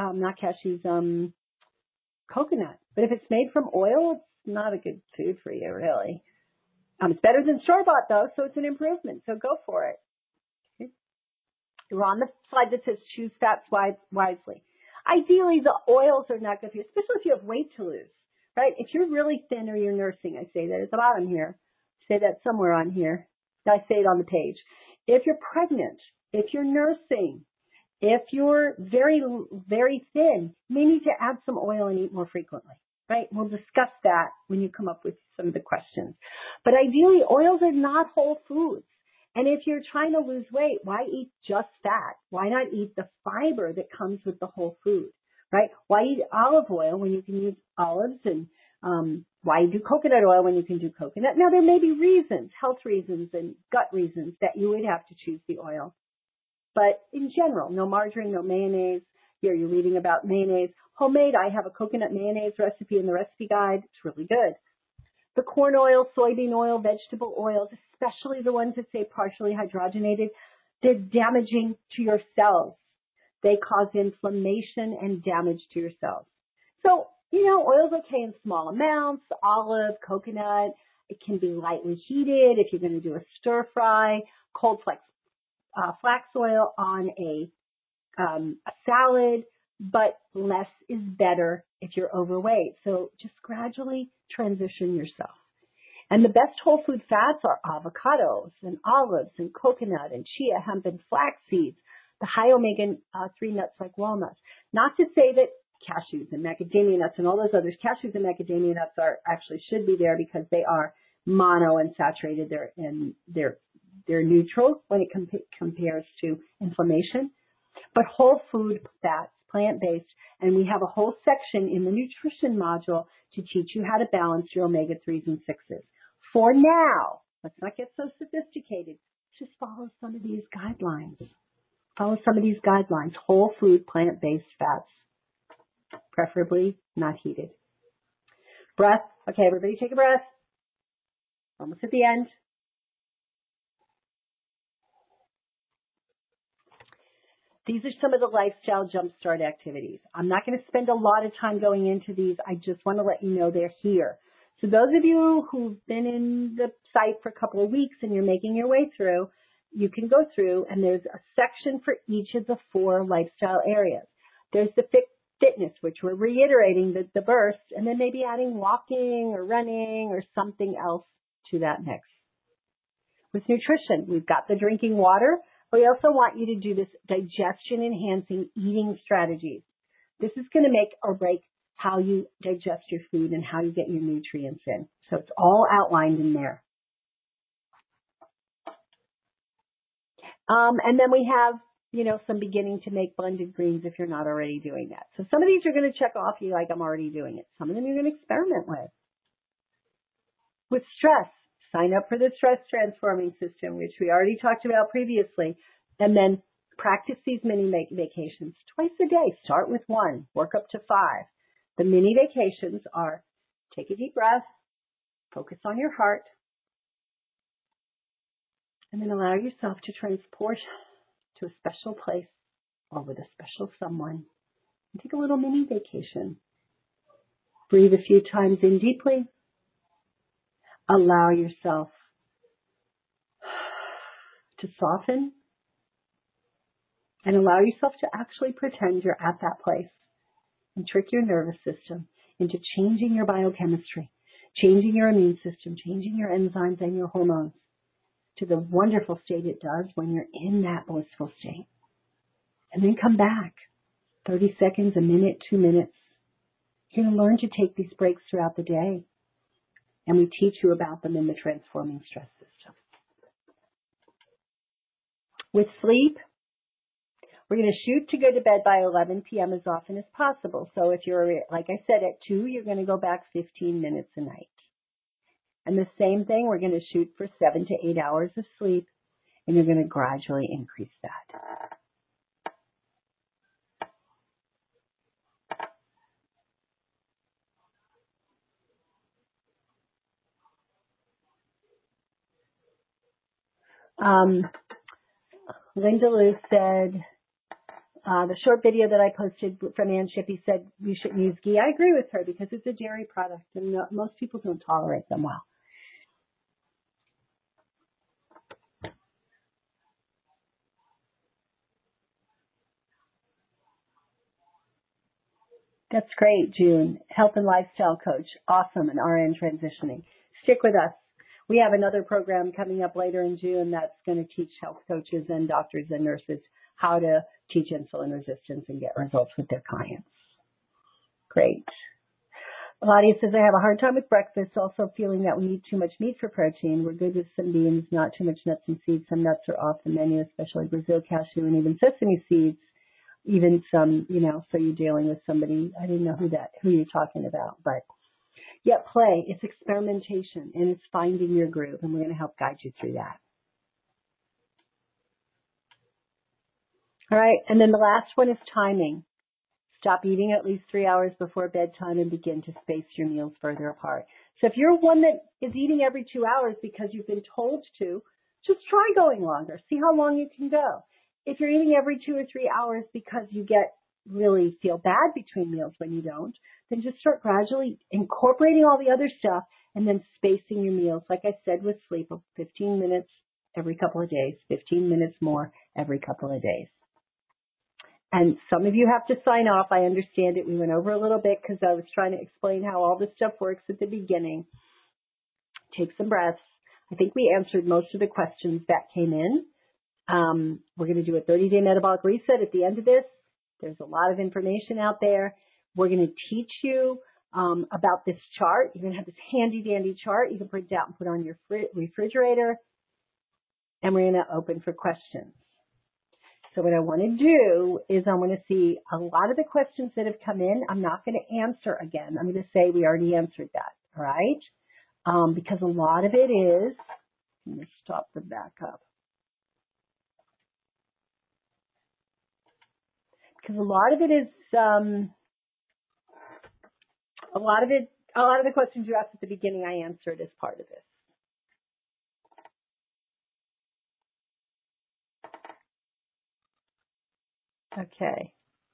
Speaker 1: coconut. But if it's made from oil, it's not a good food for you, really. It's better than store-bought, though, so it's an improvement. So go for it. Okay. We're on the slide that says choose fats wisely. Ideally, the oils are not good for you, especially if you have weight to lose, right? If you're really thin or you're nursing, I say that at the bottom here. I say that somewhere on here. I say it on the page. If you're pregnant, if you're nursing, if you're very, very thin, you may need to add some oil and eat more frequently, right? We'll discuss that when you come up with some of the questions. But ideally, oils are not whole foods. And if you're trying to lose weight, why eat just fat? Why not eat the fiber that comes with the whole food, right? Why eat olive oil when you can use olives? And why do coconut oil when you can do coconut? Now, there may be reasons, health reasons and gut reasons that you would have to choose the oil. But in general, no margarine, no mayonnaise. Here you're reading about mayonnaise. Homemade, I have a coconut mayonnaise recipe in the recipe guide. It's really good. The corn oil, soybean oil, vegetable oils, especially the ones that say partially hydrogenated, they're damaging to your cells. They cause inflammation and damage to your cells. So, oil's okay in small amounts, olive, coconut. It can be lightly heated if you're going to do a stir fry, cold flax oil on a salad, but less is better if you're overweight. So just gradually transition yourself. And the best whole food fats are avocados and olives and coconut and chia, hemp, and flax seeds, the high omega-3 nuts like walnuts. Not to say that cashews and macadamia nuts and all those others, cashews and macadamia nuts should be there because they are monounsaturated. They're neutral when it compares to inflammation. But whole food fats, plant-based, and we have a whole section in the nutrition module to teach you how to balance your omega-3s and 6s. For now, let's not get so sophisticated. Just follow some of these guidelines. Whole food, plant-based fats, preferably not heated. Breath. Okay, everybody take a breath. Almost at the end. These are some of the lifestyle jumpstart activities. I'm not going to spend a lot of time going into these. I just want to let you know they're here. So those of you who've been in the site for a couple of weeks and you're making your way through, you can go through and there's a section for each of the 4 lifestyle areas. There's the fitness, which we're reiterating the burst, and then maybe adding walking or running or something else to that mix. With nutrition, we've got the drinking water, but we also want you to do this digestion enhancing eating strategies. This is going to make or break how you digest your food and how you get your nutrients in. So it's all outlined in there. And then we have, some beginning to make blended greens if you're not already doing that. So some of these you're going to check off you like I'm already doing it. Some of them you're going to experiment with. With stress, sign up for the stress transforming system, which we already talked about previously. And then practice these mini vacations twice a day. Start with 1, work up to 5. The mini vacations are take a deep breath, focus on your heart, and then allow yourself to transport to a special place or with a special someone. And take a little mini vacation. Breathe a few times in deeply. Allow yourself to soften and allow yourself to actually pretend you're at that place and trick your nervous system into changing your biochemistry, changing your immune system, changing your enzymes and your hormones to the wonderful state it does when you're in that blissful state. And then come back, 30 seconds, a minute, 2 minutes. You're going to learn to take these breaks throughout the day. And we teach you about them in the Transforming Stress System. With sleep, we're going to shoot to go to bed by 11 p.m. as often as possible. So if you're, like I said, at 2, you're going to go back 15 minutes a night. And the same thing, we're going to shoot for 7 to 8 hours of sleep, and you're going to gradually increase that. Linda Lou said, the short video that I posted from Ann Shippey said you shouldn't use ghee. I agree with her because it's a dairy product and most people don't tolerate them well. That's great, June. Health and lifestyle coach. Awesome. And RN transitioning. Stick with us. We have another program coming up later in June that's going to teach health coaches and doctors and nurses how to teach insulin resistance and get results with their clients. Great. Claudia says, I have a hard time with breakfast, also feeling that we eat too much meat for protein. We're good with some beans, not too much nuts and seeds. Some nuts are off the menu, especially Brazil cashew and even sesame seeds. Even some, so you're dealing with somebody, I didn't know who you're talking about, but yet play, it's experimentation and it's finding your groove, and we're going to help guide you through that. All right. And then the last one is timing. Stop eating at least 3 hours before bedtime and begin to space your meals further apart. So if you're one that is eating every 2 hours because you've been told to, just try going longer. See how long you can go. If you're eating every 2 or 3 hours because you really feel bad between meals when you don't, then just start gradually incorporating all the other stuff and then spacing your meals. Like I said with sleep, 15 minutes every couple of days, 15 minutes more every couple of days. And some of you have to sign off. I understand it. We went over a little bit because I was trying to explain how all this stuff works at the beginning. Take some breaths. I think we answered most of the questions that came in. We're going to do a 30-day metabolic reset at the end of this. There's a lot of information out there. We're going to teach you about this chart. You're going to have this handy-dandy chart. You can print out and put on your refrigerator. And we're going to open for questions. So what I want to do is I want to see a lot of the questions that have come in. I'm not going to answer again. I'm going to say we already answered that, all right? Because a lot of it is, let me stop the backup. Because a lot of it is, a lot of the questions you asked at the beginning, I answered as part of this. Okay.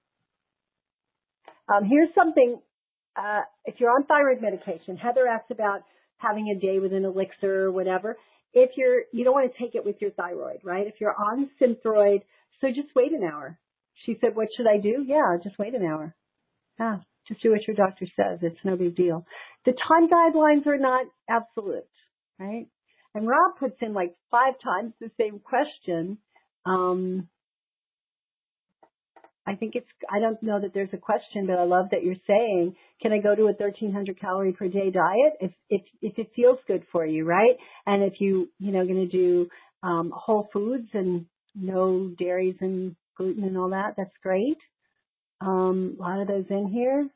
Speaker 1: Here's something, if you're on thyroid medication, Heather asked about having a day with an elixir or whatever. if you don't want to take it with your thyroid, right? If you're on Synthroid, so just wait an hour. She said, what should I do? Yeah, just wait an hour. Yeah, just do what your doctor says. It's no big deal. The time guidelines are not absolute, right? And Rob puts in like 5 times the same question. I don't know that there's a question, but I love that you're saying, can I go to a 1,300 calorie per day diet if it feels good for you, right? And if going to do whole foods and no dairies and gluten and all that, that's great. A lot of those in here.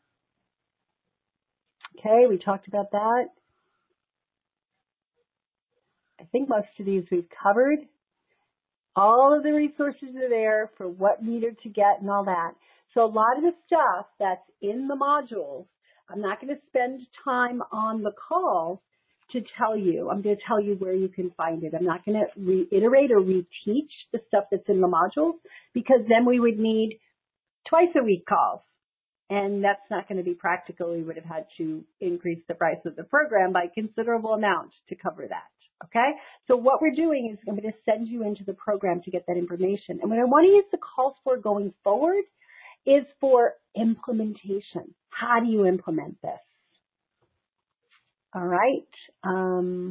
Speaker 1: Okay, we talked about that. I think most of these we've covered. All of the resources are there for what meter to get and all that. So a lot of the stuff that's in the modules, I'm not going to spend time on the call to tell you. I'm going to tell you where you can find it. I'm not going to reiterate or reteach the stuff that's in the modules, because then we would need twice a week calls. And that's not going to be practical. We would have had to increase the price of the program by a considerable amount to cover that. Okay? So what we're doing is I'm going to send you into the program to get that information. And what I want to use the calls for going forward is for implementation. How do you implement this? All right.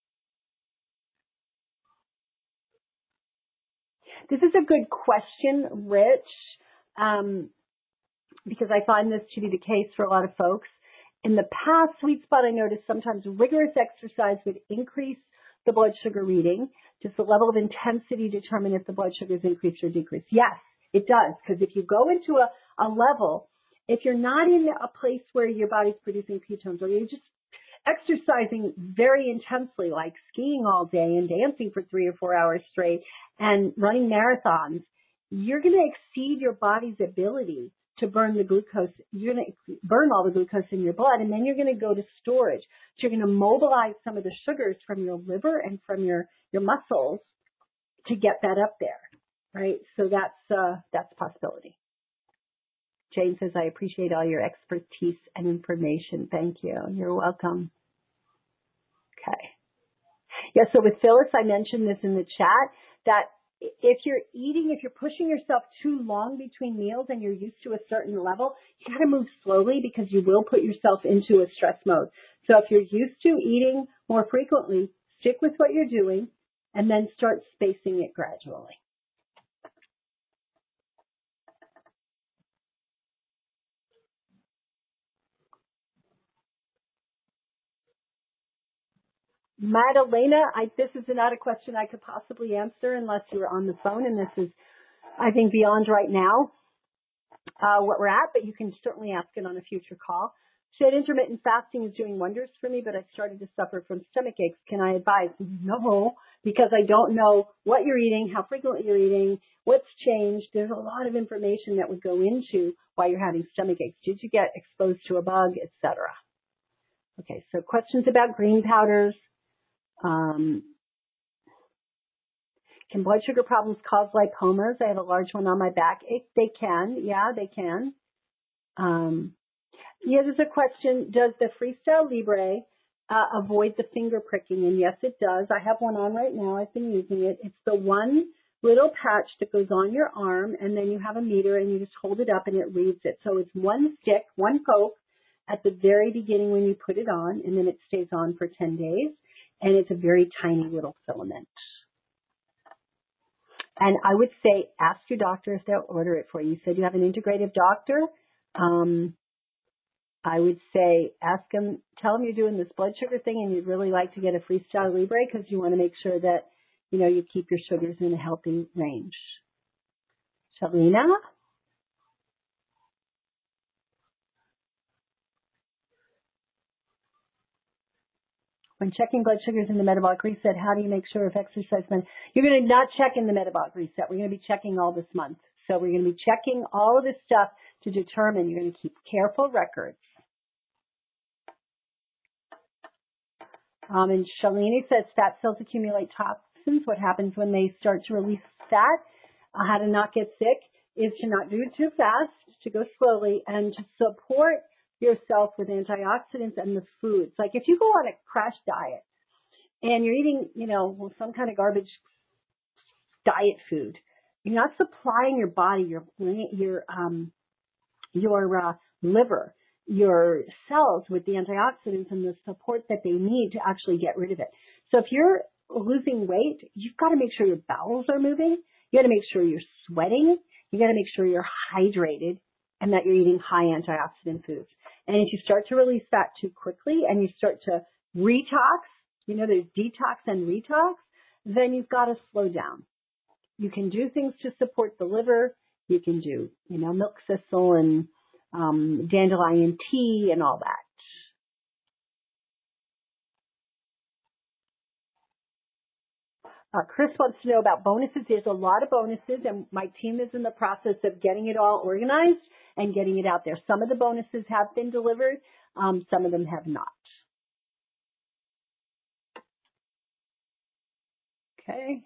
Speaker 1: This is a good question, Rich, because I find this to be the case for a lot of folks. In the past, sweet spot, I noticed sometimes rigorous exercise would increase the blood sugar reading. Does the level of intensity determine if the blood sugar is increased or decreased? Yes, it does. Because if you go into a level, if you're not in a place where your body's producing ketones, or you're just exercising very intensely, like skiing all day and dancing for 3 or 4 hours straight and running marathons, you're going to exceed your body's ability to burn the glucose. You're going to burn all the glucose in your blood, and then you're going to go to storage. So you're going to mobilize some of the sugars from your liver and from your muscles to get that up there, right? So that's a possibility. Jane says, I appreciate all your expertise and information. Thank you. You're welcome. Okay. Yeah, so with Phyllis, I mentioned this in the chat, that if you're pushing yourself too long between meals and you're used to a certain level, you got to move slowly, because you will put yourself into a stress mode. So if you're used to eating more frequently, stick with what you're doing and then start spacing it gradually. Madalena, this is not a question I could possibly answer unless you were on the phone, and this is, I think, beyond right now what we're at, but you can certainly ask it on a future call. She said, intermittent fasting is doing wonders for me, but I started to suffer from stomach aches. Can I advise? No, because I don't know what you're eating, how frequently you're eating, what's changed. There's a lot of information that would go into why you're having stomach aches. Did you get exposed to a bug, etc.? Okay, so questions about green powders. Can blood sugar problems cause lipomas? I have a large one on my back. They can. Yeah, they can. Yeah, there's a question. Does the Freestyle Libre avoid the finger pricking? And yes, it does. I have one on right now. I've been using it. It's the one little patch that goes on your arm, and then you have a meter, and you just hold it up, and it reads it. So it's one stick, one poke at the very beginning when you put it on, and then it stays on for 10 days. And it's a very tiny little filament. And I would say, ask your doctor if they'll order it for you. You said you have an integrative doctor. I would say, ask them, tell them you're doing this blood sugar thing and you'd really like to get a Freestyle Libre, because you want to make sure that, you keep your sugars in a healthy range. Shalina? When checking blood sugars in the metabolic reset, how do you make sure if exercise, you're going to not check in the metabolic reset. We're going to be checking all this month. So we're going to be checking all of this stuff to determine. You're going to keep careful records. And Shalini says fat cells accumulate toxins. What happens when they start to release fat? How to not get sick is to not do it too fast, to go slowly, and to support yourself with antioxidants and the foods. Like if you go on a crash diet and you're eating, some kind of garbage diet food, you're not supplying your body, your liver, your cells with the antioxidants and the support that they need to actually get rid of it. So if you're losing weight, you've got to make sure your bowels are moving. You got to make sure you're sweating. You got to make sure you're hydrated and that you're eating high antioxidant foods. And if you start to release fat too quickly and you start to retox, there's detox and retox, then you've got to slow down. You can do things to support the liver. You can do, milk thistle and dandelion tea and all that. Chris wants to know about bonuses. There's a lot of bonuses, and my team is in the process of getting it all organized and getting it out there. Some of the bonuses have been delivered. Some of them have not. Okay.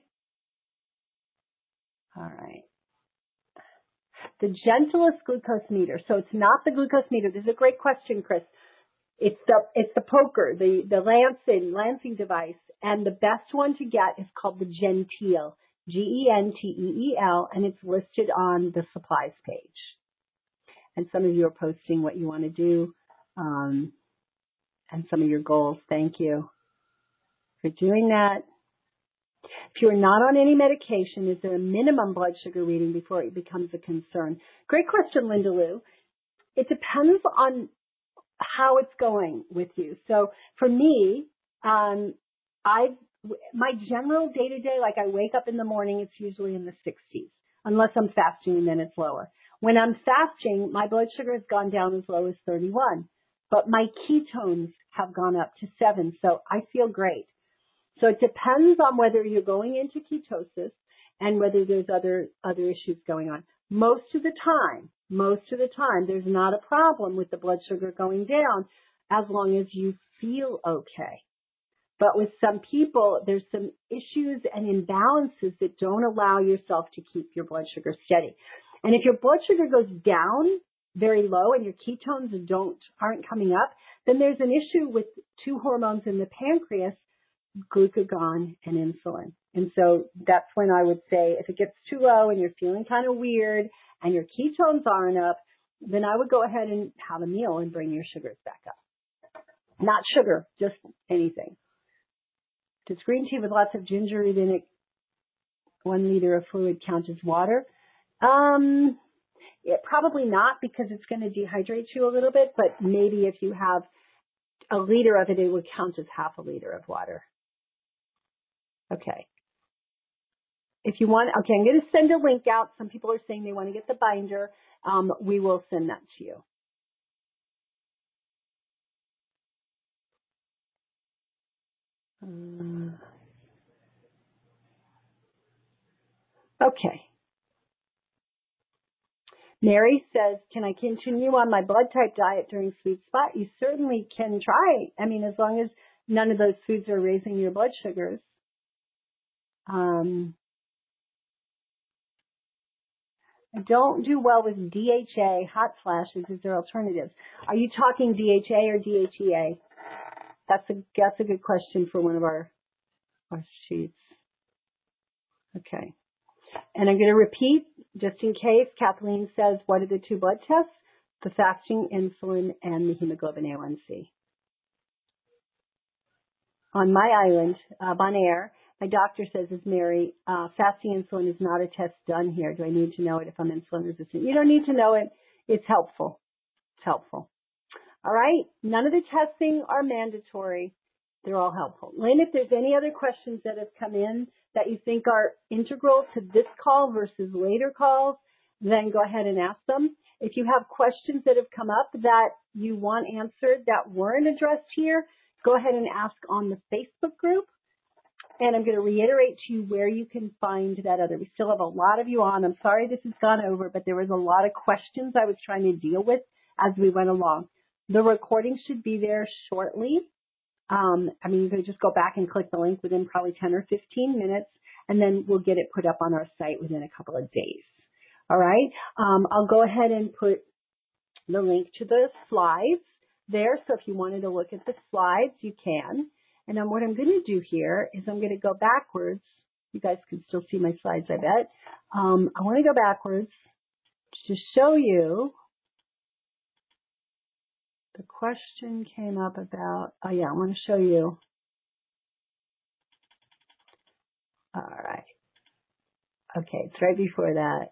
Speaker 1: All right. The gentlest glucose meter. So it's not the glucose meter. This is a great question, Chris. It's the Poker, the Lancing device, and the best one to get is called the Genteel, Genteel, and it's listed on the supplies page. And some of you are posting what you want to do, and some of your goals. Thank you for doing that. If you're not on any medication, is there a minimum blood sugar reading before it becomes a concern? Great question, Linda Lou. It depends on how it's going with you. So for me, my general day-to-day, like I wake up in the morning, it's usually in the 60s, unless I'm fasting and then it's lower. When I'm fasting, my blood sugar has gone down as low as 31, but my ketones have gone up to 7, so I feel great. So it depends on whether you're going into ketosis and whether there's other issues going on. Most of the time, there's not a problem with the blood sugar going down as long as you feel okay. But with some people, there's some issues and imbalances that don't allow yourself to keep your blood sugar steady. And if your blood sugar goes down very low and your ketones aren't coming up, then there's an issue with two hormones in the pancreas, glucagon and insulin. And so that's when I would say if it gets too low and you're feeling kind of weird and your ketones aren't up, then I would go ahead and have a meal and bring your sugars back up. Not sugar, just anything. Does green tea with lots of ginger in it, 1 liter of fluid, count as water? Probably not, because it's going to dehydrate you a little bit, but maybe if you have a liter of it, it would count as half a liter of water. Okay. If you want, okay, I'm going to send a link out. Some people are saying they want to get the binder. We will send that to you. Okay. Mary says, can I continue on my blood type diet during Sweet Spot? You certainly can try. I mean, as long as none of those foods are raising your blood sugars. I don't do well with DHA, hot flashes. Is there alternatives? Are you talking DHA or DHEA? That's a good question for one of our sheets. Okay. And I'm going to repeat, just in case Kathleen says, what are the two blood tests? The fasting insulin and the hemoglobin A1C. On my island, Bonaire, my doctor says, is Mary, fasting insulin is not a test done here. Do I need to know it if I'm insulin resistant? You don't need to know it. It's helpful. It's helpful. All right. None of the testing are mandatory. They're all helpful. Lynn, if there's any other questions that have come in that you think are integral to this call versus later calls, then go ahead and ask them. If you have questions that have come up that you want answered that weren't addressed here, go ahead and ask on the Facebook group. And I'm going to reiterate to you where you can find that other. We still have a lot of you on. I'm sorry this has gone over, but there was a lot of questions I was trying to deal with as we went along. The recording should be there shortly. You can just go back and click the link within probably 10 or 15 minutes, and then we'll get it put up on our site within a couple of days. All right. I'll go ahead and put the link to the slides there. So if you wanted to look at the slides, you can. And then what I'm going to do here is I'm going to go backwards. You guys can still see my slides, I bet. I want to go backwards to show you. The question came up about, oh yeah, I want to show you. All right. Okay, it's right before that.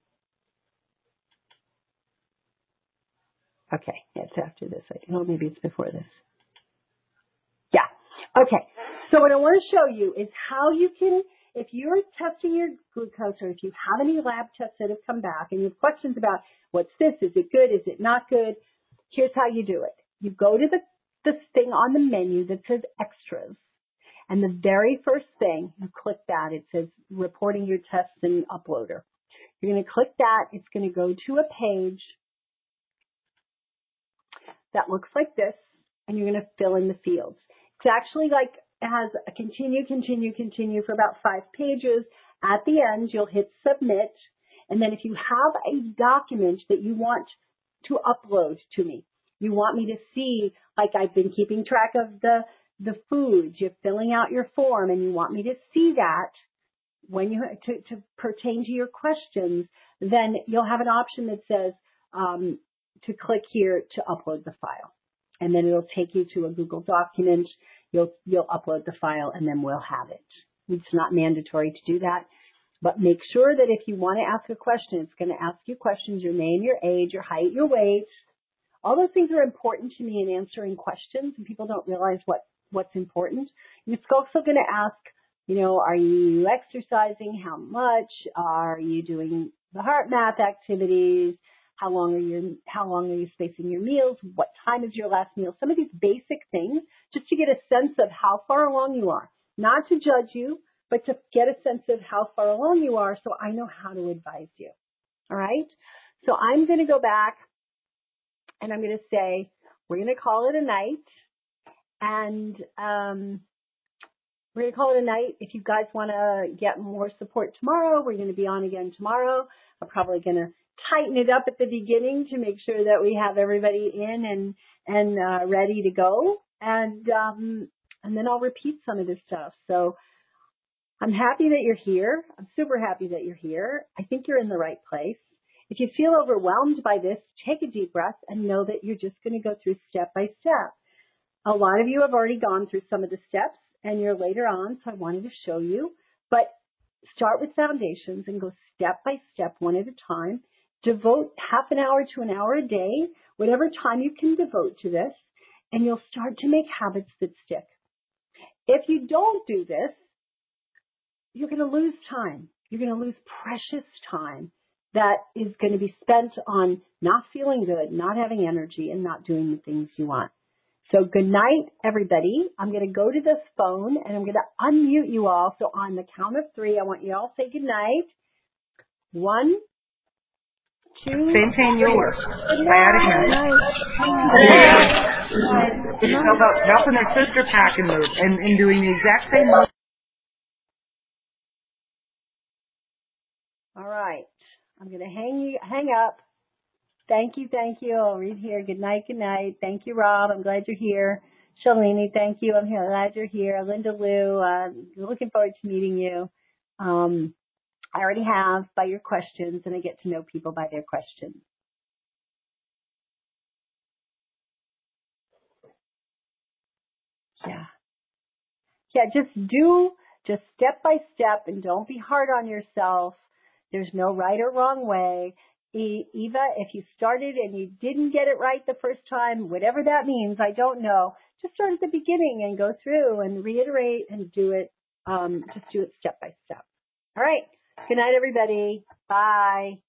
Speaker 1: Okay, yeah, it's after this. Maybe it's before this. Yeah. Okay. So what I want to show you is how you can, if you're testing your glucose or if you have any lab tests that have come back and you have questions about what's this, is it good, is it not good, here's how you do it. You go to the thing on the menu that says extras, and the very first thing, you click that. It says reporting your tests and uploader. You're going to click that. It's going to go to a page that looks like this, and you're going to fill in the fields. It's actually like it has a continue for about 5 pages. At the end, you'll hit submit, and then if you have a document that you want to upload to me, you want me to see, like I've been keeping track of the foods, you're filling out your form, and you want me to see that when you to pertain to your questions, then you'll have an option that says to click here to upload the file, and then it'll take you to a Google document. You'll upload the file, and then we'll have it. It's not mandatory to do that, but make sure that if you want to ask a question, it's going to ask you questions: your name, your age, your height, your weight. All those things are important to me in answering questions, and people don't realize what's important. And it's also going to ask, are you exercising? How much? Are you doing the heart math activities? How long are you spacing your meals? What time is your last meal? Some of these basic things, just to get a sense of how far along you are. Not to judge you, but to get a sense of how far along you are so I know how to advise you. All right? So I'm going to go back, and I'm going to say, we're going to call it a night. And we're going to call it a night. If you guys want to get more support tomorrow, we're going to be on again tomorrow. I'm probably going to tighten it up at the beginning to make sure that we have everybody in and ready to go. And then I'll repeat some of this stuff. So I'm happy that you're here. I'm super happy that you're here. I think you're in the right place. If you feel overwhelmed by this, take a deep breath and know that you're just going to go through step by step. A lot of you have already gone through some of the steps, and you're later on, so I wanted to show you. But start with foundations and go step by step, one at a time. Devote half an hour to an hour a day, whatever time you can devote to this, and you'll start to make habits that stick. If you don't do this, you're going to lose time. You're going to lose precious time that is going to be spent on not feeling good, not having energy, and not doing the things you want. So good night, everybody. I'm going to go to this phone, and I'm going to unmute you all. So on the count of 3, I want you all to say good night. 1, 2,
Speaker 3: Maintain yours.
Speaker 1: Good
Speaker 3: night. How about helping their sister pack and move and doing the exact same move?
Speaker 1: All right. I'm going to hang up. Thank you. I'll read here. Good night. Thank you, Rob. I'm glad you're here. Shalini, thank you. I'm glad you're here. Linda Lou, looking forward to meeting you. I already have by your questions, and I get to know people by their questions. Yeah, just step by step, and don't be hard on yourself. There's no right or wrong way. Eva, if you started and you didn't get it right the first time, whatever that means, I don't know. Just start at the beginning and go through and reiterate and do it. Just do it step by step. All right. Good night, everybody. Bye.